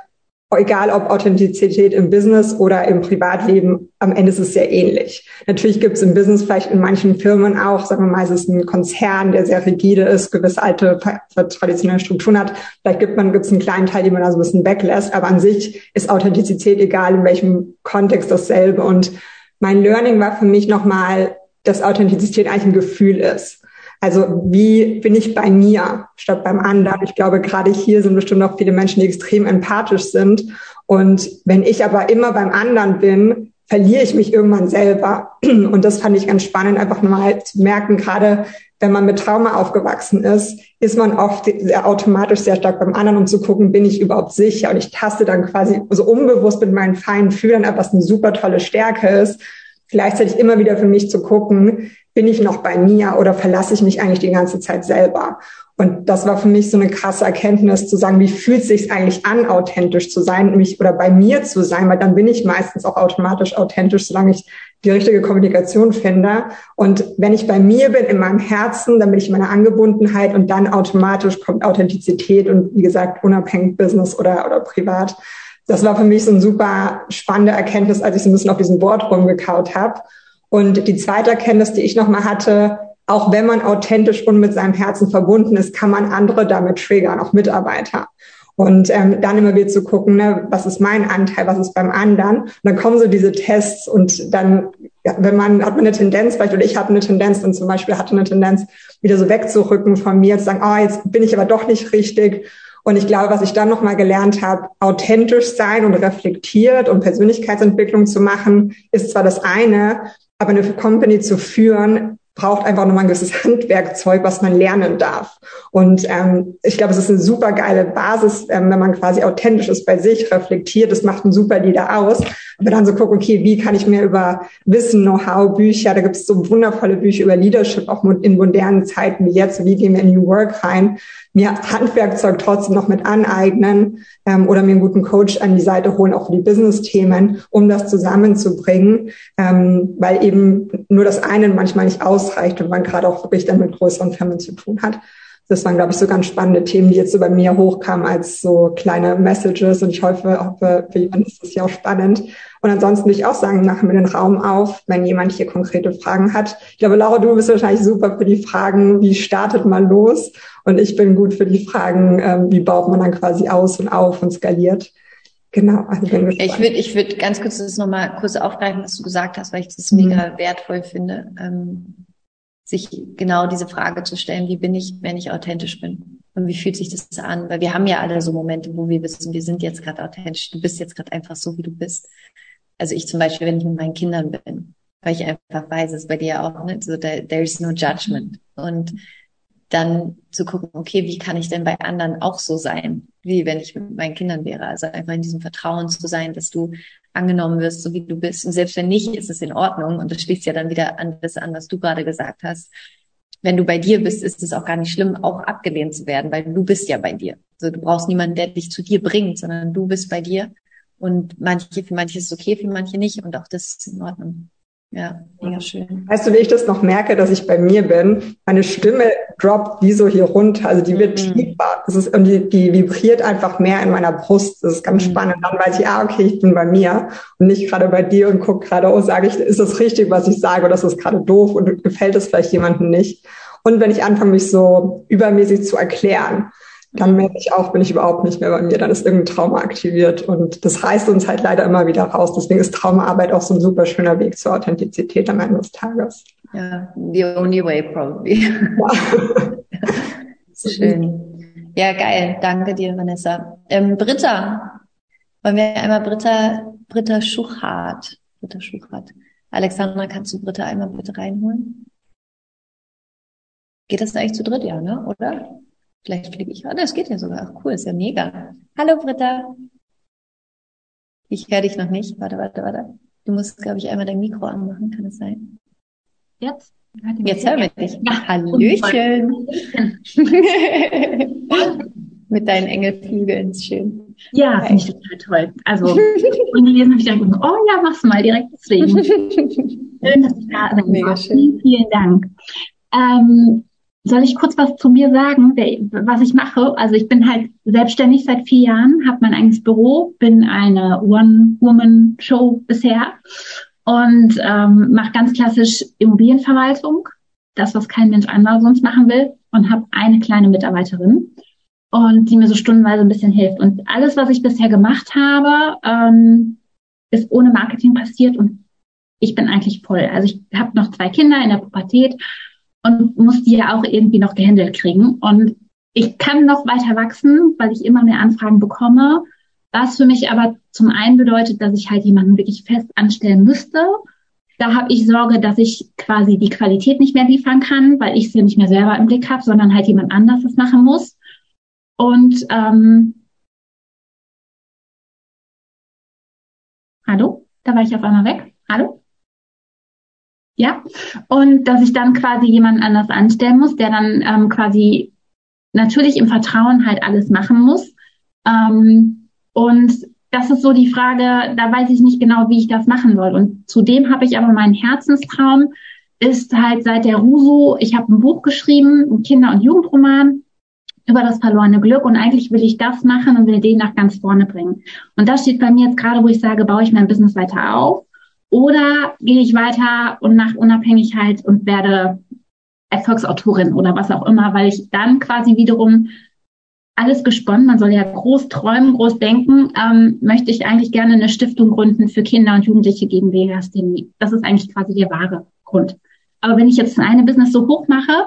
egal ob Authentizität im Business oder im Privatleben, am Ende ist es sehr ähnlich. Natürlich gibt es im Business vielleicht in manchen Firmen auch, sagen wir mal, es ist ein Konzern, der sehr rigide ist, gewisse alte traditionelle Strukturen hat. Vielleicht gibt man, gibt es einen kleinen Teil, den man da so ein bisschen weglässt, aber an sich ist Authentizität, egal in welchem Kontext, dasselbe. Und mein Learning war für mich nochmal, dass Authentizität eigentlich ein Gefühl ist. Also wie bin ich bei mir statt beim anderen? Ich glaube, gerade hier sind bestimmt auch viele Menschen, die extrem empathisch sind. Und wenn ich aber immer beim anderen bin, verliere ich mich irgendwann selber. Und das fand ich ganz spannend, einfach mal zu merken, gerade wenn man mit Trauma aufgewachsen ist, ist man oft sehr automatisch sehr stark beim anderen, um zu gucken, bin ich überhaupt sicher? Und ich taste dann quasi so unbewusst mit meinen feinen Fühlern ab, was eine super tolle Stärke ist, gleichzeitig immer wieder für mich zu gucken, bin ich noch bei mir oder verlasse ich mich eigentlich die ganze Zeit selber? Und das war für mich so eine krasse Erkenntnis, zu sagen, wie fühlt es sich eigentlich an, authentisch zu sein, mich oder bei mir zu sein, weil dann bin ich meistens auch automatisch authentisch, solange ich die richtige Kommunikation finde. Und wenn ich bei mir bin, in meinem Herzen, dann bin ich in meiner Angebundenheit und dann automatisch kommt Authentizität und wie gesagt, unabhängig Business oder, oder privat. Das war für mich so eine super spannende Erkenntnis, als ich so ein bisschen auf diesem Board rumgekaut habe. Und die zweite Erkenntnis, die ich nochmal hatte, auch wenn man authentisch und mit seinem Herzen verbunden ist, kann man andere damit triggern, auch Mitarbeiter. Und ähm, dann immer wieder zu gucken, ne, was ist mein Anteil, was ist beim anderen. Und dann kommen so diese Tests und dann, ja, wenn man, hat man eine Tendenz, vielleicht, oder ich habe eine Tendenz und zum Beispiel hatte eine Tendenz, wieder so wegzurücken von mir, zu sagen, oh, jetzt bin ich aber doch nicht richtig. Und ich glaube, was ich dann nochmal gelernt habe, authentisch sein und reflektiert und Persönlichkeitsentwicklung zu machen, ist zwar das eine, aber eine Company zu führen, braucht einfach nochmal ein gewisses Handwerkzeug, was man lernen darf. Und ähm, ich glaube, es ist eine super geile Basis, ähm, wenn man quasi authentisch ist bei sich, reflektiert. Das macht einen super Leader aus. Aber dann so gucken, okay, wie kann ich mir über Wissen, Know-how, Bücher, da gibt es so wundervolle Bücher über Leadership, auch in modernen Zeiten wie jetzt, wie gehen wir in New Work rein, mir Handwerkzeug trotzdem noch mit aneignen ähm, oder mir einen guten Coach an die Seite holen, auch für die Business-Themen, um das zusammenzubringen, ähm, weil eben nur das eine manchmal nicht ausreicht und man gerade auch wirklich dann mit größeren Firmen zu tun hat. Das waren, glaube ich, so ganz spannende Themen, die jetzt so bei mir hochkamen als so kleine Messages und ich hoffe, hoffe für jemanden ist das ja auch spannend. Und ansonsten würde ich auch sagen, machen wir den Raum auf, wenn jemand hier konkrete Fragen hat. Ich glaube, Laura, du bist wahrscheinlich super für die Fragen, wie startet man los? Und ich bin gut für die Fragen, ähm, wie baut man dann quasi aus und auf und skaliert. Genau. Also bin gespannt. Ich würde ich würde ganz kurz das nochmal kurz aufgreifen, was du gesagt hast, weil ich das mega mhm. wertvoll finde, ähm, sich genau diese Frage zu stellen, wie bin ich, wenn ich authentisch bin? Und wie fühlt sich das an? Weil wir haben ja alle so Momente, wo wir wissen, wir sind jetzt gerade authentisch, du bist jetzt gerade einfach so, wie du bist. Also ich zum Beispiel, wenn ich mit meinen Kindern bin, weil ich einfach weiß, es ist bei dir auch, ne, so there, there is no judgment. Und dann zu gucken, okay, wie kann ich denn bei anderen auch so sein, wie wenn ich mit meinen Kindern wäre? Also einfach in diesem Vertrauen zu sein, dass du angenommen wirst, so wie du bist. Und selbst wenn nicht, ist es in Ordnung. Und das schließt ja dann wieder an das an, was du gerade gesagt hast. Wenn du bei dir bist, ist es auch gar nicht schlimm, auch abgelehnt zu werden, weil du bist ja bei dir. Also du brauchst niemanden, der dich zu dir bringt, sondern du bist bei dir. Und manche, für manche ist es okay, für manche nicht. Und auch das ist in Ordnung. Ja, mega schön. Weißt du, wie ich das noch merke, dass ich bei mir bin? Meine Stimme droppt wie so hier runter. Also die wird mhm. tiefer. Das ist, und die, die vibriert einfach mehr in meiner Brust. Das ist ganz mhm. spannend. Dann weiß ich, ah, okay, ich bin bei mir und nicht gerade bei dir und gucke gerade, oh, sage ich, ist das richtig, was ich sage, oder ist das gerade doof und gefällt es vielleicht jemandem nicht? Und wenn ich anfange, mich so übermäßig zu erklären, dann merke ich auch, bin ich überhaupt nicht mehr bei mir, dann ist irgendein Trauma aktiviert und das reißt uns halt leider immer wieder raus. Deswegen ist Traumaarbeit auch so ein super schöner Weg zur Authentizität am Ende des Tages. Ja, the only way probably. Ja. Schön. Ja, geil. Danke dir, Vanessa. Ähm, Britta, wollen wir einmal Britta, Britta Schuchart, Britta Schuchart. Alexandra, kannst du Britta einmal bitte reinholen? Geht das eigentlich zu dritt, ja, ne, oder? Vielleicht fliege ich. Ah, das geht ja sogar. Ach, cool, ist ja mega. Hallo, Britta. Ich höre dich noch nicht. Warte, warte, warte. Du musst, glaube ich, einmal dein Mikro anmachen. Kann es sein? Jetzt? Jetzt hören wir dich. Ja, Hallöchen. Mit deinen Engelflügeln. Ist schön. Ja, finde ich total toll. Also, und gelesen habe ich direkt gesagt, oh ja, mach's mal direkt deswegen. Schön, dass ich da bin. Mega schön. Vielen, vielen Dank. Ähm, soll ich kurz was zu mir sagen, wer, was ich mache? Also ich bin halt selbstständig seit vier Jahren, habe mein eigenes Büro, bin eine One-Woman-Show bisher und ähm, mache ganz klassisch Immobilienverwaltung, das, was kein Mensch anderer sonst machen will, und habe eine kleine Mitarbeiterin, und die mir so stundenweise ein bisschen hilft. Und alles, was ich bisher gemacht habe, ähm, ist ohne Marketing passiert, und ich bin eigentlich voll. Also ich habe noch zwei Kinder in der Pubertät und muss die ja auch irgendwie noch gehandelt kriegen. Und ich kann noch weiter wachsen, weil ich immer mehr Anfragen bekomme, was für mich aber zum einen bedeutet, dass ich halt jemanden wirklich fest anstellen müsste. Da habe ich Sorge, dass ich quasi die Qualität nicht mehr liefern kann, weil ich sie nicht mehr selber im Blick habe, sondern halt jemand anders das machen muss. Und ähm, hallo? Da war ich auf einmal weg. Hallo? Ja, und dass ich dann quasi jemanden anders anstellen muss, der dann ähm, quasi natürlich im Vertrauen halt alles machen muss. Ähm, und das ist so die Frage, da weiß ich nicht genau, wie ich das machen soll. Und zudem habe ich aber meinen Herzenstraum, ist halt seit der Rusu, ich habe ein Buch geschrieben, ein Kinder- und Jugendroman über das verlorene Glück, und eigentlich will ich das machen und will den nach ganz vorne bringen. Und das steht bei mir jetzt gerade, wo ich sage, baue ich mein Business weiter auf. Oder gehe ich weiter und mache Unabhängigkeit und werde Erfolgsautorin oder was auch immer, weil ich dann quasi wiederum alles gesponnen, man soll ja groß träumen, groß denken, ähm, möchte ich eigentlich gerne eine Stiftung gründen für Kinder und Jugendliche gegen Legasthenie. Das ist eigentlich quasi der wahre Grund. Aber wenn ich jetzt eine Business so hoch mache,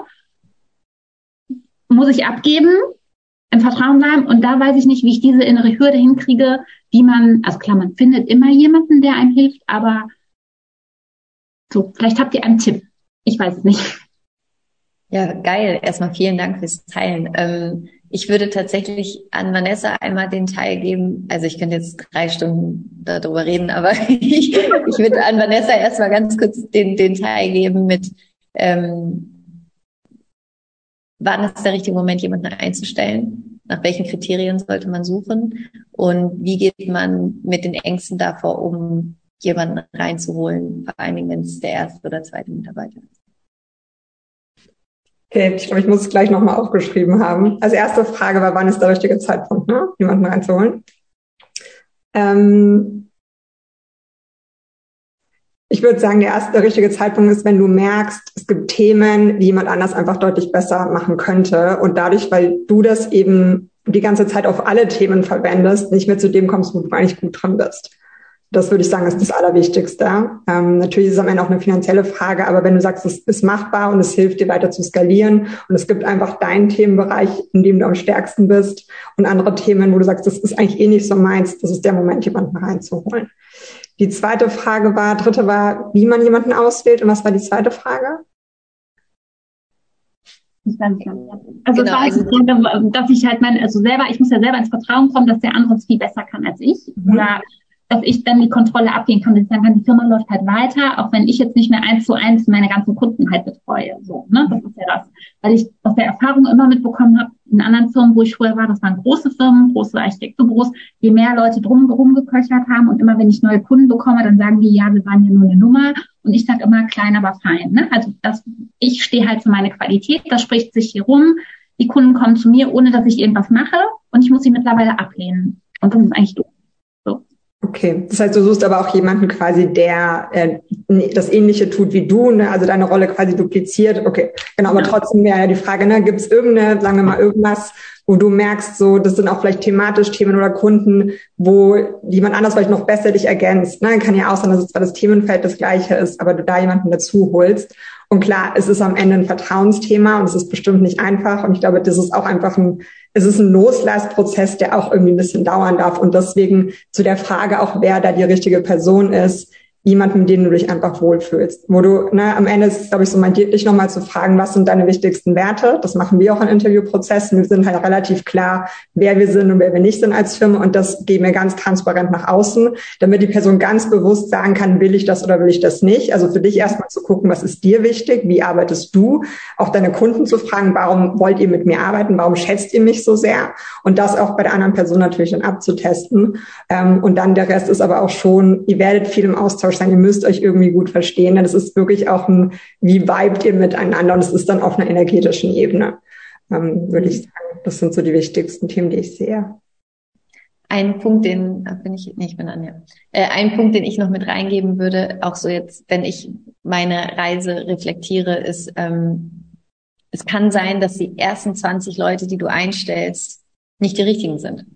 muss ich abgeben, im Vertrauen bleiben, und da weiß ich nicht, wie ich diese innere Hürde hinkriege, wie man, also klar, man findet immer jemanden, der einem hilft, aber so, vielleicht habt ihr einen Tipp. Ich weiß es nicht. Ja, geil. Erstmal vielen Dank fürs Teilen. Ähm, ich würde tatsächlich an Vanessa einmal den Teil geben. Also ich könnte jetzt drei Stunden darüber reden, aber ich, ich würde an Vanessa erstmal ganz kurz den, den Teil geben mit, ähm, wann ist der richtige Moment, jemanden einzustellen? Nach welchen Kriterien sollte man suchen? Und wie geht man mit den Ängsten davor um, jemanden reinzuholen, vor allen Dingen, wenn es der erste oder zweite Mitarbeiter ist? Okay, ich glaube, ich muss es gleich nochmal aufgeschrieben haben. Also erste Frage war, wann ist der richtige Zeitpunkt, ne, jemanden reinzuholen? Ähm, ich würde sagen, der erste der richtige Zeitpunkt ist, wenn du merkst, es gibt Themen, die jemand anders einfach deutlich besser machen könnte, und dadurch, weil du das eben die ganze Zeit auf alle Themen verwendest, nicht mehr zu dem kommst, wo du eigentlich gut drin bist. Das würde ich sagen, ist das Allerwichtigste. Ähm, natürlich ist es am Ende auch eine finanzielle Frage, aber wenn du sagst, es ist machbar und es hilft dir weiter zu skalieren und es gibt einfach deinen Themenbereich, in dem du am stärksten bist, und andere Themen, wo du sagst, das ist eigentlich eh nicht so meins, das ist der Moment, jemanden reinzuholen. Die zweite Frage war, dritte war, wie man jemanden auswählt, und was war die zweite Frage? Also genau, es war also, dass ich halt mein, also selber, ich muss ja selber ins Vertrauen kommen, dass der andere es viel besser kann als ich. Mhm. Oder dass ich dann die Kontrolle abgehen kann, dass ich sagen kann, die Firma läuft halt weiter, auch wenn ich jetzt nicht mehr eins zu eins meine ganzen Kunden halt betreue. So, ne? Das ist ja das. Weil ich aus der Erfahrung immer mitbekommen habe, in anderen Firmen, wo ich früher war, das waren große Firmen, große Architekturbüros, je mehr Leute drumherum geköchert haben, und immer wenn ich neue Kunden bekomme, dann sagen die, ja, wir waren ja nur eine Nummer, und ich sage immer, klein, aber fein. Ne? Also das, ich stehe halt für meine Qualität, das spricht sich hier rum, die Kunden kommen zu mir, ohne dass ich irgendwas mache, und ich muss sie mittlerweile ablehnen. Und das ist eigentlich doof. Okay, das heißt, du suchst aber auch jemanden quasi, der äh, das Ähnliche tut wie du, ne? Also deine Rolle quasi dupliziert. Okay, genau, aber trotzdem wäre ja die Frage, ne, gibt es irgendeine, sagen wir mal, irgendwas, wo du merkst, so, das sind auch vielleicht thematisch Themen oder Kunden, wo jemand anders vielleicht noch besser dich ergänzt. Ne? Kann ja auch sein, dass es zwar das Themenfeld das gleiche ist, aber du da jemanden dazu holst. Und klar, es ist am Ende ein Vertrauensthema und es ist bestimmt nicht einfach. Und ich glaube, das ist auch einfach ein, es ist ein Loslassprozess, der auch irgendwie ein bisschen dauern darf. Und deswegen zu der Frage auch, wer da die richtige Person ist, jemand, mit dem du dich einfach wohlfühlst. Wo du, ne, am Ende ist es, glaube ich, so mein dich nochmal zu fragen, was sind deine wichtigsten Werte? Das machen wir auch in Interviewprozessen. Wir sind halt relativ klar, wer wir sind und wer wir nicht sind als Firma. Und das geben wir ganz transparent nach außen, damit die Person ganz bewusst sagen kann, will ich das oder will ich das nicht? Also für dich erstmal zu gucken, was ist dir wichtig? Wie arbeitest du? Auch deine Kunden zu fragen, warum wollt ihr mit mir arbeiten? Warum schätzt ihr mich so sehr? Und das auch bei der anderen Person natürlich dann abzutesten. Und dann der Rest ist aber auch schon, ihr werdet viel im Austausch automatisch sagen, ihr müsst euch irgendwie gut verstehen. Das ist wirklich auch ein, wie vibet ihr miteinander, und es ist dann auf einer energetischen Ebene, ähm, würde ich sagen. Das sind so die wichtigsten Themen, die ich sehe. Ein Punkt, den bin ich, nee, ich bin Anja. Äh, ein Punkt, den ich noch mit reingeben würde, auch so jetzt, wenn ich meine Reise reflektiere, ist, ähm, es kann sein, dass die ersten zwanzig Leute, die du einstellst, nicht die richtigen sind.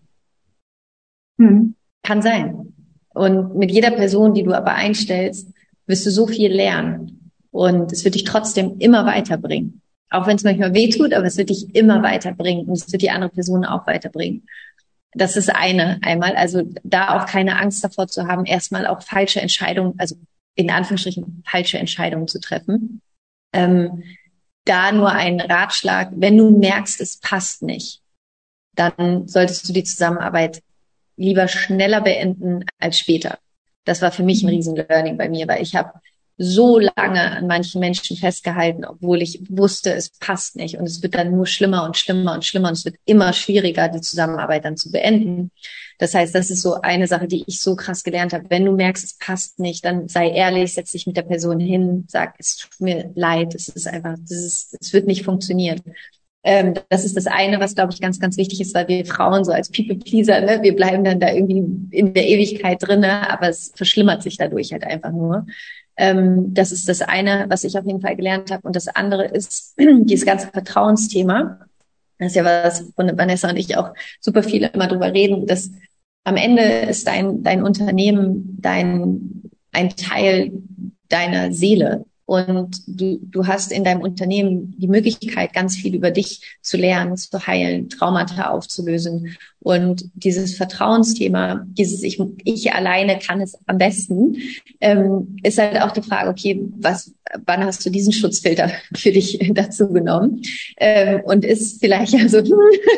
Hm. Kann sein. Und mit jeder Person, die du aber einstellst, wirst du so viel lernen. Und es wird dich trotzdem immer weiterbringen. Auch wenn es manchmal wehtut, aber es wird dich immer weiterbringen. Und es wird die andere Person auch weiterbringen. Das ist eine einmal, also da auch keine Angst davor zu haben, erstmal auch falsche Entscheidungen, also in Anführungsstrichen falsche Entscheidungen zu treffen. Ähm, da nur ein Ratschlag, wenn du merkst, es passt nicht, dann solltest du die Zusammenarbeit lieber schneller beenden als später. Das war für mich ein riesen Learning bei mir, weil ich habe so lange an manchen Menschen festgehalten, obwohl ich wusste, es passt nicht. Und es wird dann nur schlimmer und schlimmer und schlimmer und es wird immer schwieriger, die Zusammenarbeit dann zu beenden. Das heißt, das ist so eine Sache, die ich so krass gelernt habe. Wenn du merkst, es passt nicht, dann sei ehrlich, setz dich mit der Person hin, sag, es tut mir leid, es ist einfach, das ist, es wird nicht funktionieren. Ähm, das ist das eine, was, glaube ich, ganz, ganz wichtig ist, weil wir Frauen so als People-Pleaser, ne, wir bleiben dann da irgendwie in der Ewigkeit drinne, aber es verschlimmert sich dadurch halt einfach nur. Ähm, das ist das eine, was ich auf jeden Fall gelernt habe. Und das andere ist dieses ganze Vertrauensthema. Das ist ja was, von Vanessa und ich auch super viel immer drüber reden, dass am Ende ist dein, dein Unternehmen dein, ein Teil deiner Seele. Und du, du hast in deinem Unternehmen die Möglichkeit, ganz viel über dich zu lernen, zu heilen, Traumata aufzulösen. Und dieses Vertrauensthema, dieses Ich, ich alleine kann es am besten, ähm, ist halt auch die Frage, okay, was, wann hast du diesen Schutzfilter für dich dazu genommen? Ähm, und ist vielleicht also, ich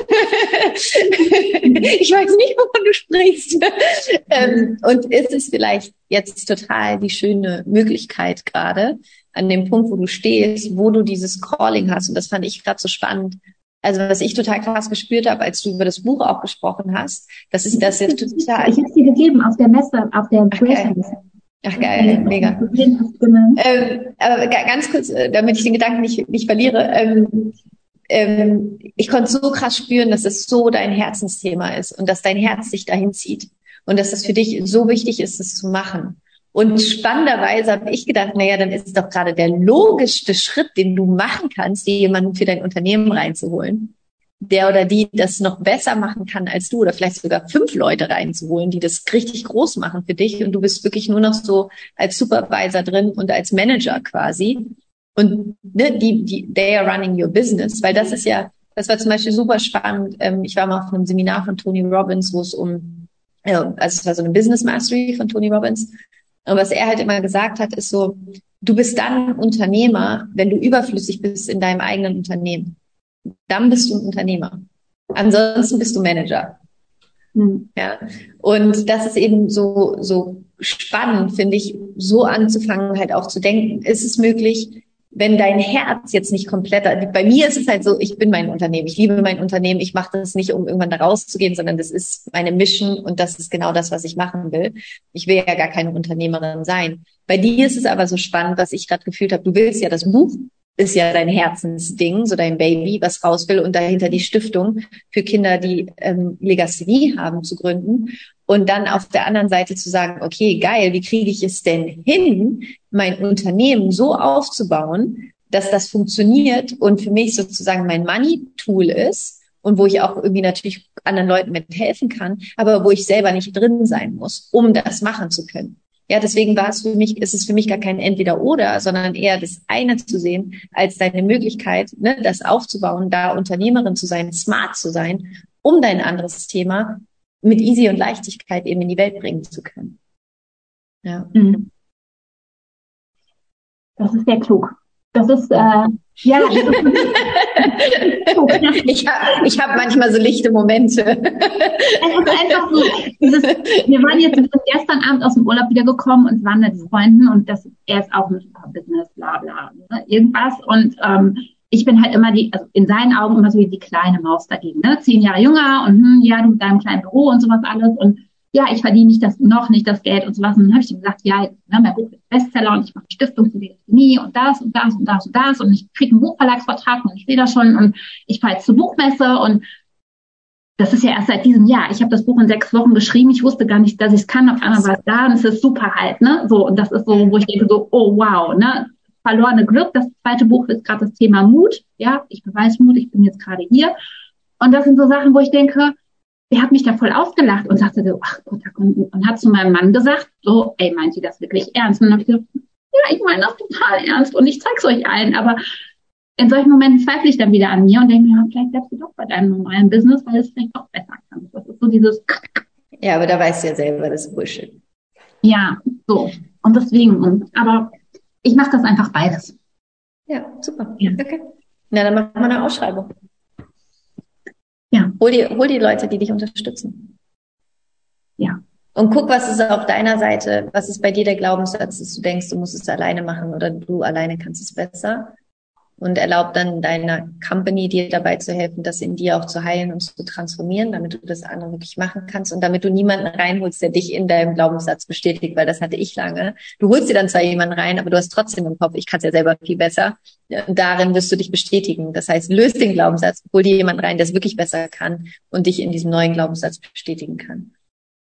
weiß nicht, wovon du sprichst. ähm, und ist es vielleicht jetzt total die schöne Möglichkeit gerade, an dem Punkt, wo du stehst, wo du dieses Calling hast. Und das fand ich gerade so spannend. Also was ich total krass gespürt habe, als du über das Buch auch gesprochen hast, das ist das jetzt total... Ich habe sie gegeben auf der Messe, auf der Grace. Ach geil, mega. Ähm, aber ganz kurz, damit ich den Gedanken nicht, nicht verliere, ähm, ähm, ich konnte so krass spüren, dass es so dein Herzensthema ist und dass dein Herz dich dahin zieht und dass es für dich so wichtig ist, es zu machen. Und spannenderweise habe ich gedacht, naja, dann ist es doch gerade der logischste Schritt, den du machen kannst, dir jemanden für dein Unternehmen reinzuholen, der oder die das noch besser machen kann als du oder vielleicht sogar fünf Leute reinzuholen, die das richtig groß machen für dich und du bist wirklich nur noch so als Supervisor drin und als Manager quasi und ne, die, die, they are running your business, weil das ist ja, das war zum Beispiel super spannend. Ähm, ich war mal auf einem Seminar von Tony Robbins, wo es um, äh, also es war so eine Business Mastery von Tony Robbins. Und was er halt immer gesagt hat, ist so, du bist dann Unternehmer, wenn du überflüssig bist in deinem eigenen Unternehmen. Dann bist du ein Unternehmer. Ansonsten bist du Manager. Mhm. Ja. Und das ist eben so, so spannend, finde ich, so anzufangen, halt auch zu denken, ist es möglich, wenn dein Herz jetzt nicht komplett, bei mir ist es halt so, ich bin mein Unternehmen, ich liebe mein Unternehmen, ich mache das nicht, um irgendwann da rauszugehen, sondern das ist meine Mission und das ist genau das, was ich machen will. Ich will ja gar keine Unternehmerin sein. Bei dir ist es aber so spannend, was ich gerade gefühlt habe, du willst ja das Buch, ist ja dein Herzensding, so dein Baby, was raus will und dahinter die Stiftung für Kinder, die ähm, Legasthenie haben, zu gründen. Und dann auf der anderen Seite zu sagen, okay, geil, wie kriege ich es denn hin, mein Unternehmen so aufzubauen, dass das funktioniert und für mich sozusagen mein Money-Tool ist und wo ich auch irgendwie natürlich anderen Leuten mit helfen kann, aber wo ich selber nicht drin sein muss, um das machen zu können. Ja, deswegen war es für mich, ist es für mich gar kein Entweder-Oder, sondern eher das eine zu sehen als deine Möglichkeit, ne, das aufzubauen, da Unternehmerin zu sein, smart zu sein, um dein anderes Thema mit Easy und Leichtigkeit eben in die Welt bringen zu können. Ja. Das ist sehr klug. Das ist, äh, ja. Das ist klug. ich habe ich hab manchmal so lichte Momente. Es ist einfach so, dieses, wir waren jetzt wir sind gestern Abend aus dem Urlaub wiedergekommen und waren mit Freunden und das, er ist auch mit Business, bla, bla, ne, irgendwas und, ähm, ich bin halt immer die, also in seinen Augen immer so wie die kleine Maus dagegen, ne? Zehn Jahre jünger und hm, ja, du mit deinem kleinen Büro und sowas alles. Und ja, ich verdiene nicht das, noch nicht das Geld und sowas. Und dann habe ich ihm gesagt, ja, jetzt, ne, mein Buch ist Bestseller und ich mache eine Stiftung für Legasthenie und das und das und das und das und ich kriege einen Buchverlagsvertrag und ich sehe das schon und ich fahre jetzt zur Buchmesse und das ist ja erst seit diesem Jahr. Ich habe das Buch in sechs Wochen geschrieben. Ich wusste gar nicht, dass ich es kann. Auf einmal war es da und es ist super halt, ne? So, und das ist so, wo ich denke so, oh wow, ne? Verlorene Glück. Das zweite Buch ist gerade das Thema Mut. Ja, ich beweise Mut. Ich bin jetzt gerade hier. Und das sind so Sachen, wo ich denke, der hat mich da voll ausgelacht und sagte so, ach Gott, und, und hat zu meinem Mann gesagt, so, ey, meint ihr das wirklich ernst? Und dann habe ich gesagt, ja, ich meine das total ernst und ich zeig's euch allen, aber in solchen Momenten zweifle ich dann wieder an mir und denke mir, ja, vielleicht bleibst du doch bei deinem normalen Business, weil es vielleicht auch besser kann. Das ist so dieses... Ja, aber da weißt du ja selber, das ist Bullshit. Ja, so. Und deswegen, aber ich mache das einfach beides. Ja, super. Ja. Okay. Na, dann machen wir eine Ausschreibung. Ja. Hol die, hol die Leute, die dich unterstützen. Ja. Und guck, was ist auf deiner Seite, was ist bei dir der Glaubenssatz, dass du denkst, du musst es alleine machen oder du alleine kannst es besser. Und erlaub dann deiner Company, dir dabei zu helfen, das in dir auch zu heilen und zu transformieren, damit du das andere wirklich machen kannst und damit du niemanden reinholst, der dich in deinem Glaubenssatz bestätigt, weil das hatte ich lange. Du holst dir dann zwar jemanden rein, aber du hast trotzdem im Kopf, ich kann es ja selber viel besser. Und darin wirst du dich bestätigen. Das heißt, löst den Glaubenssatz, hol dir jemanden rein, der es wirklich besser kann und dich in diesem neuen Glaubenssatz bestätigen kann.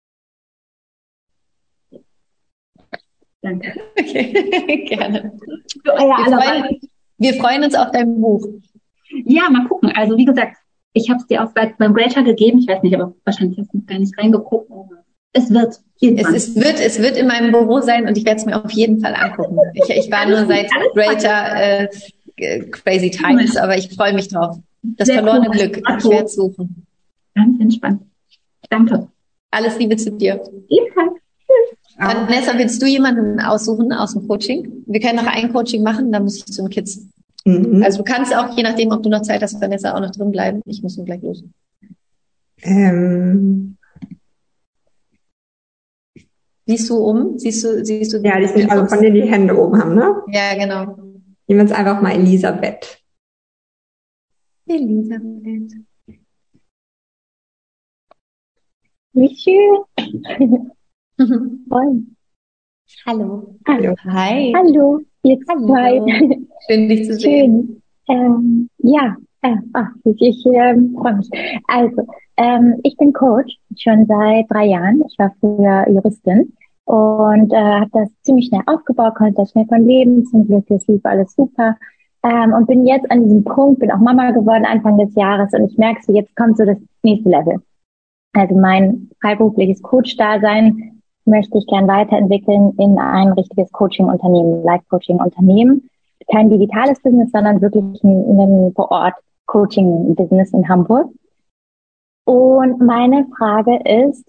Danke. Okay, gerne. Für euer Wir freuen, wir freuen uns auf dein Buch. Ja, mal gucken. Also wie gesagt, ich habe es dir auch beim Greater gegeben. Ich weiß nicht, aber wahrscheinlich hast du gar nicht reingeguckt. Es wird. Es, es wird, es wird in meinem Büro sein und ich werde es mir auf jeden Fall angucken. Ich, ich war nur seit Greater äh, Crazy Times, aber ich freue mich drauf. Das Sehr verlorene cool. Glück. Ich werde es suchen. Ganz entspannt. Danke. Alles Liebe zu dir. Ebenfalls. Vanessa, willst du jemanden aussuchen aus dem Coaching? Wir können noch ein Coaching machen, dann muss ich zu den Kids. Mhm. Also du kannst auch, je nachdem, ob du noch Zeit hast, Vanessa, auch noch drin bleiben. Ich muss nur gleich los. Ähm, Siehst du um? Siehst du, siehst du? ja, die sind also von denen die Hände oben haben, ne? Ja, genau. Nehmen wir uns einfach mal Elisabeth. Elisabeth. Wie schön. Moin. Hallo. Hallo. Hi. Hallo, ihr zwei. Schön, dich zu sehen. Schön. Ähm, ja, äh, ach, ich, ich ähm, freue mich. Also, ähm, ich bin Coach schon seit drei Jahren. Ich war früher Juristin und äh, habe das ziemlich schnell aufgebaut, konnte das schnell von leben. Zum Glück, das lief alles super. Ähm, und bin jetzt an diesem Punkt, bin auch Mama geworden Anfang des Jahres und ich merke so, jetzt kommt so das nächste Level. Also mein freiberufliches Coach-Dasein möchte ich gern weiterentwickeln in ein richtiges Coaching-Unternehmen, Life-Coaching-Unternehmen. Kein digitales Business, sondern wirklich ein, ein Vor-Ort-Coaching-Business in Hamburg. Und meine Frage ist,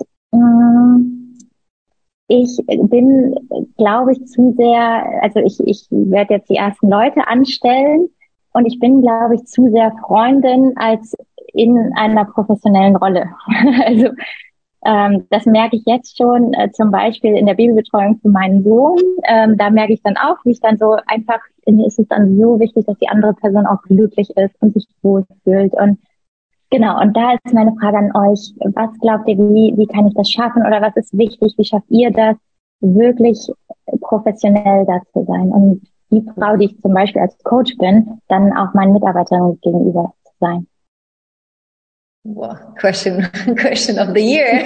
ich bin, glaube ich, zu sehr, also ich, ich werde jetzt die ersten Leute anstellen und ich bin, glaube ich, zu sehr Freundin als in einer professionellen Rolle. Also Ähm, das merke ich jetzt schon, äh, zum Beispiel in der Babybetreuung für meinen Sohn. Ähm, da merke ich dann auch, wie ich dann so einfach, mir ist es dann so wichtig, dass die andere Person auch glücklich ist und sich wohlfühlt. Und genau, und da ist meine Frage an euch. Was glaubt ihr, wie, wie kann ich das schaffen oder was ist wichtig? Wie schafft ihr das, wirklich professionell da zu sein? Und die Frau, die ich zum Beispiel als Coach bin, dann auch meinen Mitarbeiterinnen gegenüber zu sein. Wow, question, question of the year.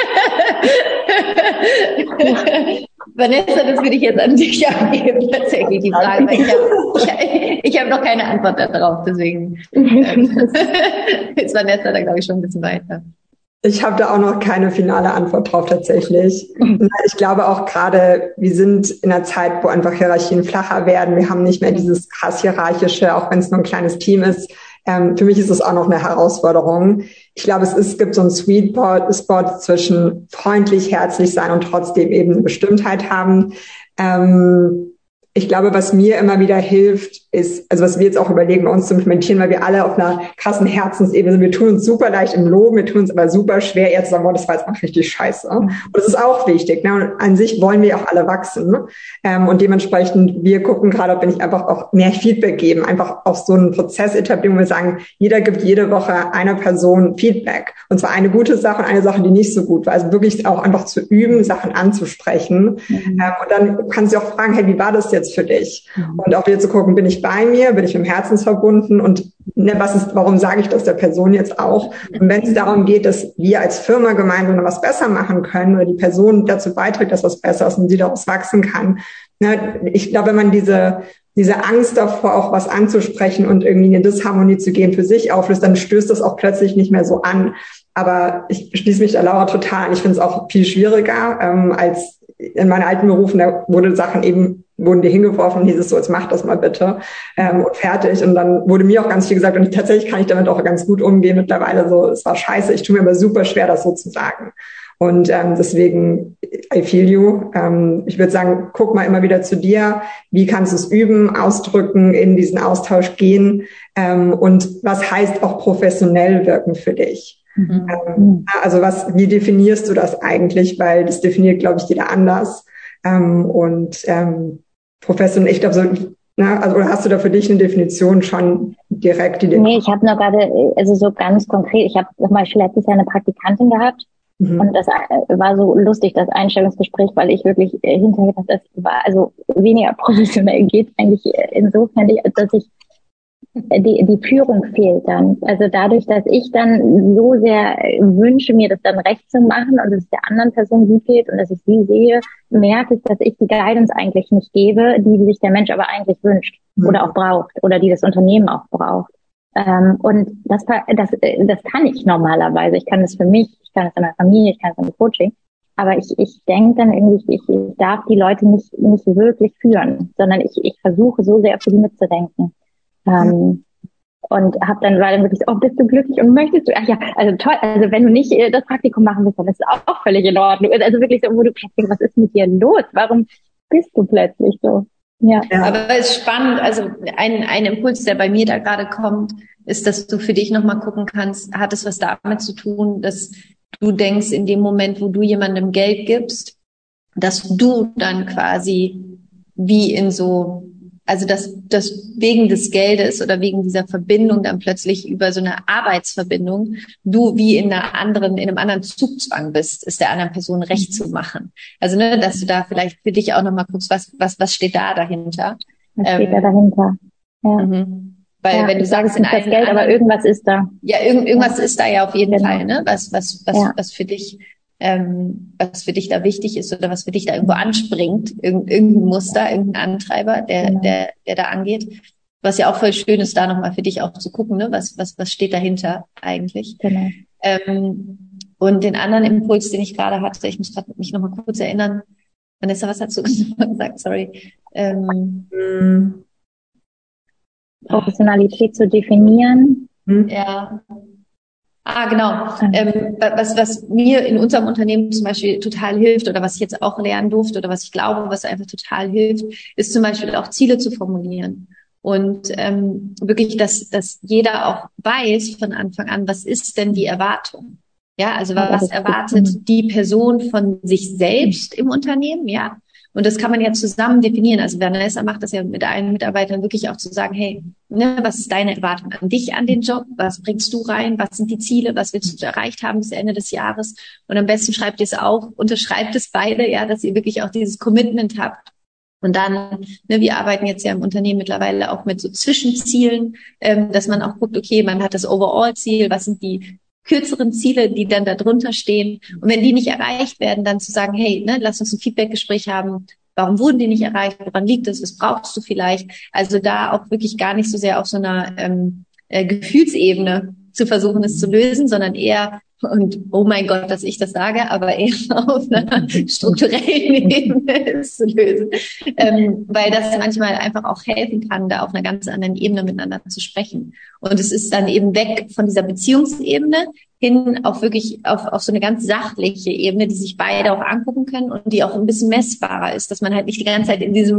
Vanessa, das würde ich jetzt an dich abgeben, tatsächlich die Frage, weil ich habe ich, ich hab noch keine Antwort darauf, deswegen ist Vanessa da, glaube ich, schon ein bisschen weiter. Ich habe da auch noch keine finale Antwort drauf tatsächlich. Ich glaube auch gerade, wir sind in einer Zeit, wo einfach Hierarchien flacher werden. Wir haben nicht mehr dieses krass hierarchische, auch wenn es nur ein kleines Team ist. Ähm, für mich ist es auch noch eine Herausforderung. Ich glaube, es, ist, es gibt so einen Sweet Spot zwischen freundlich, herzlich sein und trotzdem eben eine Bestimmtheit haben. Ähm, ich glaube, was mir immer wieder hilft, ist, also was wir jetzt auch überlegen, bei uns zu implementieren, weil wir alle auf einer krassen Herzensebene sind. Wir tun uns super leicht im Loben, wir tun uns aber super schwer, eher zu sagen, oh, das war jetzt mal richtig scheiße. Und das ist auch wichtig. Ne? Und an sich wollen wir auch alle wachsen. Ne? Ähm, und dementsprechend, wir gucken gerade, ob wir nicht einfach auch mehr Feedback geben, einfach auch so einen Prozess etablieren, wo wir sagen, jeder gibt jede Woche einer Person Feedback. Und zwar eine gute Sache und eine Sache, die nicht so gut war. Also wirklich auch einfach zu üben, Sachen anzusprechen. Mhm. Ähm, und dann kannst du auch fragen, hey, wie war das jetzt für dich? Mhm. Und auch wieder zu gucken, bin ich bei mir, bin ich im Herzen verbunden und ne, was ist, warum sage ich das der Person jetzt auch? Und wenn es darum geht, dass wir als Firma gemeinsam was besser machen können oder die Person dazu beiträgt, dass was besser ist und sie daraus wachsen kann. Ne, ich glaube, wenn man diese diese Angst davor, auch was anzusprechen und irgendwie in eine Disharmonie zu gehen, für sich auflöst, dann stößt das auch plötzlich nicht mehr so an. Aber ich schließe mich da Laura total an. Ich finde es auch viel schwieriger ähm, als in meinen alten Berufen. Da wurde Sachen eben, wurden dir hingeworfen und hieß es so, jetzt mach das mal bitte ähm, und fertig. Und dann wurde mir auch ganz viel gesagt und tatsächlich kann ich damit auch ganz gut umgehen mittlerweile. So, es war scheiße, ich tue mir aber super schwer, das so zu sagen. Und ähm, deswegen, I feel you. Ähm, ich würde sagen, guck mal immer wieder zu dir. Wie kannst du es üben, ausdrücken, in diesen Austausch gehen? Ähm, und was heißt auch professionell wirken für dich? Mhm. Ähm, also was, wie definierst du das eigentlich? Weil das definiert, glaube ich, jeder anders. Ähm, und ähm, professionell, ich glaube so, na, also oder hast du da für dich eine Definition schon direkt? Die nee, ich habe nur gerade, also so ganz konkret, ich habe zum Beispiel letztes Jahr eine Praktikantin gehabt. Mhm. Und das war so lustig, das Einstellungsgespräch, weil ich wirklich hinterher gedacht, das war also weniger professionell geht eigentlich insofern, dass ich die, die Führung fehlt dann. Also dadurch, dass ich dann so sehr wünsche, mir das dann recht zu machen und es der anderen Person gut geht und dass ich sie sehe, merke ich, dass ich die Guidance eigentlich nicht gebe, die sich der Mensch aber eigentlich wünscht mhm. oder auch braucht oder die das Unternehmen auch braucht. Ähm, und das, das, das kann ich normalerweise. Ich kann das für mich, ich kann das in meiner Familie, ich kann das im Coaching. Aber ich, ich denke dann irgendwie, ich, ich darf die Leute nicht, nicht wirklich führen, sondern ich, ich versuche so sehr für die mitzudenken. Ähm, und habe dann, war dann wirklich so, oh, bist du glücklich und möchtest du, ach ja, also toll, also wenn du nicht äh, das Praktikum machen willst, dann ist es auch, auch völlig in Ordnung. Also wirklich so, wo du plötzlich, was ist mit dir los? Warum bist du plötzlich so? Ja. ja. Aber es ist spannend, also ein, ein Impuls, der bei mir da gerade kommt, ist, dass du für dich nochmal gucken kannst, hat es was damit zu tun, dass du denkst, in dem Moment, wo du jemandem Geld gibst, dass du dann quasi wie in so, also dass, dass wegen des Geldes oder wegen dieser Verbindung dann plötzlich über so eine Arbeitsverbindung du wie in einer anderen, in einem anderen Zugzwang bist, es der anderen Person recht zu machen. Also ne, dass du da vielleicht für dich auch nochmal guckst, was, was, was steht da dahinter? Was steht ähm, da dahinter? Ja. Mhm. Weil ja, wenn du sagst, in das Geld, anderen, aber irgendwas ist da. Ja, irgend, irgendwas ja. ist da ja auf jeden genau. Fall, ne? Was, was, was, ja. was für dich, ähm, was für dich da wichtig ist oder was für dich da irgendwo anspringt, Irgend, irgendein Muster, irgendein Antreiber, der, genau. der, der da angeht. Was ja auch voll schön ist, da nochmal für dich auch zu gucken, ne? Was, was, was steht dahinter eigentlich? Genau. Ähm, und den anderen Impuls, den ich gerade hatte, ich muss gerade mich nochmal kurz erinnern. Vanessa, was hast du gesagt? Sorry. Ähm, hm. Professionalität zu definieren. Ja. Ah, genau. Ähm, was, was mir in unserem Unternehmen zum Beispiel total hilft oder was ich jetzt auch lernen durfte oder was ich glaube, was einfach total hilft, ist zum Beispiel auch Ziele zu formulieren. Und ähm, wirklich, dass, dass jeder auch weiß von Anfang an, was ist denn die Erwartung? Ja, also was erwartet die Person von sich selbst im Unternehmen? Ja. Und das kann man ja zusammen definieren. Also Vanessa macht das ja mit allen Mitarbeitern wirklich auch zu sagen, hey, ne, was ist deine Erwartung an dich, an den Job? Was bringst du rein? Was sind die Ziele? Was willst du erreicht haben bis Ende des Jahres? Und am besten schreibt ihr es auf, unterschreibt es beide, ja, dass ihr wirklich auch dieses Commitment habt. Und dann, ne, wir arbeiten jetzt ja im Unternehmen mittlerweile auch mit so Zwischenzielen, ähm, dass man auch guckt, okay, man hat das Overall-Ziel, was sind die kürzeren Ziele, die dann da drunter stehen. Und wenn die nicht erreicht werden, dann zu sagen, hey, ne, lass uns ein Feedbackgespräch haben. Warum wurden die nicht erreicht? Woran liegt es? Was brauchst du vielleicht? Also da auch wirklich gar nicht so sehr auf so einer ähm, äh, Gefühlsebene zu versuchen, es zu lösen, sondern eher, und oh mein Gott, dass ich das sage, aber eher auf einer strukturellen Ebene es zu lösen. Ähm, weil das manchmal einfach auch helfen kann, da auf einer ganz anderen Ebene miteinander zu sprechen. Und es ist dann eben weg von dieser Beziehungsebene hin auf wirklich auf, auf so eine ganz sachliche Ebene, die sich beide auch angucken können und die auch ein bisschen messbarer ist, dass man halt nicht die ganze Zeit in diesem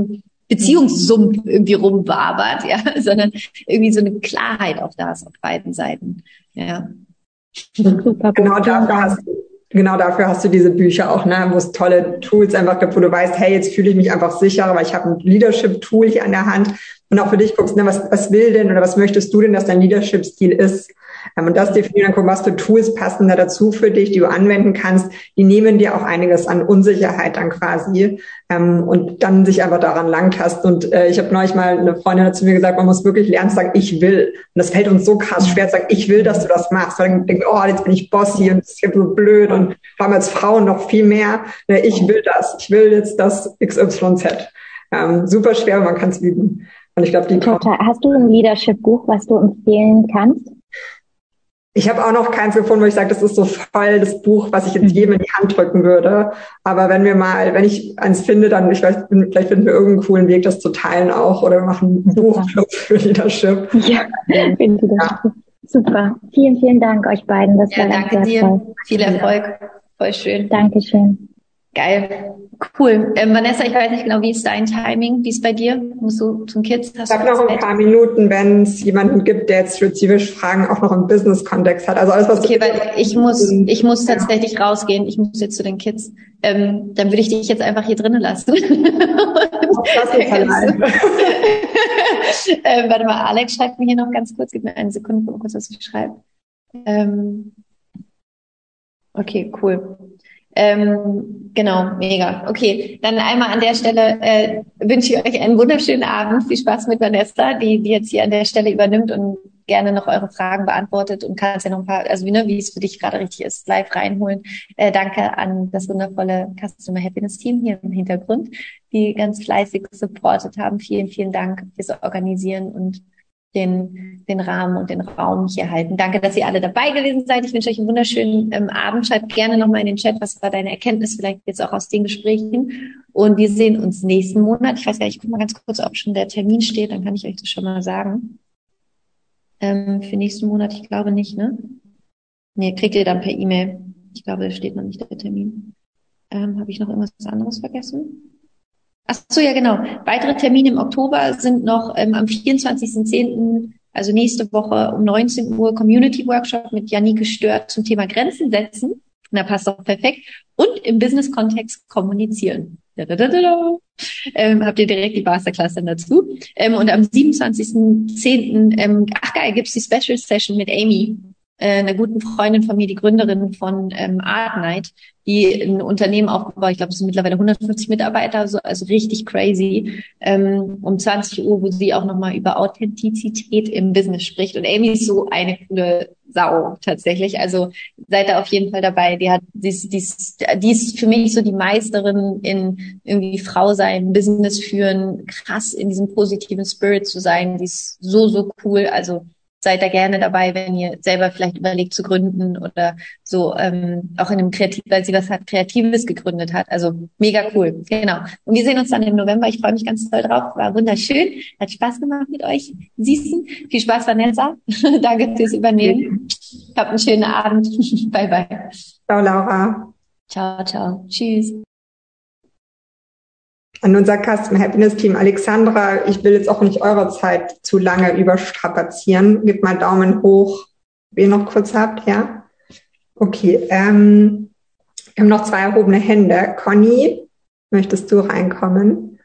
Beziehungssumpf irgendwie rumwabert, ja, sondern irgendwie so eine Klarheit auch da ist auf beiden Seiten. Ja. Super. Genau dafür hast du, genau dafür hast du diese Bücher auch, ne, wo es tolle Tools einfach gibt, wo du weißt, hey, jetzt fühle ich mich einfach sicherer, weil ich habe ein Leadership-Tool hier an der Hand und auch für dich guckst, ne, was, was will denn oder was möchtest du denn, dass dein Leadership-Stil ist? Und das definieren, dann gucken, was für Tools passen da dazu für dich, die du anwenden kannst. Die nehmen dir auch einiges an Unsicherheit dann quasi und dann sich einfach daran langtasten. Und äh, ich habe neulich mal, eine Freundin hat zu mir gesagt, man muss wirklich lernen zu sagen, ich will. Und das fällt uns so krass schwer zu sagen, ich will, dass du das machst. Weil dann denkt, oh, jetzt bin ich bossy und das ist so blöd und vor allem als Frauen noch viel mehr. Ne, ich will das. Ich will jetzt das X Y Z. Ähm, super schwer, aber man kann es üben. Und ich glaube, die Total. Hast du ein Leadership-Buch, was du empfehlen kannst? Ich habe auch noch keins gefunden, wo ich sage, das ist so voll das Buch, was ich jetzt jedem in die Hand drücken würde. Aber wenn wir mal, wenn ich eins finde, dann ich weiß, vielleicht finden wir irgendeinen coolen Weg, das zu teilen auch. Oder wir machen einen Buchclub für Leadership. Ja, für Leadership. Ja. Super. Vielen, vielen Dank euch beiden. Das ja, war danke dir. Viel Erfolg. Voll schön. Dankeschön. Geil. Cool. Ähm, Vanessa, ich weiß nicht genau, wie ist dein Timing? Wie ist bei dir? Musst du zum Kids? Hast ich habe noch ein paar Minuten, wenn es jemanden gibt, der jetzt spezifisch Fragen auch noch im Business-Kontext hat. Also alles, was okay, weil ich muss, ich muss tatsächlich ja. rausgehen. Ich muss jetzt zu den Kids. Ähm, dann würde ich dich jetzt einfach hier drinnen lassen. Oh, das ist ähm, warte mal, Alex schreibt mir hier noch ganz kurz. Gib mir eine Sekunde, mal kurz was ich schreibe. Ähm, okay, cool. Ähm, genau, mega. Okay, dann einmal an der Stelle äh, wünsche ich euch einen wunderschönen Abend. Viel Spaß mit Vanessa, die, die jetzt hier an der Stelle übernimmt und gerne noch eure Fragen beantwortet und kannst ja noch ein paar, also wie, ne, wie es für dich gerade richtig ist, live reinholen. Äh, danke an das wundervolle Customer Happiness Team hier im Hintergrund, die ganz fleißig supportet haben. Vielen, vielen Dank fürs Organisieren und den, den Rahmen und den Raum hier halten. Danke, dass ihr alle dabei gewesen seid. Ich wünsche euch einen wunderschönen ähm, Abend. Schreibt gerne nochmal in den Chat, was war deine Erkenntnis vielleicht jetzt auch aus den Gesprächen. Und wir sehen uns nächsten Monat. Ich weiß gar nicht, ich gucke mal ganz kurz, ob schon der Termin steht. Dann kann ich euch das schon mal sagen. Ähm, für nächsten Monat, ich glaube nicht, ne? Nee, kriegt ihr dann per E-Mail. Ich glaube, da steht noch nicht der Termin. Ähm, habe ich noch irgendwas anderes vergessen? Ach so, ja, genau. Weitere Termine im Oktober sind noch ähm, am vierundzwanzigsten zehnten, also nächste Woche um neunzehn Uhr, Community Workshop mit Janike Stört zum Thema Grenzen setzen. Na, passt doch perfekt. Und im Business-Kontext kommunizieren. Da, da, da, da. Ähm, habt ihr direkt die Masterclass dann dazu. Ähm, und am siebenundzwanzigsten zehnten, ähm, ach geil, gibt's die Special Session mit Amy, äh, einer guten Freundin von mir, die Gründerin von ähm, Art Night, die ein Unternehmen aufgebaut, ich glaube, es sind mittlerweile hundertfünfzig Mitarbeiter, also, also richtig crazy, ähm, um zwanzig Uhr, wo sie auch nochmal über Authentizität im Business spricht. Und Amy ist so eine coole Sau tatsächlich, also seid da auf jeden Fall dabei. Die hat, die ist, die ist, die ist für mich so die Meisterin in irgendwie Frau sein, Business führen, krass in diesem positiven Spirit zu sein, die ist so, so cool, also seid da gerne dabei, wenn ihr selber vielleicht überlegt zu gründen oder so, ähm, auch in einem Kreativ, weil sie was hat Kreatives gegründet hat. Also mega cool, genau. Und wir sehen uns dann im November. Ich freue mich ganz toll drauf. War wunderschön. Hat Spaß gemacht mit euch. Süßen. Viel Spaß, Vanessa. Danke fürs Übernehmen. Habt einen schönen Abend. Bye, bye. Ciao, Laura. Ciao, ciao. Tschüss. An unser Customer Happiness Team, Alexandra, ich will jetzt auch nicht eure Zeit zu lange überstrapazieren. Gebt mal Daumen hoch, wenn ihr noch kurz habt, ja? Okay, ähm, wir haben noch zwei erhobene Hände. Conny, möchtest du reinkommen?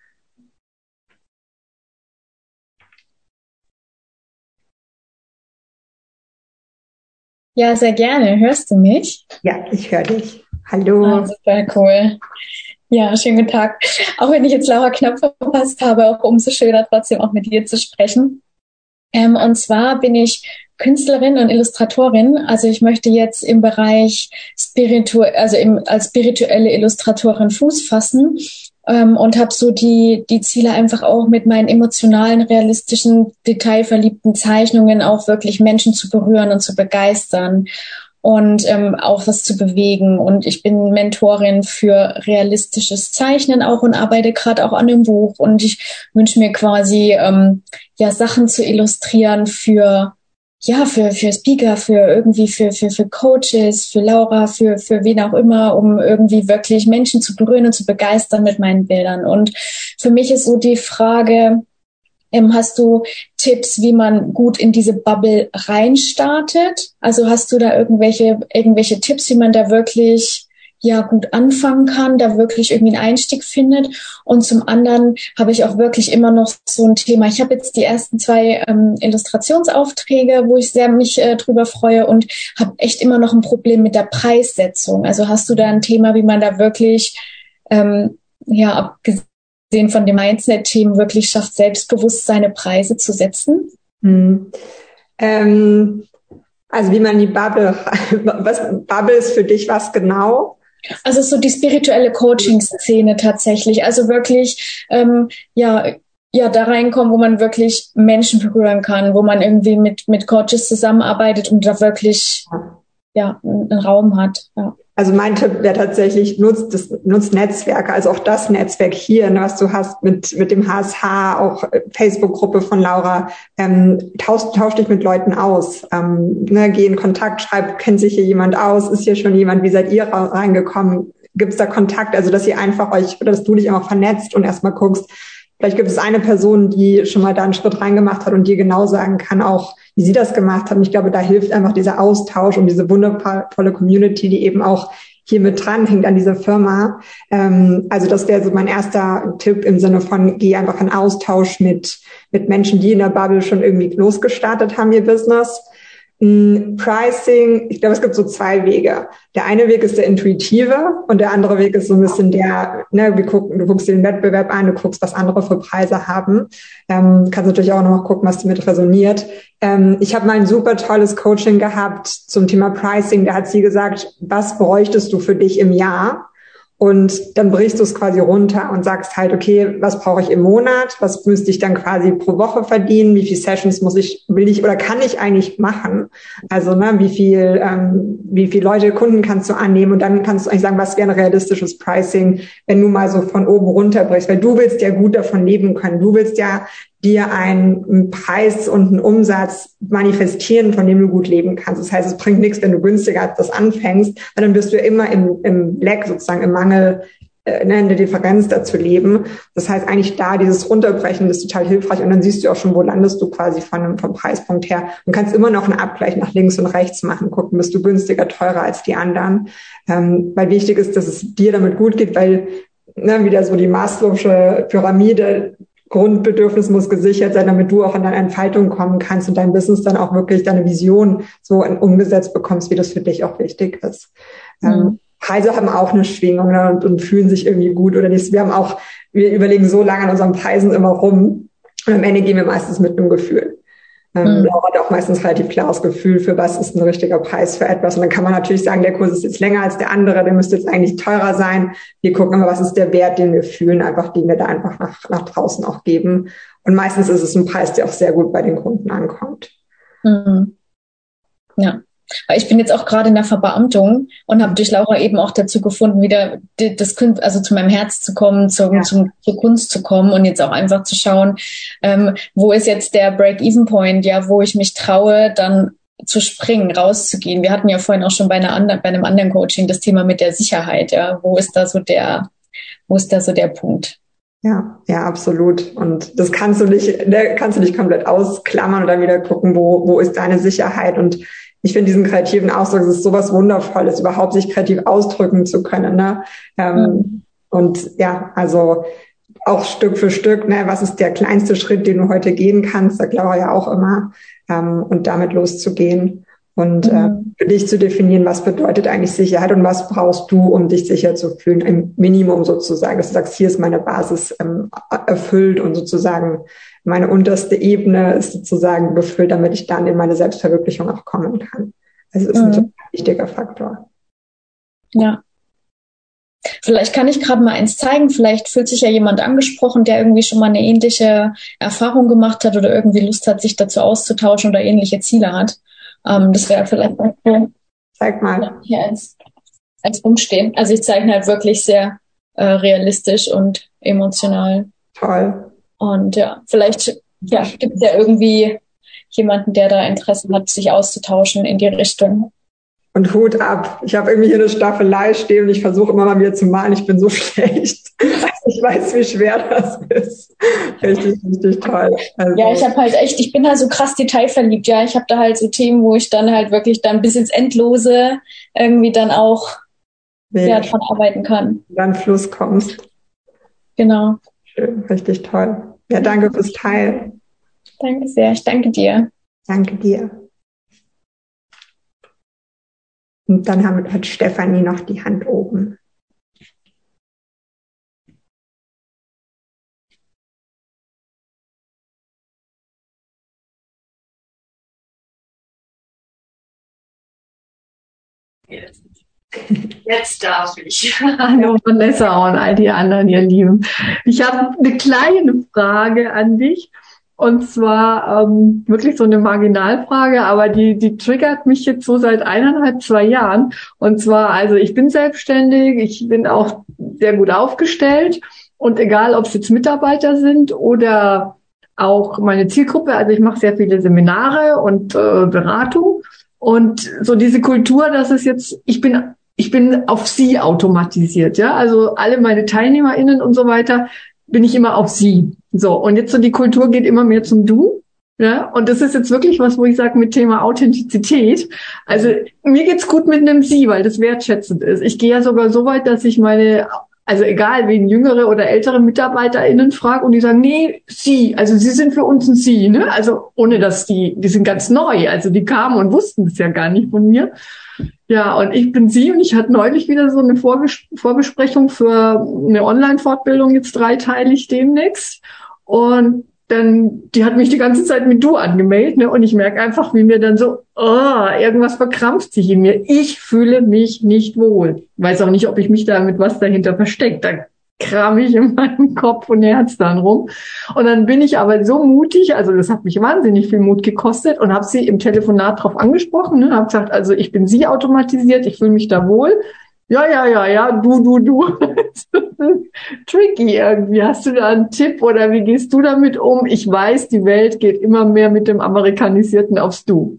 Ja, sehr gerne. Hörst du mich? Ja, ich höre dich. Hallo. Ah, super cool. Ja, schönen guten Tag. Auch wenn ich jetzt Laura knapp verpasst habe, auch umso schöner trotzdem auch mit dir zu sprechen. Ähm, und zwar bin ich Künstlerin und Illustratorin. Also ich möchte jetzt im Bereich Spiritu, also im, als spirituelle Illustratorin Fuß fassen ähm, und habe so die die Ziele einfach auch mit meinen emotionalen, realistischen, detailverliebten Zeichnungen auch wirklich Menschen zu berühren und zu begeistern. Und ähm, auch was zu bewegen. Und ich bin Mentorin für realistisches Zeichnen auch und arbeite gerade auch an einem Buch. Und ich wünsche mir quasi ähm, ja Sachen zu illustrieren für ja, für, für Speaker, für irgendwie, für, für, für Coaches, für Laura, für, für wen auch immer, um irgendwie wirklich Menschen zu berühren und zu begeistern mit meinen Bildern. Und für mich ist so die Frage, ähm, hast du Tipps, wie man gut in diese Bubble reinstartet? Also hast du da irgendwelche, irgendwelche Tipps, wie man da wirklich ja gut anfangen kann, da wirklich irgendwie einen Einstieg findet. Und zum anderen habe ich auch wirklich immer noch so ein Thema. Ich habe jetzt die ersten zwei ähm, Illustrationsaufträge, wo ich sehr mich äh, drüber freue und habe echt immer noch ein Problem mit der Preissetzung. Also hast du da ein Thema, wie man da wirklich, ähm, ja, abgesehen von dem Mindset-Themen, wirklich schafft, selbstbewusst seine Preise zu setzen? Hm. Ähm, also wie man die Bubble, was Bubble ist für dich was genau? Also so die spirituelle Coaching-Szene tatsächlich. Also wirklich, ähm, ja, ja, da reinkommen, wo man wirklich Menschen berühren kann, wo man irgendwie mit, mit Coaches zusammenarbeitet und da wirklich, ja, einen Raum hat, ja. Also mein Tipp wäre tatsächlich, nutzt das, nutzt Netzwerke, also auch das Netzwerk hier, ne, was du hast mit, mit dem H S H, auch Facebook-Gruppe von Laura, ähm, tausch, tausch dich mit Leuten aus, ähm, ne, geh in Kontakt, schreib, kennt sich hier jemand aus, ist hier schon jemand, wie seid ihr reingekommen, gibt's da Kontakt, also dass ihr einfach euch, oder dass du dich einfach vernetzt und erstmal guckst, vielleicht gibt es eine Person, die schon mal da einen Schritt reingemacht hat und dir genau sagen kann auch, wie sie das gemacht haben. Ich glaube, da hilft einfach dieser Austausch und diese wundervolle Community, die eben auch hier mit dran hängt an dieser Firma. Ähm, also das wäre so mein erster Tipp im Sinne von, geh einfach in Austausch mit, mit Menschen, die in der Bubble schon irgendwie losgestartet haben, ihr Business. Pricing, ich glaube, es gibt so zwei Wege. Der eine Weg ist der intuitive und der andere Weg ist so ein bisschen der, ne, wir gucken, du guckst dir den Wettbewerb an, du guckst, was andere für Preise haben. Ähm, kannst natürlich auch noch mal gucken, was damit resoniert. Ähm, ich habe mal ein super tolles Coaching gehabt zum Thema Pricing. Da hat sie gesagt, was bräuchtest du für dich im Jahr? Und dann brichst du es quasi runter und sagst halt, okay, was brauche ich im Monat? Was müsste ich dann quasi pro Woche verdienen? Wie viele Sessions muss ich, will ich oder kann ich eigentlich machen? Also, ne, wie viel, ähm, wie viele Leute, Kunden kannst du annehmen? Und dann kannst du eigentlich sagen, was wäre ein realistisches Pricing, wenn du mal so von oben runter brichst? Weil du willst ja gut davon leben können. Du willst ja dir einen Preis und einen Umsatz manifestieren, von dem du gut leben kannst. Das heißt, es bringt nichts, wenn du günstiger als das anfängst, weil dann wirst du immer im, im Lack, sozusagen im Mangel, äh, in der Differenz dazu leben. Das heißt, eigentlich da dieses Runterbrechen ist total hilfreich und dann siehst du auch schon, wo landest du quasi von, vom Preispunkt her und kannst immer noch einen Abgleich nach links und rechts machen, gucken, bist du günstiger, teurer als die anderen. Ähm, weil wichtig ist, dass es dir damit gut geht, weil ne, wieder so die Maslow'sche Pyramide, Grundbedürfnis muss gesichert sein, damit du auch in deine Entfaltung kommen kannst und dein Business dann auch wirklich deine Vision so umgesetzt bekommst, wie das für dich auch wichtig ist. Mhm. Ähm, Preise haben auch eine Schwingung, ne, und, und fühlen sich irgendwie gut oder nicht. Wir haben auch, wir überlegen so lange an unseren Preisen immer rum und am Ende gehen wir meistens mit einem Gefühl. Ähm, mhm. Laura hat auch meistens relativ klares Gefühl, für was ist ein richtiger Preis für etwas. Und dann kann man natürlich sagen, der Kurs ist jetzt länger als der andere, der müsste jetzt eigentlich teurer sein. Wir gucken aber, was ist der Wert, den wir fühlen, einfach, den wir da einfach nach, nach draußen auch geben. Und meistens ist es ein Preis, der auch sehr gut bei den Kunden ankommt. Mhm. Ja. Weil ich bin jetzt auch gerade in der Verbeamtung und habe durch Laura eben auch dazu gefunden, wieder das also zu meinem Herz zu kommen, zum, ja. zum, zur Kunst zu kommen und jetzt auch einfach zu schauen, ähm, wo ist jetzt der Break-Even-Point, ja, wo ich mich traue, dann zu springen, rauszugehen. Wir hatten ja vorhin auch schon bei einer anderen, bei einem anderen Coaching das Thema mit der Sicherheit, ja, wo ist da so der, wo ist da so der Punkt? Ja, ja, absolut. Und das kannst du nicht, ne, kannst du nicht komplett ausklammern und dann wieder gucken, wo, wo ist deine Sicherheit. Und ich finde diesen kreativen Ausdruck, es ist sowas Wundervolles, überhaupt sich kreativ ausdrücken zu können, ne? Ähm, mhm. Und ja, also auch Stück für Stück, ne, was ist der kleinste Schritt, den du heute gehen kannst, sagt Laura ja auch immer, ähm, und damit loszugehen und mhm. äh, für dich zu definieren, was bedeutet eigentlich Sicherheit und was brauchst du, um dich sicher zu fühlen, im Minimum sozusagen, dass du sagst, hier ist meine Basis ähm, erfüllt und sozusagen meine unterste Ebene ist sozusagen befüllt, damit ich dann in meine Selbstverwirklichung auch kommen kann. Also das ist mhm. ein total wichtiger Faktor. Ja. Vielleicht kann ich gerade mal eins zeigen. Vielleicht fühlt sich ja jemand angesprochen, der irgendwie schon mal eine ähnliche Erfahrung gemacht hat oder irgendwie Lust hat, sich dazu auszutauschen oder ähnliche Ziele hat. Ähm, das wäre vielleicht mal cool. Zeig mal. Hier als, als Umstehen. Also ich zeichne halt wirklich sehr äh, realistisch und emotional. Toll. Und ja, vielleicht ja, gibt es ja irgendwie jemanden, der da Interesse hat, sich auszutauschen in die Richtung. Und Hut ab. Ich habe irgendwie hier eine Staffelei stehen und ich versuche immer mal wieder zu malen. Ich bin so schlecht. Ich weiß, wie schwer das ist. Richtig, richtig toll. Also. Ja, ich habe halt echt, ich bin halt so krass detailverliebt. Ja, ich habe da halt so Themen, wo ich dann halt wirklich dann bis ins Endlose irgendwie dann auch nee. ja, dran arbeiten kann. Dann Fluss kommst. Genau. Schön, richtig toll. Ja, danke fürs Teilen. Danke sehr. Ich danke dir. Danke dir. Und dann haben, hat Stefanie noch die Hand oben. Jetzt darf ich. Hallo Vanessa und all die anderen, ihr Lieben. Ich habe eine kleine Frage an dich. Und zwar ähm, wirklich so eine Marginalfrage, aber die die triggert mich jetzt so seit eineinhalb, zwei Jahren. Und zwar, also ich bin selbstständig, ich bin auch sehr gut aufgestellt. Und egal, ob es jetzt Mitarbeiter sind oder auch meine Zielgruppe, also ich mache sehr viele Seminare und äh, Beratung. Und so diese Kultur, dass es jetzt, ich bin ich bin auf sie automatisiert, ja. Also alle meine TeilnehmerInnen und so weiter, bin ich immer auf sie. So, und jetzt so die Kultur geht immer mehr zum Du. Ja, und das ist jetzt wirklich was, wo ich sage mit Thema Authentizität. Also mir geht's gut mit einem Sie, weil das wertschätzend ist. Ich gehe ja sogar so weit, dass ich meine, also egal, wen jüngere oder ältere MitarbeiterInnen frage und die sagen, nee, Sie, also Sie sind für uns ein Sie, ne? Also ohne dass die, die sind ganz neu. Also die kamen und wussten es ja gar nicht von mir. Ja, und ich bin sie und ich hatte neulich wieder so eine Vorges- Vorbesprechung für eine Online-Fortbildung, jetzt dreiteilig demnächst. Und dann, die hat mich die ganze Zeit mit Du angemeldet, ne? Und ich merke einfach, wie mir dann so, oh, irgendwas verkrampft sich in mir. Ich fühle mich nicht wohl. Weiß auch nicht, ob ich mich da mit was dahinter versteckt. Da kram ich in meinem Kopf und Herz dann rum. Und dann bin ich aber so mutig, also das hat mich wahnsinnig viel Mut gekostet und habe sie im Telefonat drauf angesprochen, ne? Habe gesagt, also ich bin sie automatisiert, ich fühle mich da wohl. Ja, ja, ja, ja, du, du, du. Tricky irgendwie. Hast du da einen Tipp oder wie gehst du damit um? Ich weiß, die Welt geht immer mehr mit dem Amerikanisierten aufs Du.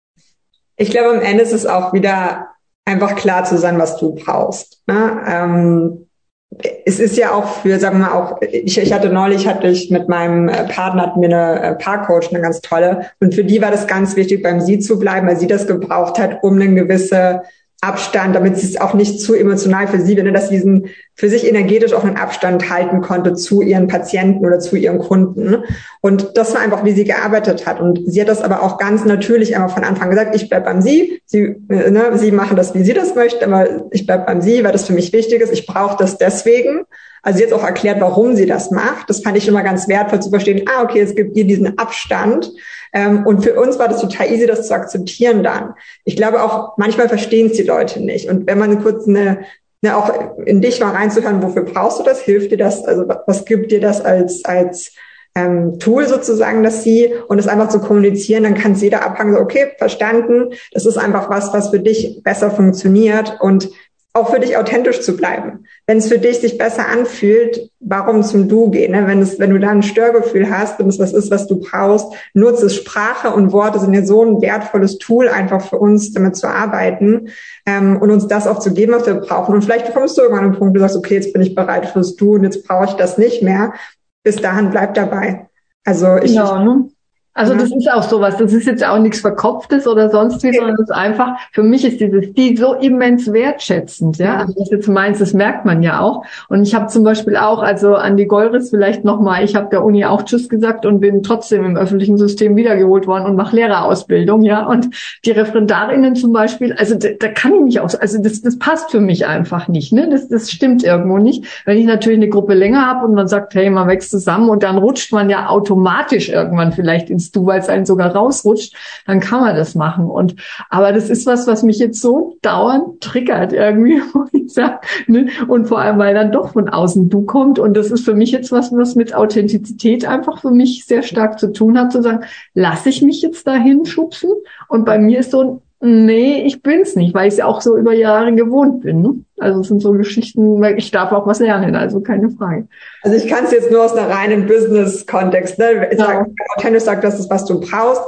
Ich glaube, am Ende ist es auch wieder einfach klar zu sein, was du brauchst. Ne? Ähm, es ist ja auch für, sagen wir mal, auch, ich, ich hatte neulich, hatte ich mit meinem Partner, hatten wir eine Paarcoach, eine ganz tolle. Und für die war das ganz wichtig, beim Sie zu bleiben, weil sie das gebraucht hat, um eine gewisse Abstand, damit sie es auch nicht zu emotional für sie wird, dass sie diesen für sich energetisch auch einen Abstand halten konnte zu ihren Patienten oder zu ihren Kunden. Und das war einfach, wie sie gearbeitet hat. Und sie hat das aber auch ganz natürlich einmal von Anfang gesagt, ich bleib beim Sie, sie, ne, sie machen das, wie sie das möchten, aber ich bleib beim Sie, weil das für mich wichtig ist. Ich brauche das deswegen. Also sie hat auch erklärt, warum sie das macht. Das fand ich immer ganz wertvoll zu verstehen. Ah, okay, es gibt hier diesen Abstand. Ähm, und für uns war das total easy, das zu akzeptieren dann. Ich glaube auch, manchmal verstehen es die Leute nicht. Und wenn man kurz eine, eine auch in dich mal reinzuhören, wofür brauchst du das? Hilft dir das? Also was gibt dir das als, als ähm, Tool sozusagen, dass sie, und es einfach zu kommunizieren, dann kann es jeder abhaken, so, okay, verstanden. Das ist einfach was, was für dich besser funktioniert und auch für dich authentisch zu bleiben. Wenn es für dich sich besser anfühlt, warum zum Du gehen? Ne? Wenn es, wenn du da ein Störgefühl hast, wenn es was ist, was du brauchst, nutze es. Sprache und Worte sind ja so ein wertvolles Tool einfach für uns, damit zu arbeiten ähm, und uns das auch zu geben, was wir brauchen. Und vielleicht kommst du irgendwann an einen Punkt, wo du sagst, okay, jetzt bin ich bereit fürs Du und jetzt brauche ich das nicht mehr. Bis dahin bleib dabei. Also ich. Ja, ne? Also das ist auch sowas, das ist jetzt auch nichts Verkopftes oder sonst wie, sondern es ist einfach, für mich ist dieses die so immens wertschätzend, ja, also was jetzt meinst, das merkt man ja auch. Und ich habe zum Beispiel auch, also an die Golris vielleicht nochmal, ich habe der Uni auch Tschüss gesagt und bin trotzdem im öffentlichen System wiedergeholt worden und mache Lehrerausbildung, ja, und die Referendarinnen zum Beispiel, also da, da kann ich mich auch, also das, das passt für mich einfach nicht, ne, das, das stimmt irgendwo nicht. Wenn ich natürlich eine Gruppe länger habe und man sagt, hey, man wächst zusammen und dann rutscht man ja automatisch irgendwann vielleicht in Du, weil es einen sogar rausrutscht, dann kann man das machen. Und aber das ist was, was mich jetzt so dauernd triggert irgendwie, wo ich sage, ne? Und vor allem, weil dann doch von außen Du kommt. Und das ist für mich jetzt was, was mit Authentizität einfach für mich sehr stark zu tun hat, zu sagen, lasse ich mich jetzt dahin schubsen? Und bei mir ist so ein Nee, ich bin's nicht, weil ich es ja auch so über Jahre gewohnt bin. Ne? Also es sind so Geschichten, ich darf auch was lernen, also keine Frage. Also ich kann es jetzt nur aus einer reinen Business-Kontext. Ne? Ich Ja. sage, authentisch sagt, das ist, was du brauchst.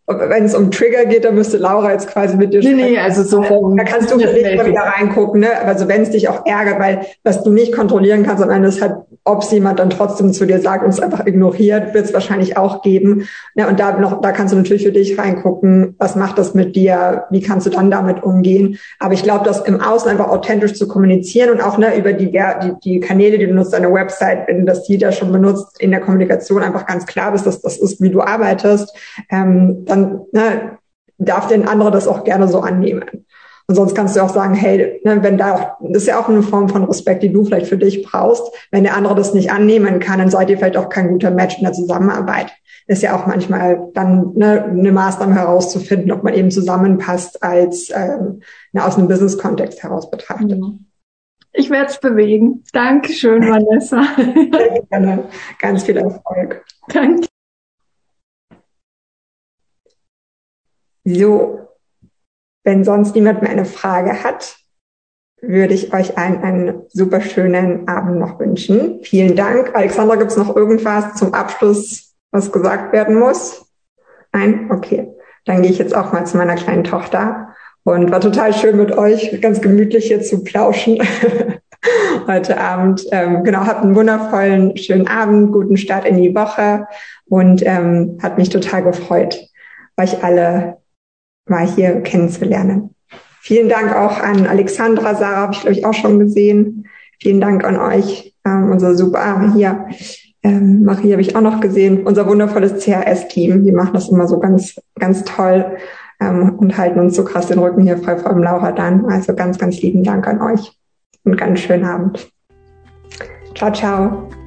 wenn es um Trigger geht, dann müsste Laura jetzt quasi mit dir nee, sprechen. Nee, also so vom da kannst du für dich mal wieder reingucken, ne? Also wenn es dich auch ärgert, weil was du nicht kontrollieren kannst am Ende ist halt, ob es jemand dann trotzdem zu dir sagt und es einfach ignoriert, wird es wahrscheinlich auch geben. Ne? Und da noch, da kannst du natürlich für dich reingucken, was macht das mit dir, wie kannst du dann damit umgehen. Aber ich glaube, das im Außen einfach authentisch zu kommunizieren und auch ne, über die, die, die Kanäle, die du nutzt, deine Website, wenn du das jeder schon benutzt, in der Kommunikation einfach ganz klar bist, dass das ist, wie du arbeitest, ähm, dann ne, darf der andere das auch gerne so annehmen. Und sonst kannst du auch sagen, hey, ne, wenn da auch, das ist ja auch eine Form von Respekt, die du vielleicht für dich brauchst. Wenn der andere das nicht annehmen kann, dann seid ihr vielleicht auch kein guter Match in der Zusammenarbeit. Ist ja auch manchmal dann ne, eine Maßnahme herauszufinden, ob man eben zusammenpasst, als ähm, ne, aus einem Business-Kontext heraus betrachtet. Ich werde es bewegen. Dankeschön, Vanessa. Sehr gerne. Ganz viel Erfolg. Danke. So, wenn sonst niemand mehr eine Frage hat, würde ich euch allen einen super schönen Abend noch wünschen. Vielen Dank. Alexandra, gibt es noch irgendwas zum Abschluss, was gesagt werden muss? Nein? Okay. Dann gehe ich jetzt auch mal zu meiner kleinen Tochter und war total schön mit euch, ganz gemütlich hier zu plauschen heute Abend. Ähm, genau, habt einen wundervollen, schönen Abend, guten Start in die Woche und ähm, hat mich total gefreut, euch alle mal hier kennenzulernen. Vielen Dank auch an Alexandra, Sarah habe ich glaube ich auch schon gesehen. Vielen Dank an euch, ähm, unser super, ah, hier, ähm, Marie habe ich auch noch gesehen, unser wundervolles C H S-Team, die machen das immer so ganz, ganz toll ähm, und halten uns so krass den Rücken hier frei, vor allem Laura dann. Also ganz, ganz lieben Dank an euch und ganz schönen Abend. Ciao, ciao.